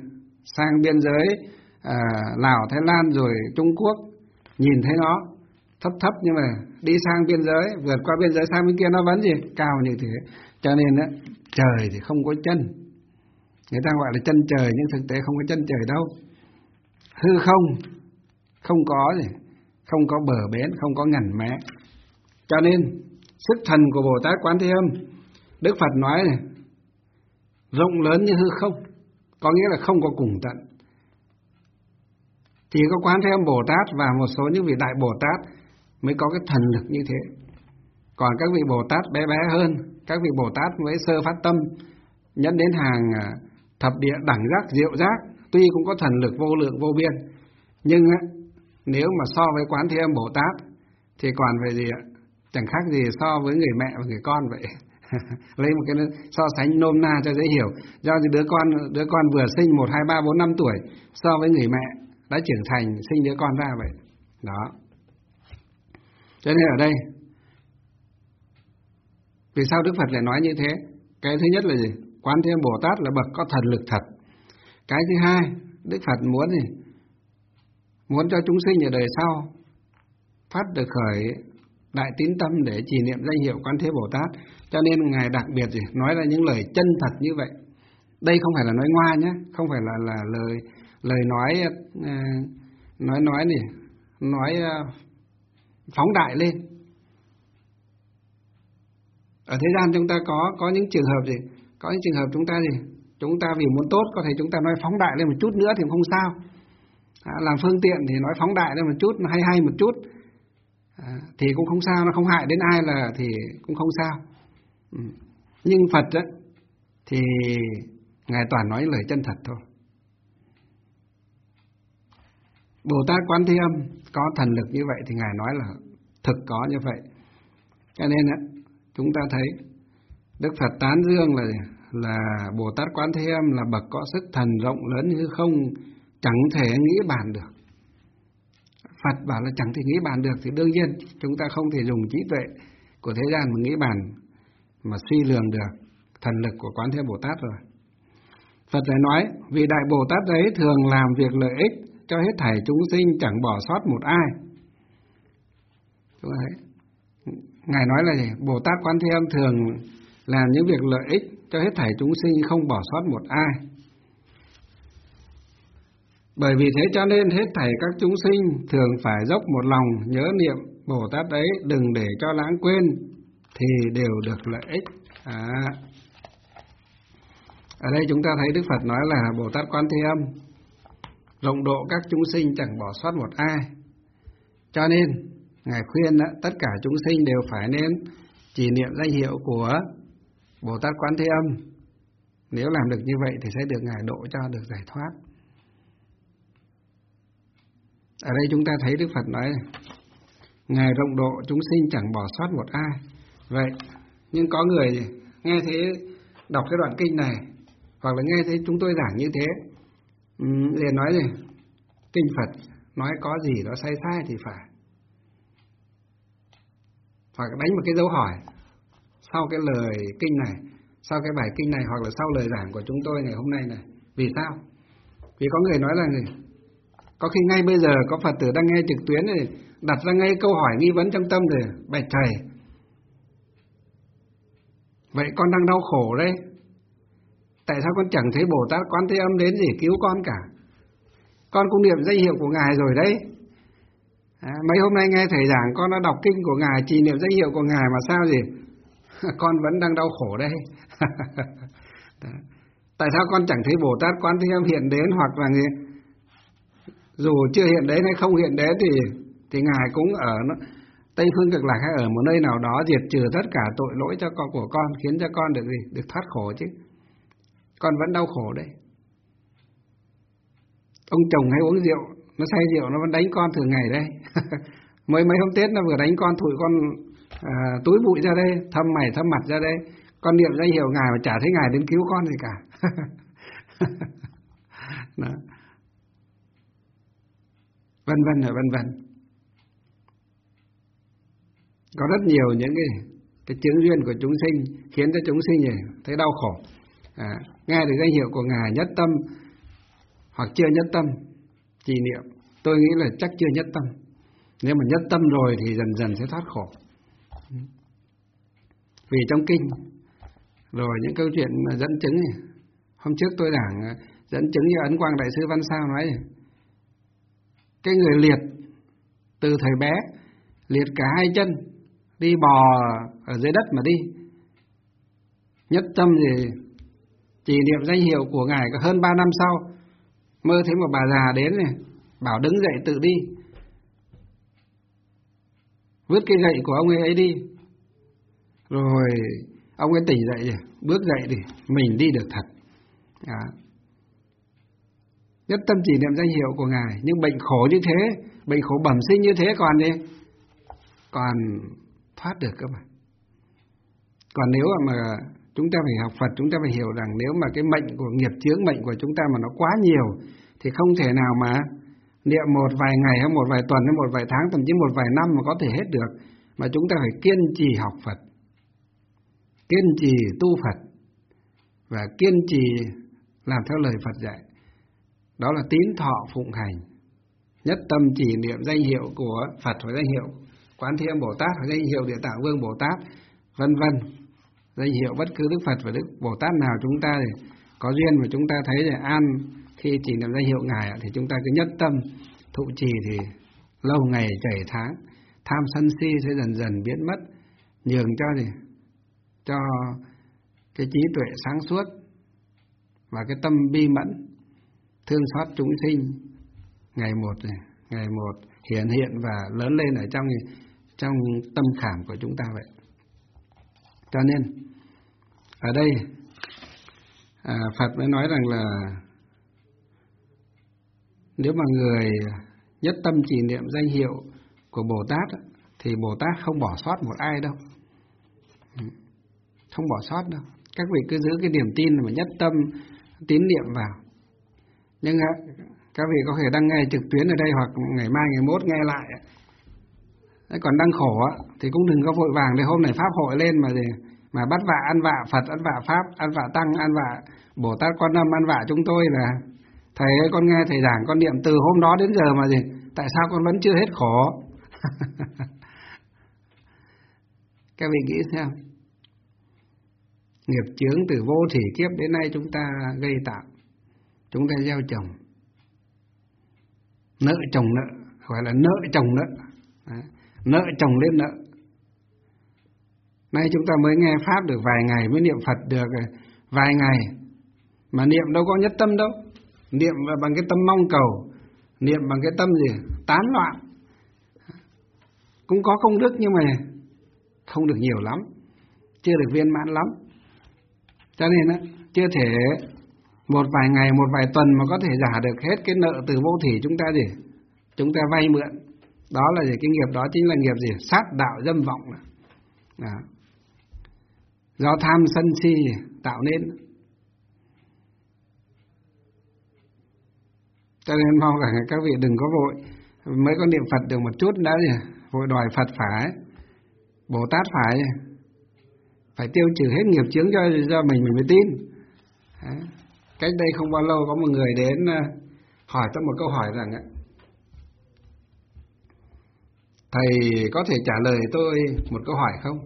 sang biên giới Lào, Thái Lan rồi Trung Quốc, nhìn thấy nó thấp thấp, nhưng mà đi sang biên giới, vượt qua biên giới sang bên kia nó vẫn gì cao như thế. Cho nên á, trời thì không có chân, người ta gọi là chân trời nhưng thực tế không có chân trời đâu. Hư không, không có gì, không có bờ bến, không có ngần mé. Cho nên sức thần của Bồ Tát Quán Thế Âm, Đức Phật nói này, rộng lớn như hư không, có nghĩa là không có cùng tận. Chỉ có Quán Thế Âm Bồ Tát và một số những vị đại Bồ Tát mới có cái thần lực như thế. Còn các vị Bồ Tát bé bé hơn, các vị Bồ Tát với sơ phát tâm nhẫn đến hàng thập địa đẳng giác diệu giác, tuy cũng có thần lực vô lượng vô biên, nhưng nếu mà so với Quán Thế Âm Bồ Tát thì còn về gì ạ? Chẳng khác gì so với người mẹ và người con vậy. Lấy một cái so sánh nôm na cho dễ hiểu. Do đứa con vừa sinh 1, 2, 3, 4, 5 tuổi so với người mẹ đã trưởng thành sinh đứa con ra vậy. Đó. Cho nên ở đây vì sao Đức Phật lại nói như thế? Cái thứ nhất là gì? Quán Thế Âm Bồ Tát là bậc có thần lực thật. Cái thứ hai, Đức Phật muốn gì? Muốn cho chúng sinh ở đời sau phát được khởi đại tín tâm để trì niệm danh hiệu Quán Thế Bồ Tát. Cho nên Ngài đặc biệt gì? Nói ra những lời chân thật như vậy. Đây không phải là nói ngoa nhé, không phải là lời nói phóng đại lên. Ở thế gian chúng ta có những trường hợp gì? Có những trường hợp chúng ta gì? Chúng ta vì muốn tốt có thể chúng ta nói phóng đại lên một chút nữa thì không sao. Làm phương tiện thì nói phóng đại lên một chút, hay một chút thì cũng không sao, nó không hại đến ai là thì cũng không sao. Nhưng Phật ấy, thì Ngài toàn nói lời chân thật thôi. Bồ Tát Quán Thế Âm có thần lực như vậy thì Ngài nói là thực có như vậy. Cho nên ấy, chúng ta thấy Đức Phật tán dương là Bồ Tát Quán Thế Âm là bậc có sức thần rộng lớn như không, chẳng thể nghĩ bàn được. Phật bảo là chẳng thể nghĩ bàn được thì đương nhiên chúng ta không thể dùng trí tuệ của thế gian mà nghĩ bàn mà suy lường được thần lực của Quán Thế Bồ Tát rồi. Phật lại nói, vì đại Bồ Tát ấy thường làm việc lợi ích cho hết thảy chúng sinh, chẳng bỏ sót một ai. Đúng rồi. Ngài nói là gì? Bồ Tát Quán Thế Âm thường làm những việc lợi ích cho hết thảy chúng sinh, không bỏ sót một ai. Bởi vì thế cho nên hết thảy các chúng sinh thường phải dốc một lòng nhớ niệm Bồ Tát ấy, đừng để cho lãng quên thì đều được lợi ích. Ở đây chúng ta thấy Đức Phật nói là Bồ Tát Quán Thế Âm rộng độ các chúng sinh, chẳng bỏ sót một ai. Cho nên Ngài khuyên tất cả chúng sinh đều phải nên trì niệm danh hiệu của Bồ Tát Quán Thế Âm. Nếu làm được như vậy thì sẽ được Ngài độ cho được giải thoát. Ở đây chúng ta thấy Đức Phật nói Ngài rộng độ chúng sinh chẳng bỏ sót một ai. Vậy nhưng có người nghe thấy đọc cái đoạn kinh này hoặc là nghe thấy chúng tôi giảng như thế liền nói gì? Kinh Phật nói có gì đó sai thì phải. Hoặc đánh một cái dấu hỏi sau cái lời kinh này, sau cái bài kinh này, hoặc là sau lời giảng của chúng tôi ngày hôm nay này. Vì sao? Vì có người nói là gì? Có khi ngay bây giờ có Phật tử đang nghe trực tuyến này đặt ra ngay câu hỏi nghi vấn trong tâm rồi, bạch thầy, vậy con đang đau khổ đấy, tại sao con chẳng thấy Bồ Tát Quán Thế Âm đến gì cứu con cả? Con cũng niệm danh hiệu của Ngài rồi đấy. Mấy hôm nay nghe thầy giảng con đã đọc kinh của Ngài, trì niệm danh hiệu của Ngài mà sao gì? Con vẫn đang đau khổ đây. Tại sao con chẳng thấy Bồ Tát Quán Thế Âm hiện đến, hoặc là dù chưa hiện đến hay không hiện đến thì Ngài cũng ở Tây Phương Cực Lạc hay ở một nơi nào đó diệt trừ tất cả tội lỗi cho con của con, khiến cho con được gì? Được thoát khổ chứ. Con vẫn đau khổ đây. Ông chồng hay uống rượu, nó say rượu nó vẫn đánh con thường ngày đây. Mấy hôm Tết nó vừa đánh con, thụi con túi bụi ra đây, thâm mày thâm mặt ra đây. Con niệm danh hiệu Ngài mà chả thấy Ngài đến cứu con gì cả. Đó. Vân vân. Có rất nhiều những cái chướng duyên của chúng sinh khiến cho chúng sinh thấy đau khổ. Nghe được danh hiệu của Ngài nhất tâm hoặc chưa nhất tâm trì niệm, tôi nghĩ là chắc chưa nhất tâm. Nếu mà nhất tâm rồi thì dần dần sẽ thoát khổ. Vì trong kinh rồi những câu chuyện mà dẫn chứng này, hôm trước tôi giảng dẫn chứng như Ấn Quang Đại Sư Văn Sao nói này, cái người liệt từ thời bé, liệt cả hai chân, đi bò ở dưới đất mà đi, nhất tâm thì chỉ niệm danh hiệu của Ngài. Có hơn 3 năm sau mơ thấy một bà già đến này, bảo đứng dậy tự đi, vứt cái gậy của ông ấy đi, rồi ông ấy tỉnh dậy rồi, bước dậy thì mình đi được thật. Nhất tâm chỉ niệm danh hiệu của Ngài. Nhưng bệnh khổ như thế, bệnh khổ bẩm sinh như thế còn gì? Còn thoát được các bạn. Còn nếu mà chúng ta phải học Phật, chúng ta phải hiểu rằng nếu mà cái mệnh của nghiệp chướng, mệnh của chúng ta mà nó quá nhiều thì không thể nào mà niệm một vài ngày hay một vài tuần hay một vài tháng, thậm chí một vài năm mà có thể hết được. Mà chúng ta phải kiên trì học Phật, kiên trì tu Phật và kiên trì làm theo lời Phật dạy. Đó là tín thọ phụng hành, nhất tâm chỉ niệm danh hiệu của Phật và danh hiệu Quán Thế Bồ Tát và danh hiệu Địa Tạng Vương Bồ Tát, vân vân. Danh hiệu bất cứ Đức Phật và Đức Bồ Tát nào chúng ta thì có duyên và chúng ta thấy là an khi chỉ niệm danh hiệu Ngài thì chúng ta cứ nhất tâm thụ trì thì lâu ngày chảy tháng, tham sân si sẽ dần dần biến mất, nhường cho cái trí tuệ sáng suốt và cái tâm bi mẫn thương xót chúng sinh ngày một hiển hiện và lớn lên ở trong tâm khảm của chúng ta vậy. Cho nên ở đây Phật mới nói rằng là nếu mà người nhất tâm chỉ niệm danh hiệu của Bồ Tát thì Bồ Tát không bỏ sót một ai đâu, không bỏ sót đâu. Các vị cứ giữ cái niềm tin mà nhất tâm tín niệm vào. Nhưng các vị có thể đăng nghe trực tuyến ở đây hoặc ngày mai ngày mốt nghe lại. Còn đang khổ thì cũng đừng có vội vàng để hôm này pháp hội lên mà bắt vạ ăn vạ Phật, ăn vạ Pháp, ăn vạ Tăng, ăn vạ Bồ Tát Quan Âm, ăn vạ chúng tôi là thầy ơi, con nghe thầy giảng con niệm từ hôm đó đến giờ mà tại sao con vẫn chưa hết khổ? Các vị nghĩ xem, nghiệp chướng từ vô thủy kiếp đến nay chúng ta gây tạo, chúng ta gieo trồng, nợ chồng nợ, gọi là nợ chồng nợ. Đấy. Nợ chồng lên nợ. Nay chúng ta mới nghe Pháp được vài ngày, mới niệm Phật được vài ngày, mà niệm đâu có nhất tâm đâu. Niệm bằng cái tâm mong cầu, niệm bằng cái tâm tán loạn. Cũng có công đức nhưng mà không được nhiều lắm, chưa được viên mãn lắm. Cho nên chưa thể một vài ngày, một vài tuần mà có thể giả được hết cái nợ từ vô thủy chúng ta chúng ta vay mượn. Đó là cái nghiệp đó chính là nghiệp sát đạo dâm vọng. Đó. Do tham sân si tạo nên. Cho nên mong rằng các vị đừng có vội, mới có niệm Phật được một chút đã vội đòi Phật phải, Bồ Tát phải tiêu trừ hết nghiệp chướng cho mình mới tin. Đấy. Cách đây không bao lâu có một người đến hỏi tôi một câu hỏi rằng thầy có thể trả lời tôi một câu hỏi không?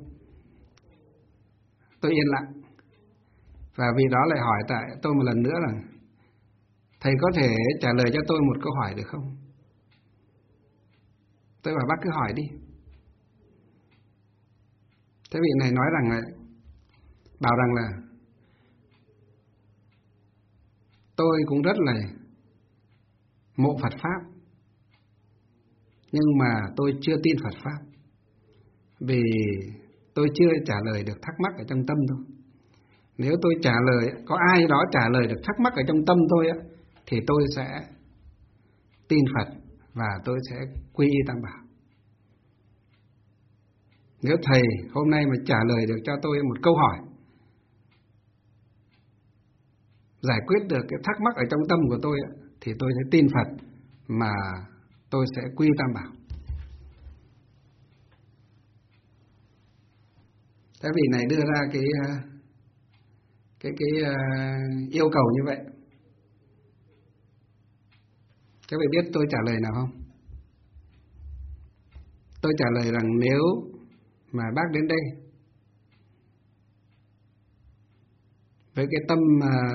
Tôi yên lặng. Và vì đó lại hỏi tại tôi một lần nữa là thầy có thể trả lời cho tôi một câu hỏi được không? Tôi bảo bác cứ hỏi đi. Thế vị này nói rằng bảo rằng là tôi cũng rất là mộ Phật Pháp, nhưng mà tôi chưa tin Phật Pháp, vì tôi chưa trả lời được thắc mắc ở trong tâm thôi. Nếu tôi trả lời, có ai đó trả lời được thắc mắc ở trong tâm tôi thì tôi sẽ tin Phật và tôi sẽ quy y Tam Bảo. Nếu thầy hôm nay mà trả lời được cho tôi một câu hỏi, giải quyết được cái thắc mắc ở trong tâm của tôi thì tôi sẽ tin Phật mà tôi sẽ quy Tam Bảo. Thế vị này đưa ra cái yêu cầu như vậy. Các vị biết tôi trả lời nào không? Tôi trả lời rằng nếu mà bác đến đây với cái tâm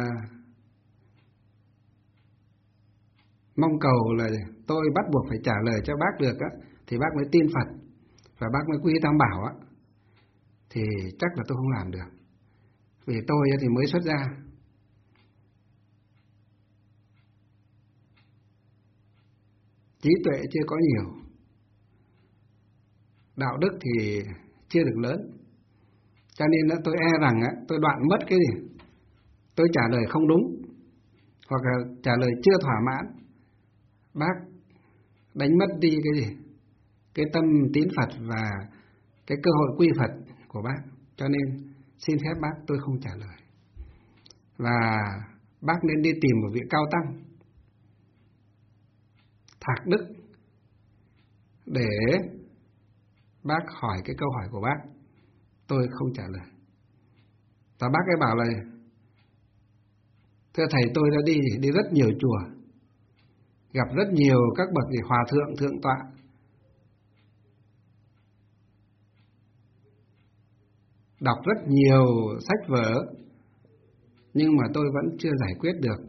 mong cầu là tôi bắt buộc phải trả lời cho bác được á, thì bác mới tin Phật và bác mới quy Tam Bảo á, thì chắc là tôi không làm được. Vì tôi thì mới xuất gia, trí tuệ chưa có nhiều, đạo đức thì chưa được lớn, cho nên tôi e rằng tôi đoạn mất cái gì, tôi trả lời không đúng hoặc là trả lời chưa thỏa mãn, bác đánh mất đi cái gì, cái tâm tín Phật và cái cơ hội quy Phật của bác. Cho nên xin phép bác tôi không trả lời, và bác nên đi tìm một vị cao tăng thạc đức để bác hỏi cái câu hỏi của bác. Tôi không trả lời. Và bác ấy bảo là thưa thầy, tôi đã đi rất nhiều chùa, gặp rất nhiều các bậc hòa thượng, thượng tọa, đọc rất nhiều sách vở, nhưng mà tôi vẫn chưa giải quyết được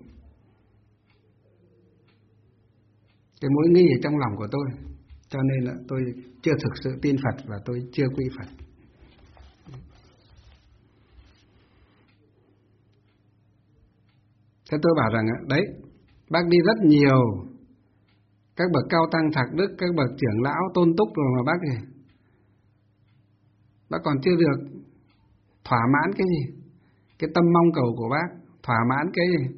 cái mối nghi ở trong lòng của tôi, cho nên là tôi chưa thực sự tin Phật và tôi chưa quy Phật. Thế tôi bảo rằng đấy, bác đi rất nhiều các bậc cao tăng thạc đức, các bậc trưởng lão tôn túc rồi mà bác còn chưa được thỏa mãn cái gì, cái tâm mong cầu của bác, thỏa mãn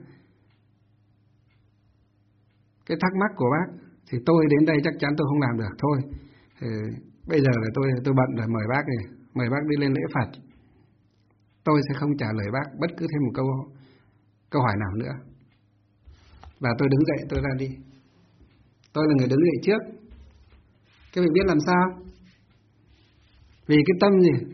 cái thắc mắc của bác, thì tôi đến đây chắc chắn tôi không làm được thôi. Thì bây giờ là tôi bận rồi, mời bác đi lên lễ Phật. Tôi sẽ không trả lời bác bất cứ thêm một câu hỏi nào nữa. Và tôi đứng dậy, tôi ra đi. Tôi là người đứng dậy trước. Các vị biết làm sao? Vì cái tâm gì?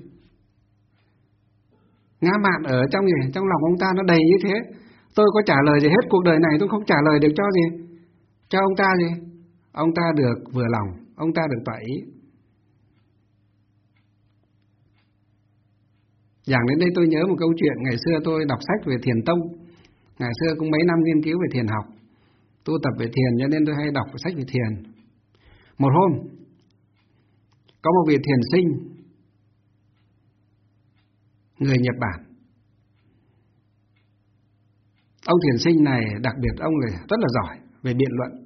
Ngã mạn ở trong lòng ông ta nó đầy như thế. Tôi có trả lời gì hết cuộc đời này, tôi không trả lời được cho gì? Cho ông ta gì? Ông ta được vừa lòng, ông ta được tọa ý. Giảng đến đây tôi nhớ một câu chuyện. Ngày xưa tôi đọc sách về Thiền Tông. Ngày xưa cũng mấy năm nghiên cứu về thiền học, tu tập về thiền, cho nên tôi hay đọc sách về thiền. Một hôm, có một vị thiền sinh người Nhật Bản. Ông thiền sinh này đặc biệt ông là rất là giỏi về biện luận.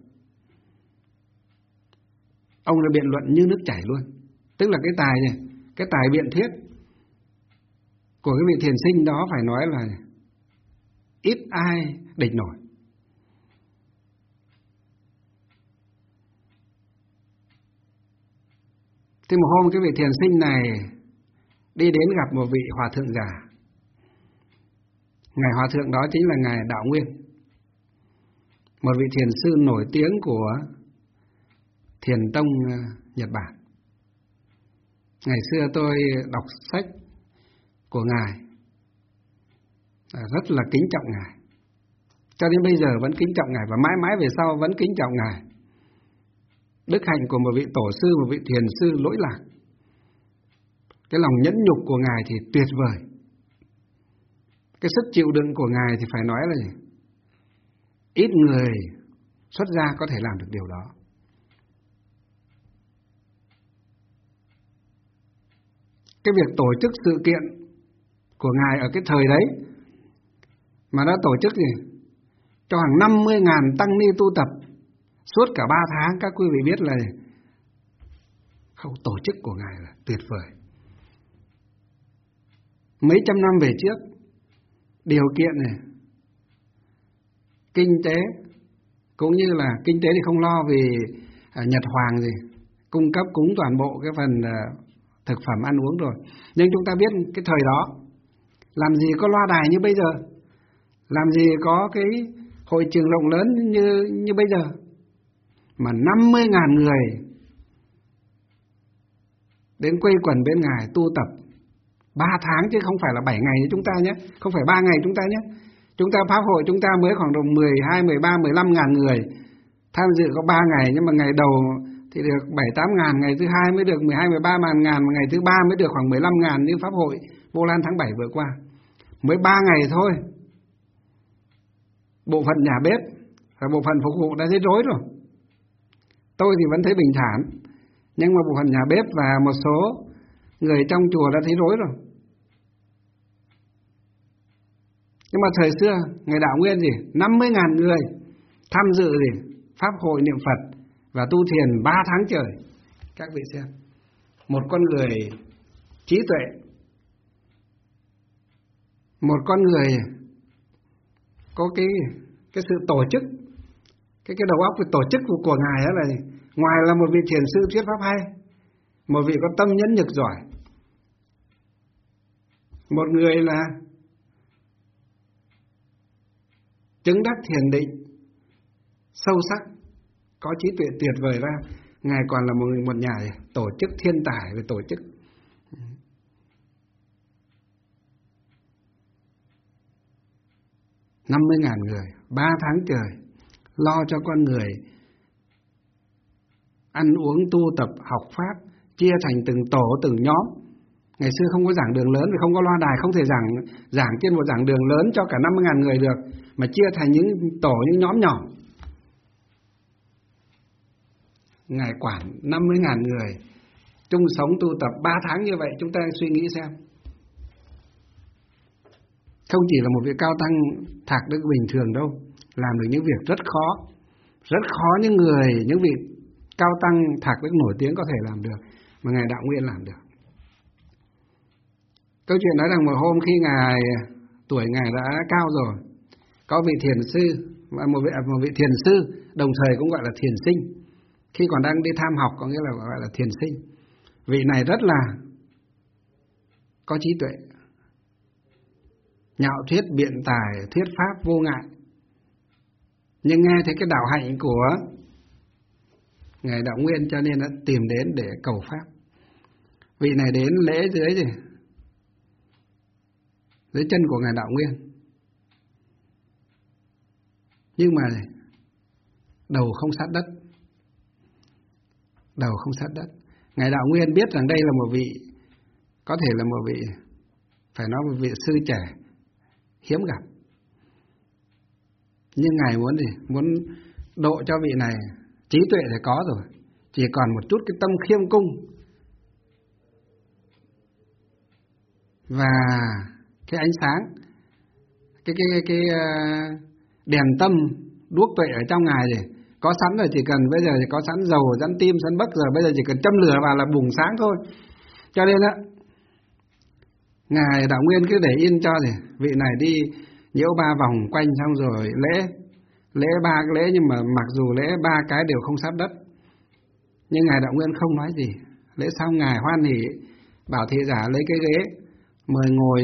Ông là biện luận như nước chảy luôn. Tức là cái tài biện thuyết của cái vị thiền sinh đó phải nói là ít ai địch nổi. Thì một hôm cái vị thiền sinh này đi đến gặp một vị hòa thượng già. Ngài hòa thượng đó chính là ngài Đạo Nguyên, một vị thiền sư nổi tiếng của Thiền Tông Nhật Bản. Ngày xưa tôi đọc sách của ngài, rất là kính trọng ngài, cho đến bây giờ vẫn kính trọng ngài và mãi mãi về sau vẫn kính trọng ngài. Đức hạnh của một vị tổ sư, một vị thiền sư lỗi lạc, cái lòng nhẫn nhục của ngài thì tuyệt vời. Cái sức chịu đựng của ngài thì phải nói là ít người xuất gia có thể làm được điều đó. Cái việc tổ chức sự kiện của ngài ở cái thời đấy mà đã tổ chức gì cho hàng 50.000 tăng ni tu tập suốt cả 3 tháng, các quý vị biết là khâu tổ chức của ngài là tuyệt vời. Mấy trăm năm về trước, điều kiện này, kinh tế cũng như là kinh tế thì không lo vì Nhật Hoàng gì cung cấp cúng toàn bộ cái phần thực phẩm ăn uống rồi. Nhưng chúng ta biết cái thời đó làm gì có loa đài như bây giờ, làm gì có cái hội trường rộng lớn như bây giờ, mà 50.000 người đến quây quần bên ngài tu tập 3 tháng chứ không phải là 7 ngày như chúng ta nhé, không phải 3 ngày chúng ta nhé. Chúng ta pháp hội chúng ta mới khoảng độ 12, 13, 15 ngàn người tham dự có 3 ngày, nhưng mà ngày đầu thì được 7-8 ngàn, ngày thứ hai mới được 12-13 ngàn, ngày thứ ba mới được khoảng 15 ngàn như Pháp hội Vô Lan tháng 7 vừa qua. Mới 3 ngày thôi. Bộ phận nhà bếp và bộ phận phục vụ đã thấy rối rồi. Tôi thì vẫn thấy bình thản, nhưng mà bộ phận nhà bếp và một số người trong chùa đã thấy rối rồi. Nhưng mà thời xưa, ngày Đạo Nguyên 50.000 người tham dự Pháp hội niệm Phật và tu thiền 3 tháng trời. Các vị xem, một con người trí tuệ, một con người có cái sự tổ chức, cái đầu óc về tổ chức của Ngài đó là ngoài là một vị thiền sư thuyết pháp hay, một vị có tâm nhẫn nhục giỏi, một người là chứng đắc thiền định sâu sắc, có trí tuệ tuyệt vời ra, Ngài còn là một nhà tổ chức thiên tài về tổ chức. Năm 50.000 người, 3 tháng trời, lo cho con người ăn uống tu tập học pháp, chia thành từng tổ từng nhóm. Ngày xưa không có giảng đường lớn, không có loa đài, không thể giảng trên một giảng đường lớn cho cả 50.000 người được, mà chia thành những tổ, những nhóm nhỏ. Ngài quản 50.000 người chung sống tu tập 3 tháng như vậy, chúng ta suy nghĩ xem. Không chỉ là một vị cao tăng thạc đức bình thường đâu, làm được những việc rất khó những vị cao tăng thạc đức nổi tiếng có thể làm được, mà Ngài Đạo Nguyên làm được. Câu chuyện nói rằng một hôm khi tuổi Ngài đã cao rồi, có vị thiền sư, một vị thiền sư đồng thời cũng gọi là thiền sinh, khi còn đang đi tham học có nghĩa là gọi là thiền sinh. Vị này rất là có trí tuệ, nhạo thuyết biện tài, thuyết pháp vô ngại. Nhưng nghe thấy cái đạo hạnh của Ngài Đạo Nguyên cho nên đã tìm đến để cầu pháp. Vị này đến lễ dưới chân của Ngài Đạo Nguyên, nhưng mà đầu không sát đất. Ngài Đạo Nguyên biết rằng đây là một vị, có thể là một vị, phải nói một vị sư trẻ hiếm gặp, nhưng Ngài muốn độ cho vị này. Trí tuệ thì có rồi, chỉ còn một chút cái tâm khiêm cung và cái ánh sáng, cái đèn tâm đuốc tuệ ở trong Ngài có sẵn rồi, chỉ cần bây giờ thì có sẵn dầu, sẵn tim, sẵn bấc rồi, bây giờ chỉ cần châm lửa vào là bùng sáng thôi. Cho nên Ngài Đạo Nguyên cứ để yên cho vị này đi nhiễu 3 vòng quanh, xong rồi lễ 3 cái lễ, nhưng mà mặc dù lễ 3 cái đều không sát đất, nhưng Ngài Đạo Nguyên không nói gì. Lễ xong Ngài hoan hỉ bảo thị giả lấy cái ghế mời ngồi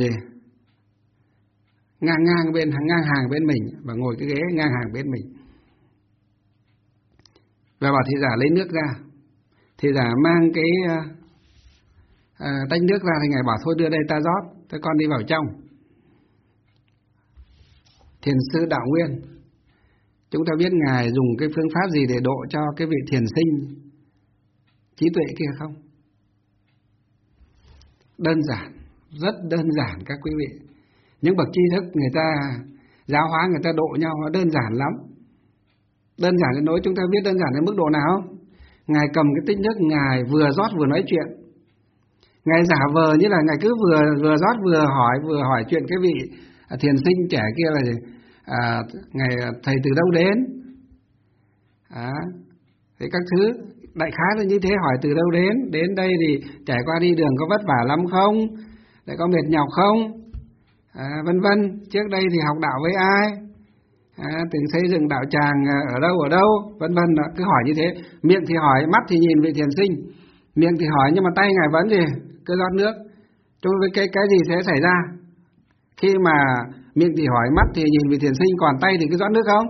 ngang hàng bên mình, và ngồi cái ghế ngang hàng bên mình, và bảo thị giả lấy nước ra. Thị giả mang cái tách nước ra thì Ngài bảo thôi đưa đây ta rót, thế con đi vào trong. Thiền sư Đạo Nguyên, chúng ta biết Ngài dùng cái phương pháp gì để độ cho cái vị thiền sinh trí tuệ kia không? Đơn giản, rất đơn giản các quý vị. Những bậc tri thức người ta giáo hóa, người ta độ nhau nó đơn giản lắm. Đơn giản đến nỗi chúng ta biết đơn giản đến mức độ nào không? Ngài cầm cái tích nước, Ngài vừa rót vừa nói chuyện. Ngài giả vờ như là Ngài cứ vừa rót vừa hỏi chuyện cái vị thiền sinh trẻ kia là Ngài thầy từ đâu đến, thế các thứ đại khái là như thế, hỏi từ đâu đến đây thì trải qua đi đường có vất vả lắm không, lại có mệt nhọc không, vân vân. Trước đây thì học đạo với ai, từng xây dựng đạo tràng ở đâu, vân vân. Cứ hỏi như thế, miệng thì hỏi, mắt thì nhìn vị thiền sinh, miệng thì hỏi nhưng mà tay Ngài vẫn cứ rót nước. Cho với cái gì sẽ xảy ra khi mà miệng thì hỏi, mắt thì nhìn vị thiền sinh, còn tay thì cứ rót nước không?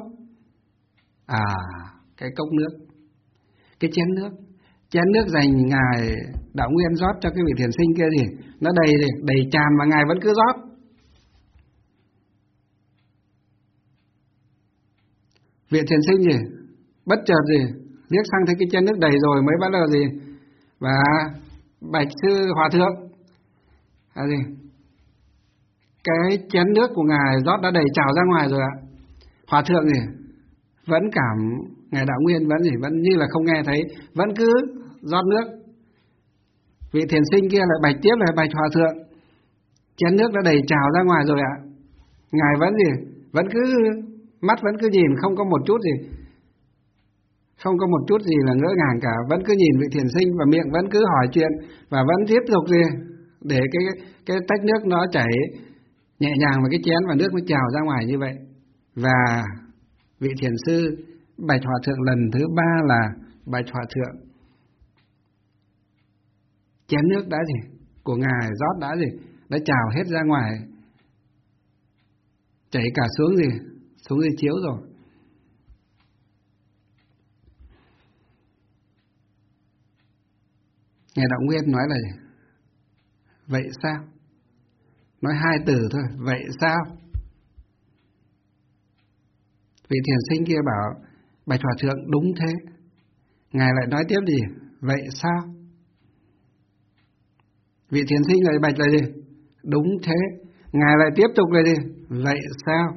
Cái cốc nước, cái chén nước dành Ngài Đạo Nguyên rót cho cái vị thiền sinh kia nó đầy tràn mà Ngài vẫn cứ rót. Vị thiền sinh bất chợt liếc sang thấy cái chén nước đầy rồi mới bắt đầu gì? Và bạch sư hòa thượng, gì? Cái chén nước của ngài rót đã đầy trào ra ngoài rồi ạ. Hòa thượng gì? Vẫn cảm ngài Đạo Nguyên vẫn như là không nghe thấy, vẫn cứ rót nước. Vị thiền sinh kia lại bạch tiếp là bạch hòa thượng, chén nước đã đầy trào ra ngoài rồi ạ. Ngài vẫn gì? Vẫn cứ mắt vẫn cứ nhìn, không có một chút gì, không có một chút gì là ngỡ ngàng cả, vẫn cứ nhìn vị thiền sinh và miệng vẫn cứ hỏi chuyện và vẫn tiếp tục gì để cái tách nước nó chảy nhẹ nhàng vào cái chén và nước nó trào ra ngoài như vậy. Và vị thiền sư bạch hòa thượng lần thứ 3 là bạch hòa thượng, chén nước đã gì của ngài rót đã gì đã trào hết ra ngoài, chảy cả xuống gì xuống dưới chiếu rồi. Ngài Đạo Nguyên nói là gì? Vậy sao? Nói 2 từ thôi, vậy sao? Vị thiền sinh kia bảo bạch hòa thượng đúng thế. Ngài lại nói tiếp gì? Vậy sao? Vị thiền sinh lại bạch là gì? Đúng thế. Ngài lại tiếp tục là gì? Vậy sao?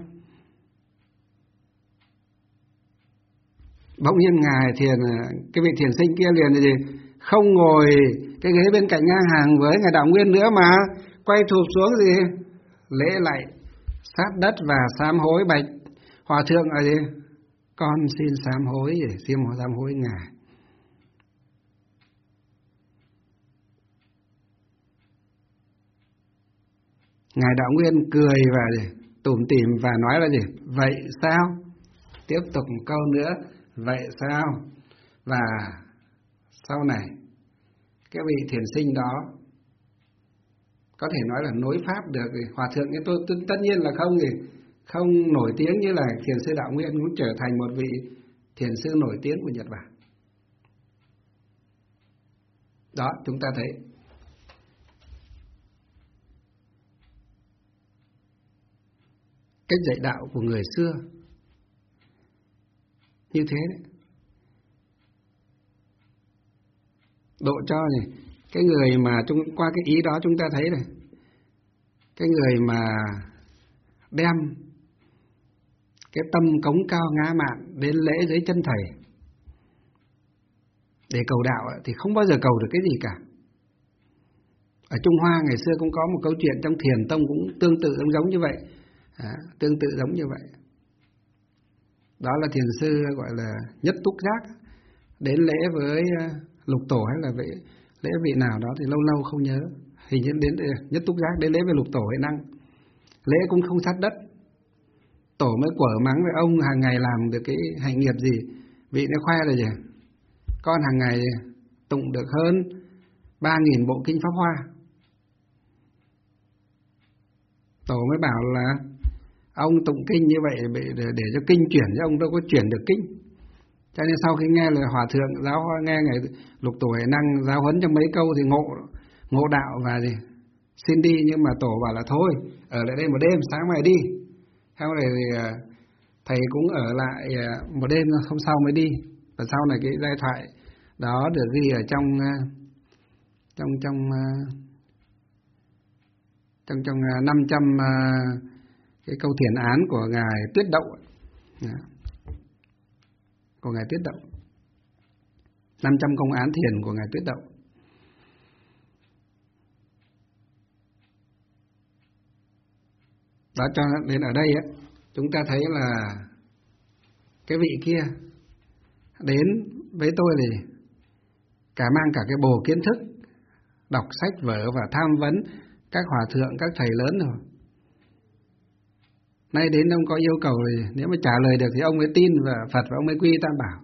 Bỗng nhiên ngài cái vị thiền sinh kia liền là gì? Không ngồi cái ghế bên cạnh ngang hàng với ngài Đạo Nguyên nữa mà quay thụp xuống gì? Lễ lại sát đất và sám hối bạch hòa thượng là gì? Con xin sám hối gì? Xin sám hối ngài. Ngài Đạo Nguyên cười và gì? Tủm tỉm và nói là gì? Vậy sao? Tiếp tục một câu nữa, vậy sao? Và sau này cái vị thiền sinh đó có thể nói là nối pháp được hòa thượng. Tôi tất nhiên là không nổi tiếng như là thiền sư Đạo Nguyên, cũng trở thành một vị thiền sư nổi tiếng của Nhật Bản. Đó, chúng ta thấy cách dạy đạo của người xưa như thế đấy. Độ cho này, cái người mà qua cái ý đó chúng ta thấy này, cái người mà đem cái tâm cống cao ngã mạn đến lễ dưới chân thầy để cầu đạo thì không bao giờ cầu được cái gì cả. Ở Trung Hoa ngày xưa cũng có một câu chuyện trong Thiền Tông cũng tương tự giống như vậy, tương tự giống như vậy. Đó là thiền sư gọi là Nhất Túc Giác đến lễ với Lục Tổ hay là lễ vị nào đó thì lâu lâu không nhớ, hình như đến Nhất Túc Giác đến lễ với Lục Tổ Huệ Năng, lễ cũng không sát đất. Tổ mới quở mắng với ông hàng ngày làm được cái hạnh nghiệp gì, vị nó khoe là gì? Con hàng ngày tụng được hơn 3.000 bộ kinh Pháp Hoa. Tổ mới bảo là ông tụng kinh như vậy để cho kinh chuyển, chứ ông đâu có chuyển được kinh. Cho nên sau khi nghe lời hòa thượng nghe ngày Lục Tổ Huệ Năng giáo huấn trong mấy câu thì ngộ đạo và gì xin đi, nhưng mà tổ bảo là thôi ở lại đây một đêm, sáng mai đi. Sau này thì thầy cũng ở lại một đêm, hôm sau mới đi. Và sau này cái giai thoại đó được ghi ở trong 500 cái câu thiền án của ngài Tuyết Đậu, của ngài Tuyết Đậu, 500 công án thiền của ngài Tuyết Đậu. Đó, cho đến ở đây chúng ta thấy là cái vị kia đến với tôi thì mang cả cái bồ kiến thức, đọc sách vở và tham vấn các hòa thượng, các thầy lớn rồi. Nay đến ông có yêu cầu thì nếu mà trả lời được thì ông mới tin và Phật và ông mới quy Tam Bảo.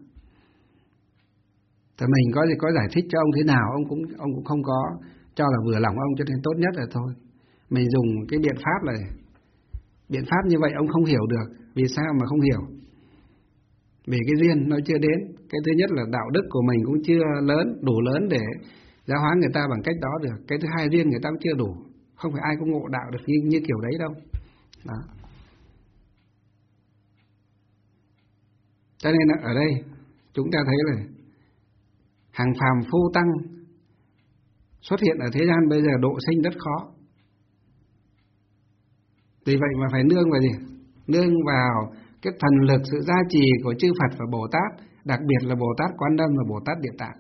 Thì mình có giải thích cho ông thế nào ông cũng không có cho là vừa lòng ông, cho nên tốt nhất là thôi mình dùng cái biện pháp này. Biện pháp như vậy ông không hiểu được. Vì sao mà không hiểu? Vì cái duyên nó chưa đến. Cái thứ nhất là đạo đức của mình cũng chưa đủ lớn để giáo hóa người ta bằng cách đó được. Cái thứ hai, duyên người ta cũng chưa đủ. Không phải ai cũng ngộ đạo được như kiểu đấy đâu. Đó. Cho nên ở đây chúng ta thấy là hàng phàm phu tăng xuất hiện ở thế gian bây giờ độ sinh rất khó. Vì vậy mà phải nương vào gì? Nương vào cái thần lực, sự gia trì của chư Phật và Bồ Tát, đặc biệt là Bồ Tát Quán Âm và Bồ Tát Địa Tạng.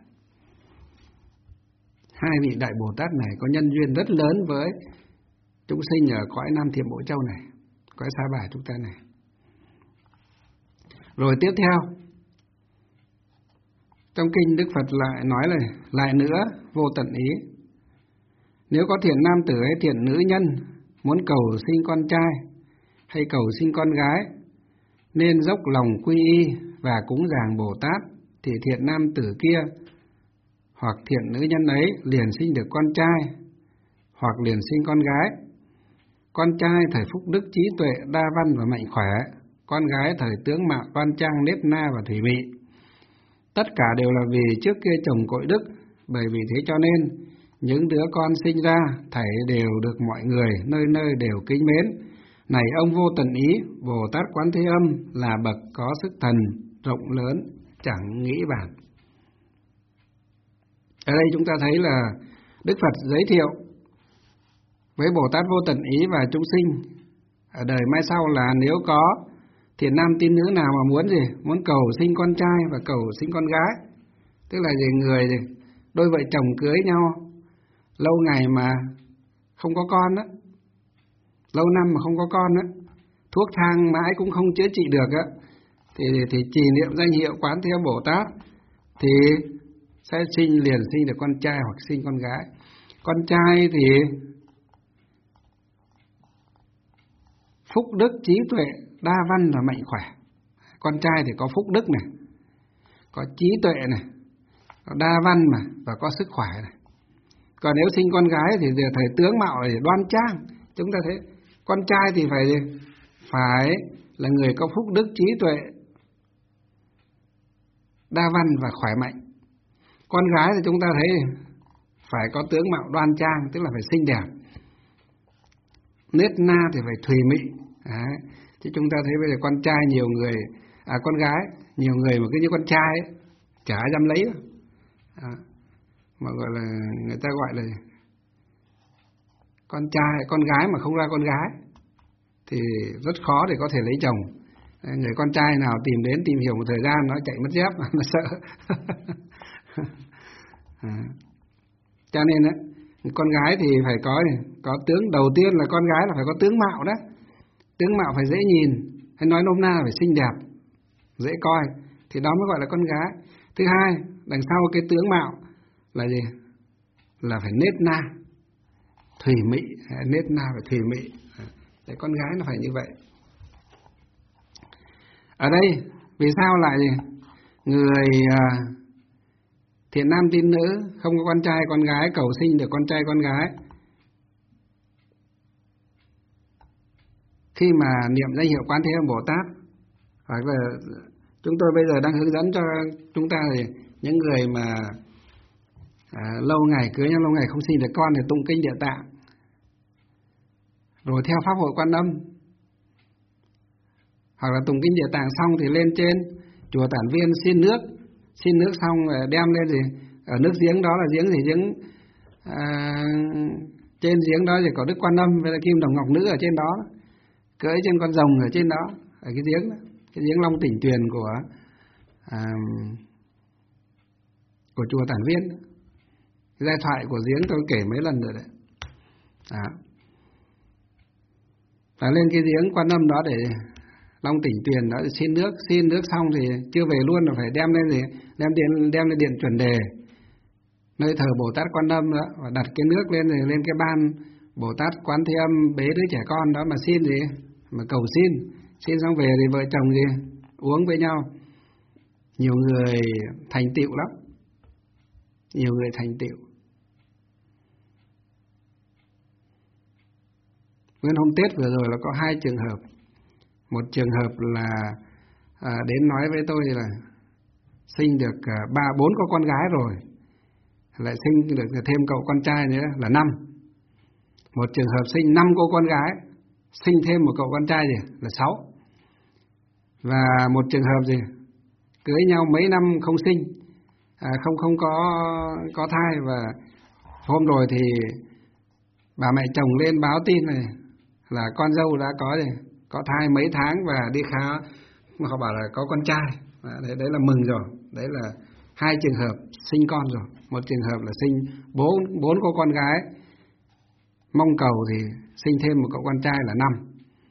Hai vị đại Bồ Tát này có nhân duyên rất lớn với chúng sinh ở cõi Nam Thiểm Bộ Châu này, cõi Sa Bà chúng ta này. Rồi tiếp theo, trong kinh Đức Phật lại nói lại nữa vô tận ý. Nếu có thiện nam tử hay thiện nữ nhân muốn cầu sinh con trai hay cầu sinh con gái, nên dốc lòng quy y và cúng dường Bồ Tát, thì thiện nam tử kia hoặc thiện nữ nhân ấy liền sinh được con trai hoặc liền sinh con gái. Con trai thời phúc đức trí tuệ đa văn và mạnh khỏe, con gái thời tướng mạo đoan trang nết na và thủy mị. Tất cả đều là vì trước kia trồng cội đức, bởi vì thế cho nên những đứa con sinh ra thảy đều được mọi người nơi nơi đều kính mến. Này ông vô tận ý, Bồ Tát Quán Thế Âm là bậc có sức thần rộng lớn, chẳng nghĩ bàn. Ở đây chúng ta thấy là Đức Phật giới thiệu với Bồ Tát vô tận ý và chúng sinh ở đời mai sau là nếu có thiện nam tín nữ nào mà muốn gì? Muốn cầu sinh con trai và cầu sinh con gái. Tức là người đôi vợ chồng cưới nhau lâu ngày mà không có con đó, lâu năm mà không có con đó, thuốc thang mãi cũng không chữa trị được á, thì trì niệm danh hiệu Quán Thế Âm Bồ Tát thì sẽ liền sinh được con trai hoặc sinh con gái. Con trai thì phúc đức trí tuệ đa văn và mạnh khỏe. Con trai thì có phúc đức này, có trí tuệ này, có đa văn mà và có sức khỏe này. Còn nếu sinh con gái thì thời tướng mạo để đoan trang. Chúng ta thấy con trai thì phải là người có phúc đức trí tuệ đa văn và khỏe mạnh. Con gái thì chúng ta thấy phải có tướng mạo đoan trang, tức là phải xinh đẹp, nết na thì phải thùy mị. Đấy. Chứ chúng ta thấy bây giờ con trai nhiều người, con gái nhiều người mà cứ như con trai ấy, chả ai dám lấy đâu. Mà gọi là người ta gọi là con trai, con gái mà không ra con gái thì rất khó để có thể lấy chồng. Người con trai nào tìm hiểu một thời gian nó chạy mất dép, nó sợ. Cho nên á, con gái thì phải có tướng. Đầu tiên là con gái là phải có tướng mạo đó. Tướng mạo phải dễ nhìn, hay nói nôm na là phải xinh đẹp, dễ coi, thì đó mới gọi là con gái. Thứ hai, đằng sau cái tướng mạo là gì? Là phải nết na, thùy mị, nết na và thùy mị. Để con gái nó phải như vậy. Ở đây vì sao lại người thiện nam tín nữ không có con trai con gái cầu sinh được con trai con gái? Khi mà niệm danh hiệu Quán Thế Âm Bồ Tát, hoặc là chúng tôi bây giờ đang hướng dẫn cho chúng ta thì những người mà lâu ngày cưới nhau, lâu ngày không sinh được con thì tụng kinh Địa Tạng, rồi theo pháp hội Quan Âm, hoặc là tụng kinh Địa Tạng xong thì lên trên chùa Tản Viên xin nước xong đem lên ở nước giếng đó là giếng trên giếng đó thì có Đức Quan Âm với là Kim Đồng Ngọc Nữ ở trên đó, cưỡi trên con rồng ở trên đó, ở cái giếng đó, cái giếng Long Tỉnh Tuyền của chùa Tản Viên. Cái giai thoại của giếng tôi kể mấy lần rồi đấy. Và lên cái giếng Quan Âm đó để Long Tỉnh Tuyền đó để xin nước xong thì chưa về luôn, là phải đem lên điện chuẩn đề nơi thờ Bồ Tát Quan Âm đó, và đặt cái nước lên rồi lên cái ban Bồ Tát Quán Thế Âm bế đứa trẻ con đó mà xin mà cầu xin xong về thì vợ chồng uống với nhau. Nhiều người thành tựu lắm, nhiều người thành tựu. Nguyên hôm Tết vừa rồi là có 2 trường hợp. Một trường hợp là đến nói với tôi là sinh được 3-4 có con gái rồi, lại sinh được thêm cậu con trai nữa là 5. Một trường hợp sinh 5 cô con gái, sinh thêm một cậu con trai là 6. Và một trường hợp cưới nhau mấy năm không sinh, không có thai, và hôm rồi thì bà mẹ chồng lên báo tin này là con dâu đã có thai mấy tháng và đi khám, họ bảo là có con trai. Đấy là mừng rồi, đấy là 2 trường hợp sinh con rồi. Một trường hợp là sinh bốn cô con gái, mong cầu thì sinh thêm một cậu con trai là 5.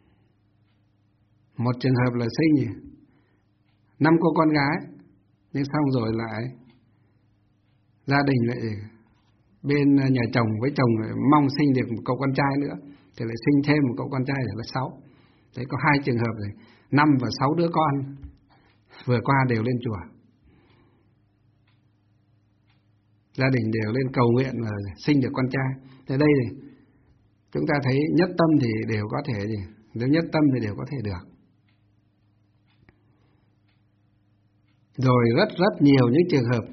Một trường hợp là sinh 5 cô con gái, nhưng xong rồi lại gia đình lại bên nhà chồng với chồng lại mong sinh được một cậu con trai nữa, thì lại sinh thêm một cậu con trai là 6. Đấy, có 2 trường hợp rồi, 5 và 6 đứa con vừa qua đều lên chùa. Gia đình đều lên cầu nguyện là sinh được con trai. Thế đây thì chúng ta thấy nhất tâm thì đều có thể nếu nhất tâm thì đều có thể được. Rồi rất nhiều những trường hợp,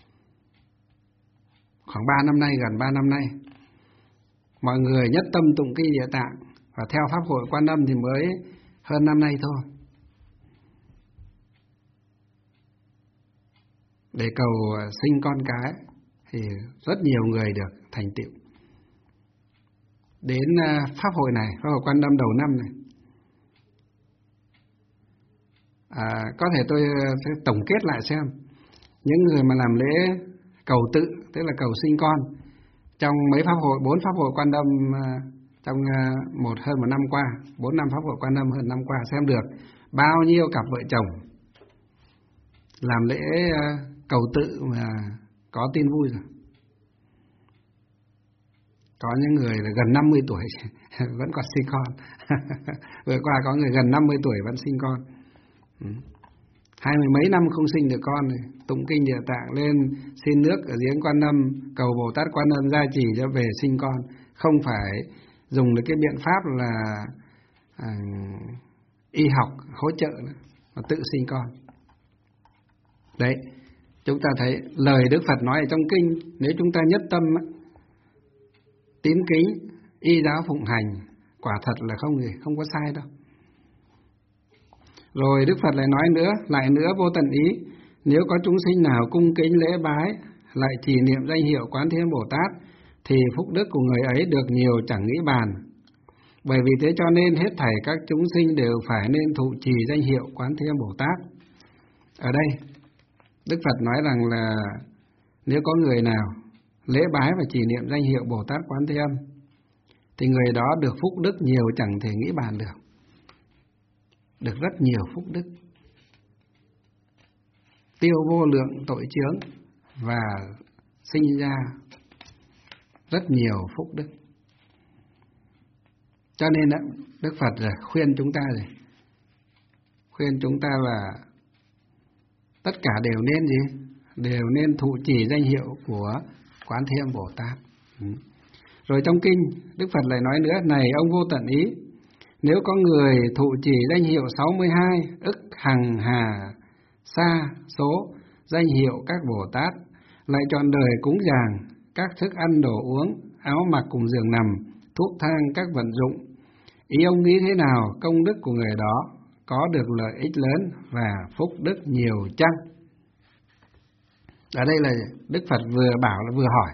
khoảng 3 năm nay, gần 3 năm nay, mọi người nhất tâm tụng kinh Địa Tạng và theo pháp hội Quan Âm thì mới hơn năm nay thôi, để cầu sinh con cái, thì rất nhiều người được thành tựu. Đến pháp hội này, pháp hội Quan Âm đầu năm này, có thể tôi sẽ tổng kết lại xem những người mà làm lễ cầu tự, tức là cầu sinh con trong mấy pháp hội, 4 pháp hội Quan Âm trong hơn một năm qua, 4 năm pháp hội Quan Âm hơn năm qua, xem được bao nhiêu cặp vợ chồng làm lễ cầu tự mà có tin vui rồi. Có những người là gần 50 tuổi vẫn còn sinh con. Vừa qua có người gần 50 tuổi vẫn sinh con. 20 mấy năm không sinh được con rồi, tụng kinh Địa Tạng lên xin nước ở giếng Quan Âm, cầu Bồ Tát Quan Âm gia trì cho về sinh con, không phải dùng được cái biện pháp là y học hỗ trợ nữa, mà tự sinh con. Đấy, chúng ta thấy lời Đức Phật nói ở trong kinh, nếu chúng ta nhất tâm tín kính y giáo phụng hành, quả thật là không có sai đâu. Rồi Đức Phật lại nữa vô tận ý, nếu có chúng sinh nào cung kính lễ bái, lại trì niệm danh hiệu Quán Thế Bồ Tát, thì phúc đức của người ấy được nhiều chẳng nghĩ bàn. Bởi vì thế cho nên hết thảy các chúng sinh đều phải nên thụ trì danh hiệu Quán Thế Bồ Tát. Ở đây Đức Phật nói rằng là nếu có người nào lễ bái và trì niệm danh hiệu Bồ Tát Quán Thế Âm, thì người đó được phúc đức nhiều chẳng thể nghĩ bàn được. Được rất nhiều phúc đức, tiêu vô lượng tội chướng và sinh ra rất nhiều phúc đức. Cho nên Đức Phật khuyên chúng ta là tất cả đều nên đều nên thụ trì danh hiệu của Quán Thế Âm Bồ Tát. Rồi trong kinh Đức Phật lại nói nữa, này ông vô tận ý, nếu có người thụ trì danh hiệu 62 ức hằng hà sa số danh hiệu các Bồ Tát, lại trọn đời cúng dường các thức ăn đồ uống, áo mặc cùng giường nằm, thuốc thang các vận dụng, ý ông nghĩ thế nào công đức của người đó có được lợi ích lớn và phúc đức nhiều chăng? Ở đây là Đức Phật vừa bảo là vừa hỏi,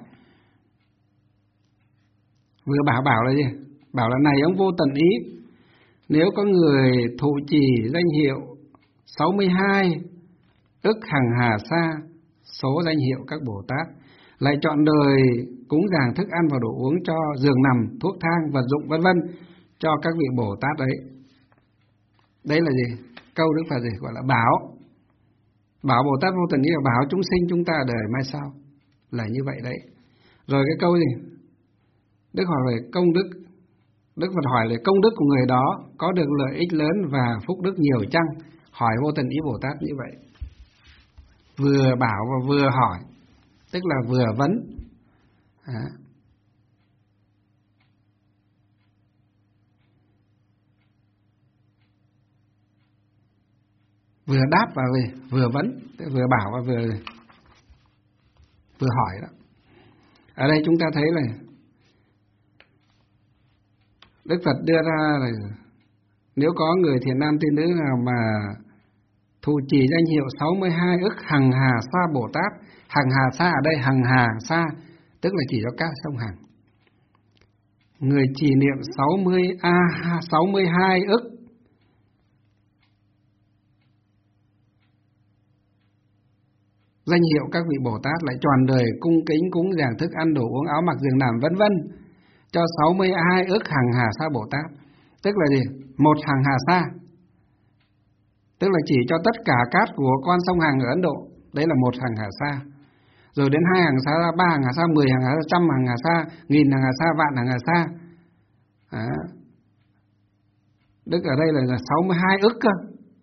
vừa bảo là gì? Bảo là này ông vô tận ý, nếu có người thụ trì danh hiệu 62 ức hằng hà sa số danh hiệu các Bồ Tát, lại trọn đời cúng dường thức ăn và đồ uống cho giường nằm, thuốc thang, vật dụng vân vân cho các vị Bồ Tát ấy. Đấy là gì? Câu Đức Phật gì gọi là bảo Bồ Tát vô tận ý là bảo chúng sinh chúng ta đời mai sau, là như vậy đấy. Rồi cái câu gì? Đức hỏi về công đức. Đức Phật hỏi là công đức của người đó có được lợi ích lớn và phúc đức nhiều chăng? Hỏi vô tận ý Bồ Tát như vậy. Vừa bảo và vừa hỏi, tức là vừa vấn. Vừa đáp và vừa vấn, vừa bảo và vừa hỏi đó. Ở đây chúng ta thấy là Đức Phật đưa ra là nếu có người thiện nam tín nữ nào mà thụ trì danh hiệu 62 ức hằng hà sa Bồ Tát. Hằng hà sa ở đây, hằng hà sa tức là chỉ cho các sông Hằng. Người trì niệm 62 ức danh hiệu các vị Bồ Tát, lại trọn đời cung kính cúng dường thức ăn đồ uống áo mặc giường nằm vân vân cho 62 ức hằng hà sa Bồ Tát. Tức là gì? Một hằng hà sa tức là chỉ cho tất cả cát của con sông Hằng ở Ấn Độ, đấy là một hằng hà sa. Rồi đến 2 hằng hà sa, 3 hằng hà sa, 10 hằng hà sa, 100 hằng hà sa, 1000 hằng hà sa, vạn hằng hà sa. Đức ở đây là 62 ức cơ.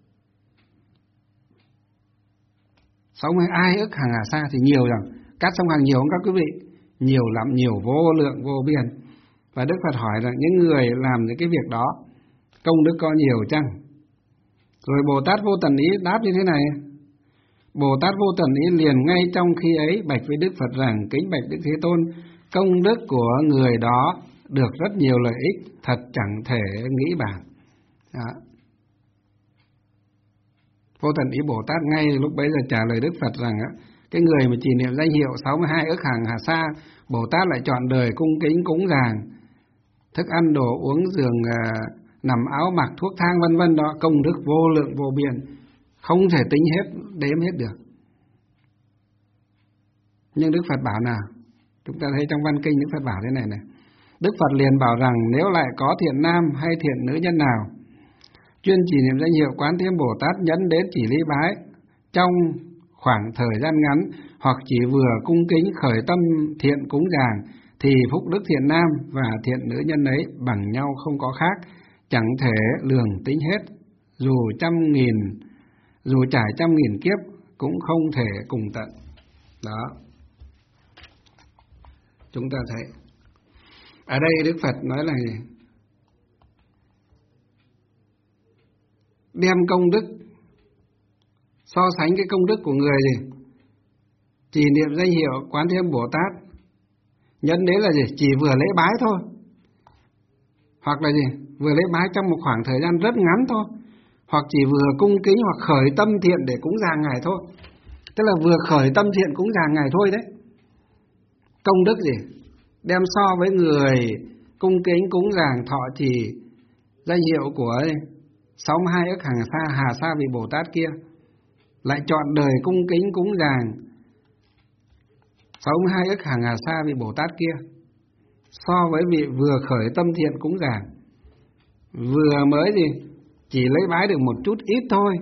62 ức hằng hà sa thì nhiều rồi. Cát sông Hằng nhiều không các quý vị? Nhiều lắm, nhiều vô lượng vô biên. Và Đức Phật hỏi là những người làm những cái việc đó công đức có nhiều chăng? Rồi Bồ Tát Vô Tận Ý đáp như thế này. Bồ Tát Vô Tận Ý liền ngay trong khi ấy bạch với Đức Phật rằng: kính bạch Đức Thế Tôn, công đức của người đó được rất nhiều lợi ích, thật chẳng thể nghĩ bàn. Đó. Vô Tận Ý Bồ Tát ngay lúc bấy giờ trả lời Đức Phật rằng cái người mà trì niệm danh hiệu 62 ức hằng hà sa Bồ Tát lại trọn đời cung kính cúng dường thức ăn đồ uống giường nằm áo mặc thuốc thang vân vân đó, công đức vô lượng vô biên, không thể tính hết, đếm hết được. Nhưng Đức Phật bảo nào? Chúng ta thấy trong văn kinh Đức Phật bảo thế này này. Đức Phật liền bảo rằng nếu lại có thiện nam hay thiện nữ nhân nào chuyên trì niệm danh hiệu Quán Thế Âm Bồ Tát nhẫn đến chỉ lý bái trong khoảng thời gian ngắn, hoặc chỉ vừa cung kính khởi tâm thiện cúng dường, thì phúc đức thiện nam và thiện nữ nhân ấy bằng nhau không có khác, chẳng thể lường tính hết, dù trải 100.000 kiếp cũng không thể cùng tận. Đó. Chúng ta thấy ở đây Đức Phật nói là gì? Đem công đức so sánh cái công đức của người gì? Chỉ niệm danh hiệu Quán Thế Âm Bồ Tát, nhân đấy là gì? Chỉ vừa lễ bái thôi, hoặc là gì? Vừa lễ bái trong một khoảng thời gian rất ngắn thôi, hoặc chỉ vừa cung kính hoặc khởi tâm thiện để cúng dường Ngài thôi. Tức là vừa khởi tâm thiện cúng dường Ngài thôi đấy. Công đức gì? Đem so với người cung kính cúng dường thọ trì danh hiệu của 62 ức hà sa vị Bồ Tát kia, lại trọn đời cung kính cúng dường 62 ức hà sa vị Bồ Tát kia, so với vị vừa khởi tâm thiện cúng dường, vừa mới gì chỉ lấy bái được một chút ít thôi,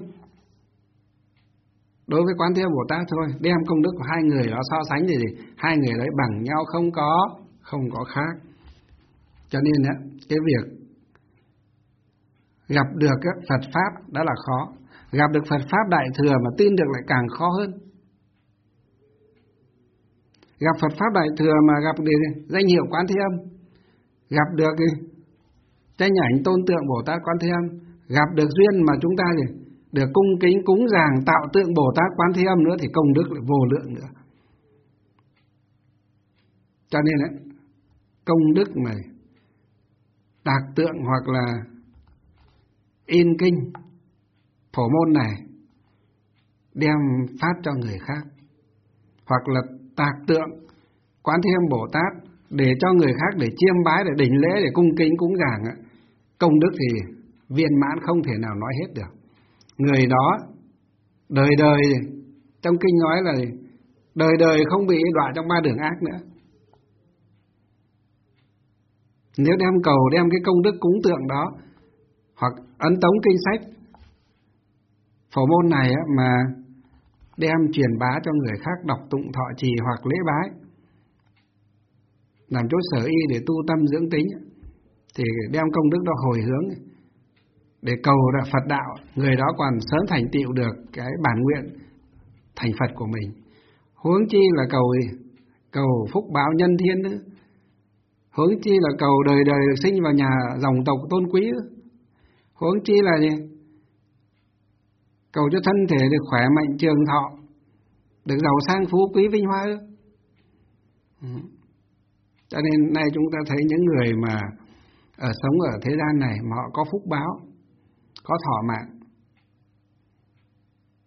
đối với Quán Thế Âm Bồ Tát thôi, đem công đức của hai người đó so sánh thì gì? Hai người đấy bằng nhau, không có khác. Cho nên cái việc gặp được Phật Pháp đó là khó. Gặp được Phật Pháp Đại Thừa mà tin được lại càng khó hơn. Gặp Phật Pháp Đại Thừa mà gặp được danh hiệu Quán Thế Âm, gặp được tranh ảnh tôn tượng Bồ Tát Quán Thế Âm, gặp được duyên mà chúng ta được cung kính cúng dường tạo tượng Bồ Tát Quán Thế Âm nữa thì công đức lại vô lượng nữa. Cho nên công đức này tạc tượng hoặc là in kinh phổ môn này đem phát cho người khác, hoặc là tạc tượng Quán Thế Âm Bồ Tát để cho người khác để chiêm bái, để đỉnh lễ, để cung kính cúng dường, công đức thì viên mãn không thể nào nói hết được. Người đó đời đời, trong kinh nói là đời đời không bị đọa trong 3 đường ác nữa. Nếu đem cái công đức cúng tượng đó hoặc ấn tống kinh sách phổ môn này mà đem truyền bá cho người khác đọc tụng thọ trì hoặc lễ bái, làm chỗ sở y để tu tâm dưỡng tính, thì đem công đức đó hồi hướng để cầu Phật đạo, người đó còn sớm thành tựu được cái bản nguyện thành Phật của mình. Huống chi là cầu phúc báo nhân thiên nữa, huống chi là cầu đời đời được sinh vào nhà dòng tộc tôn quý nữa, huống chi là gì? Cầu cho thân thể được khỏe mạnh trường thọ, được giàu sang phú quý vinh hoa nữa. Cho nên nay chúng ta thấy những người mà sống ở thế gian này mà họ có phúc báo, có thọ mạng,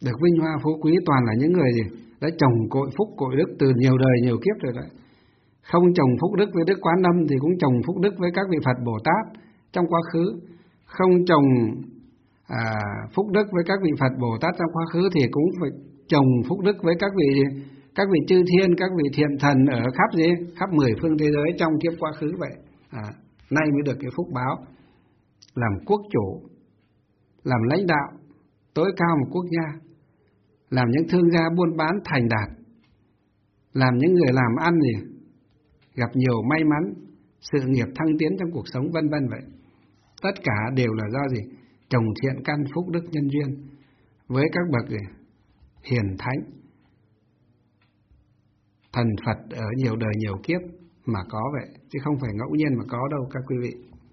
được vinh hoa phú quý toàn là những người gì đã trồng cội phúc cội đức từ nhiều đời nhiều kiếp rồi đấy. Không trồng phúc đức với Đức Quán Âm thì cũng trồng phúc đức với các vị Phật Bồ Tát trong quá khứ. Không trồng phúc đức với các vị Phật Bồ Tát trong quá khứ thì cũng phải trồng phúc đức với các vị chư thiên, các vị thiện thần ở khắp 10 phương thế giới trong kiếp quá khứ vậy. Nay mới được cái phúc báo làm quốc chủ, làm lãnh đạo tối cao một quốc gia, làm những thương gia buôn bán thành đạt, làm những người làm ăn gặp nhiều may mắn, sự nghiệp thăng tiến trong cuộc sống vân vân vậy. Tất cả đều là do trồng thiện căn phúc đức nhân duyên với các bậc hiền thánh, thần Phật ở nhiều đời nhiều kiếp mà có vậy, chứ không phải ngẫu nhiên mà có đâu các quý vị.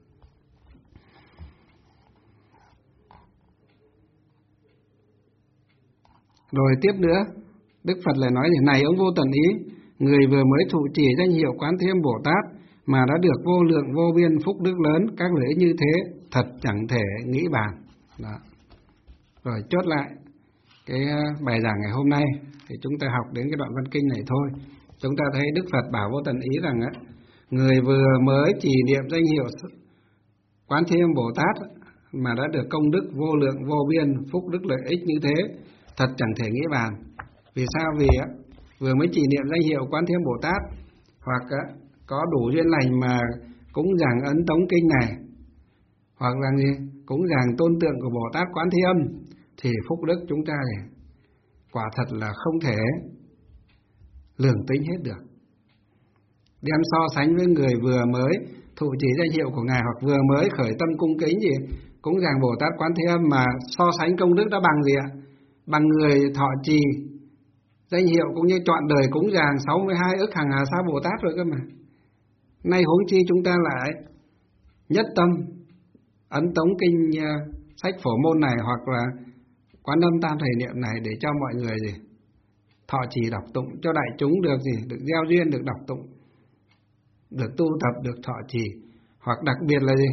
Rồi tiếp nữa, Đức Phật lại nói này ông Vô Tận Ý, người vừa mới thụ trì danh hiệu Quán Thế Âm Bồ Tát mà đã được vô lượng vô biên phúc đức lớn, các lợi ích như thế thật chẳng thể nghĩ bàn. Đó. Rồi chốt lại cái bài giảng ngày hôm nay thì chúng ta học đến cái đoạn văn kinh này thôi. Chúng ta thấy Đức Phật bảo Vô Tận Ý rằng người vừa mới trì niệm danh hiệu Quán Thế Âm Bồ Tát mà đã được công đức vô lượng vô biên phúc đức lợi ích như thế thật chẳng thể nghĩ bàn. Vì sao? Vì vừa mới trì niệm danh hiệu Quán Thế Âm Bồ Tát hoặc có đủ duyên lành mà cúng dường ấn tống kinh này, hoặc là cúng dường tôn tượng của Bồ Tát Quán Thế Âm thì phúc đức chúng ta quả thật là không thể lường tính hết được. Đem so sánh với người vừa mới thụ trì danh hiệu của Ngài hoặc vừa mới khởi tâm cung kính cúng dường Bồ Tát Quán Thế Âm mà so sánh công đức đã bằng gì ạ? Bằng người thọ trì danh hiệu cũng như trọn đời cúng dường 62 ức hằng hà sa Bồ Tát rồi cơ mà. Nay huống chi chúng ta lại nhất tâm ấn tống kinh sách Phổ Môn này hoặc là Quán Âm Tam Thời Niệm này để cho mọi người thọ trì đọc tụng, cho đại chúng được được gieo duyên, được đọc tụng, được tu tập, được thọ trì, hoặc đặc biệt là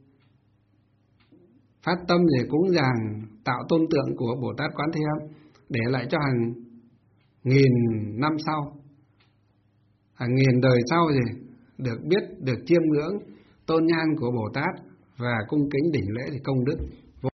phát tâm cúng dường tạo tôn tượng của Bồ Tát Quán Thế Âm để lại cho hàng nghìn năm sau, hàng nghìn đời sau được biết, được chiêm ngưỡng tôn nhan của Bồ Tát và cung kính đỉnh lễ thì công đức.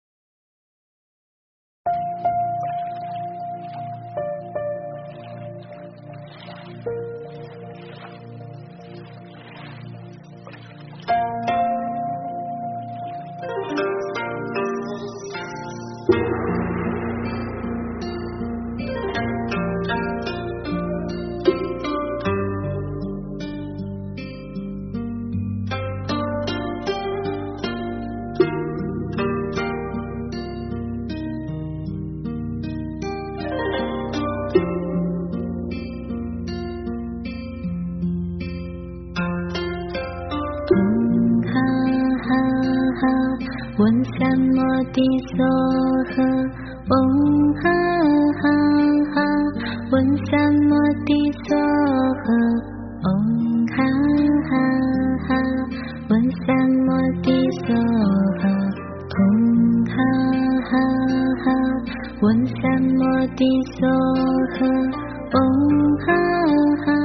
One Samoti Soha Om Ha Ha Ha One Samoti Soha Om Ha Ha Ha One Samoti Soha Om Ha Ha Ha One Samoti Soha Om Ha Ha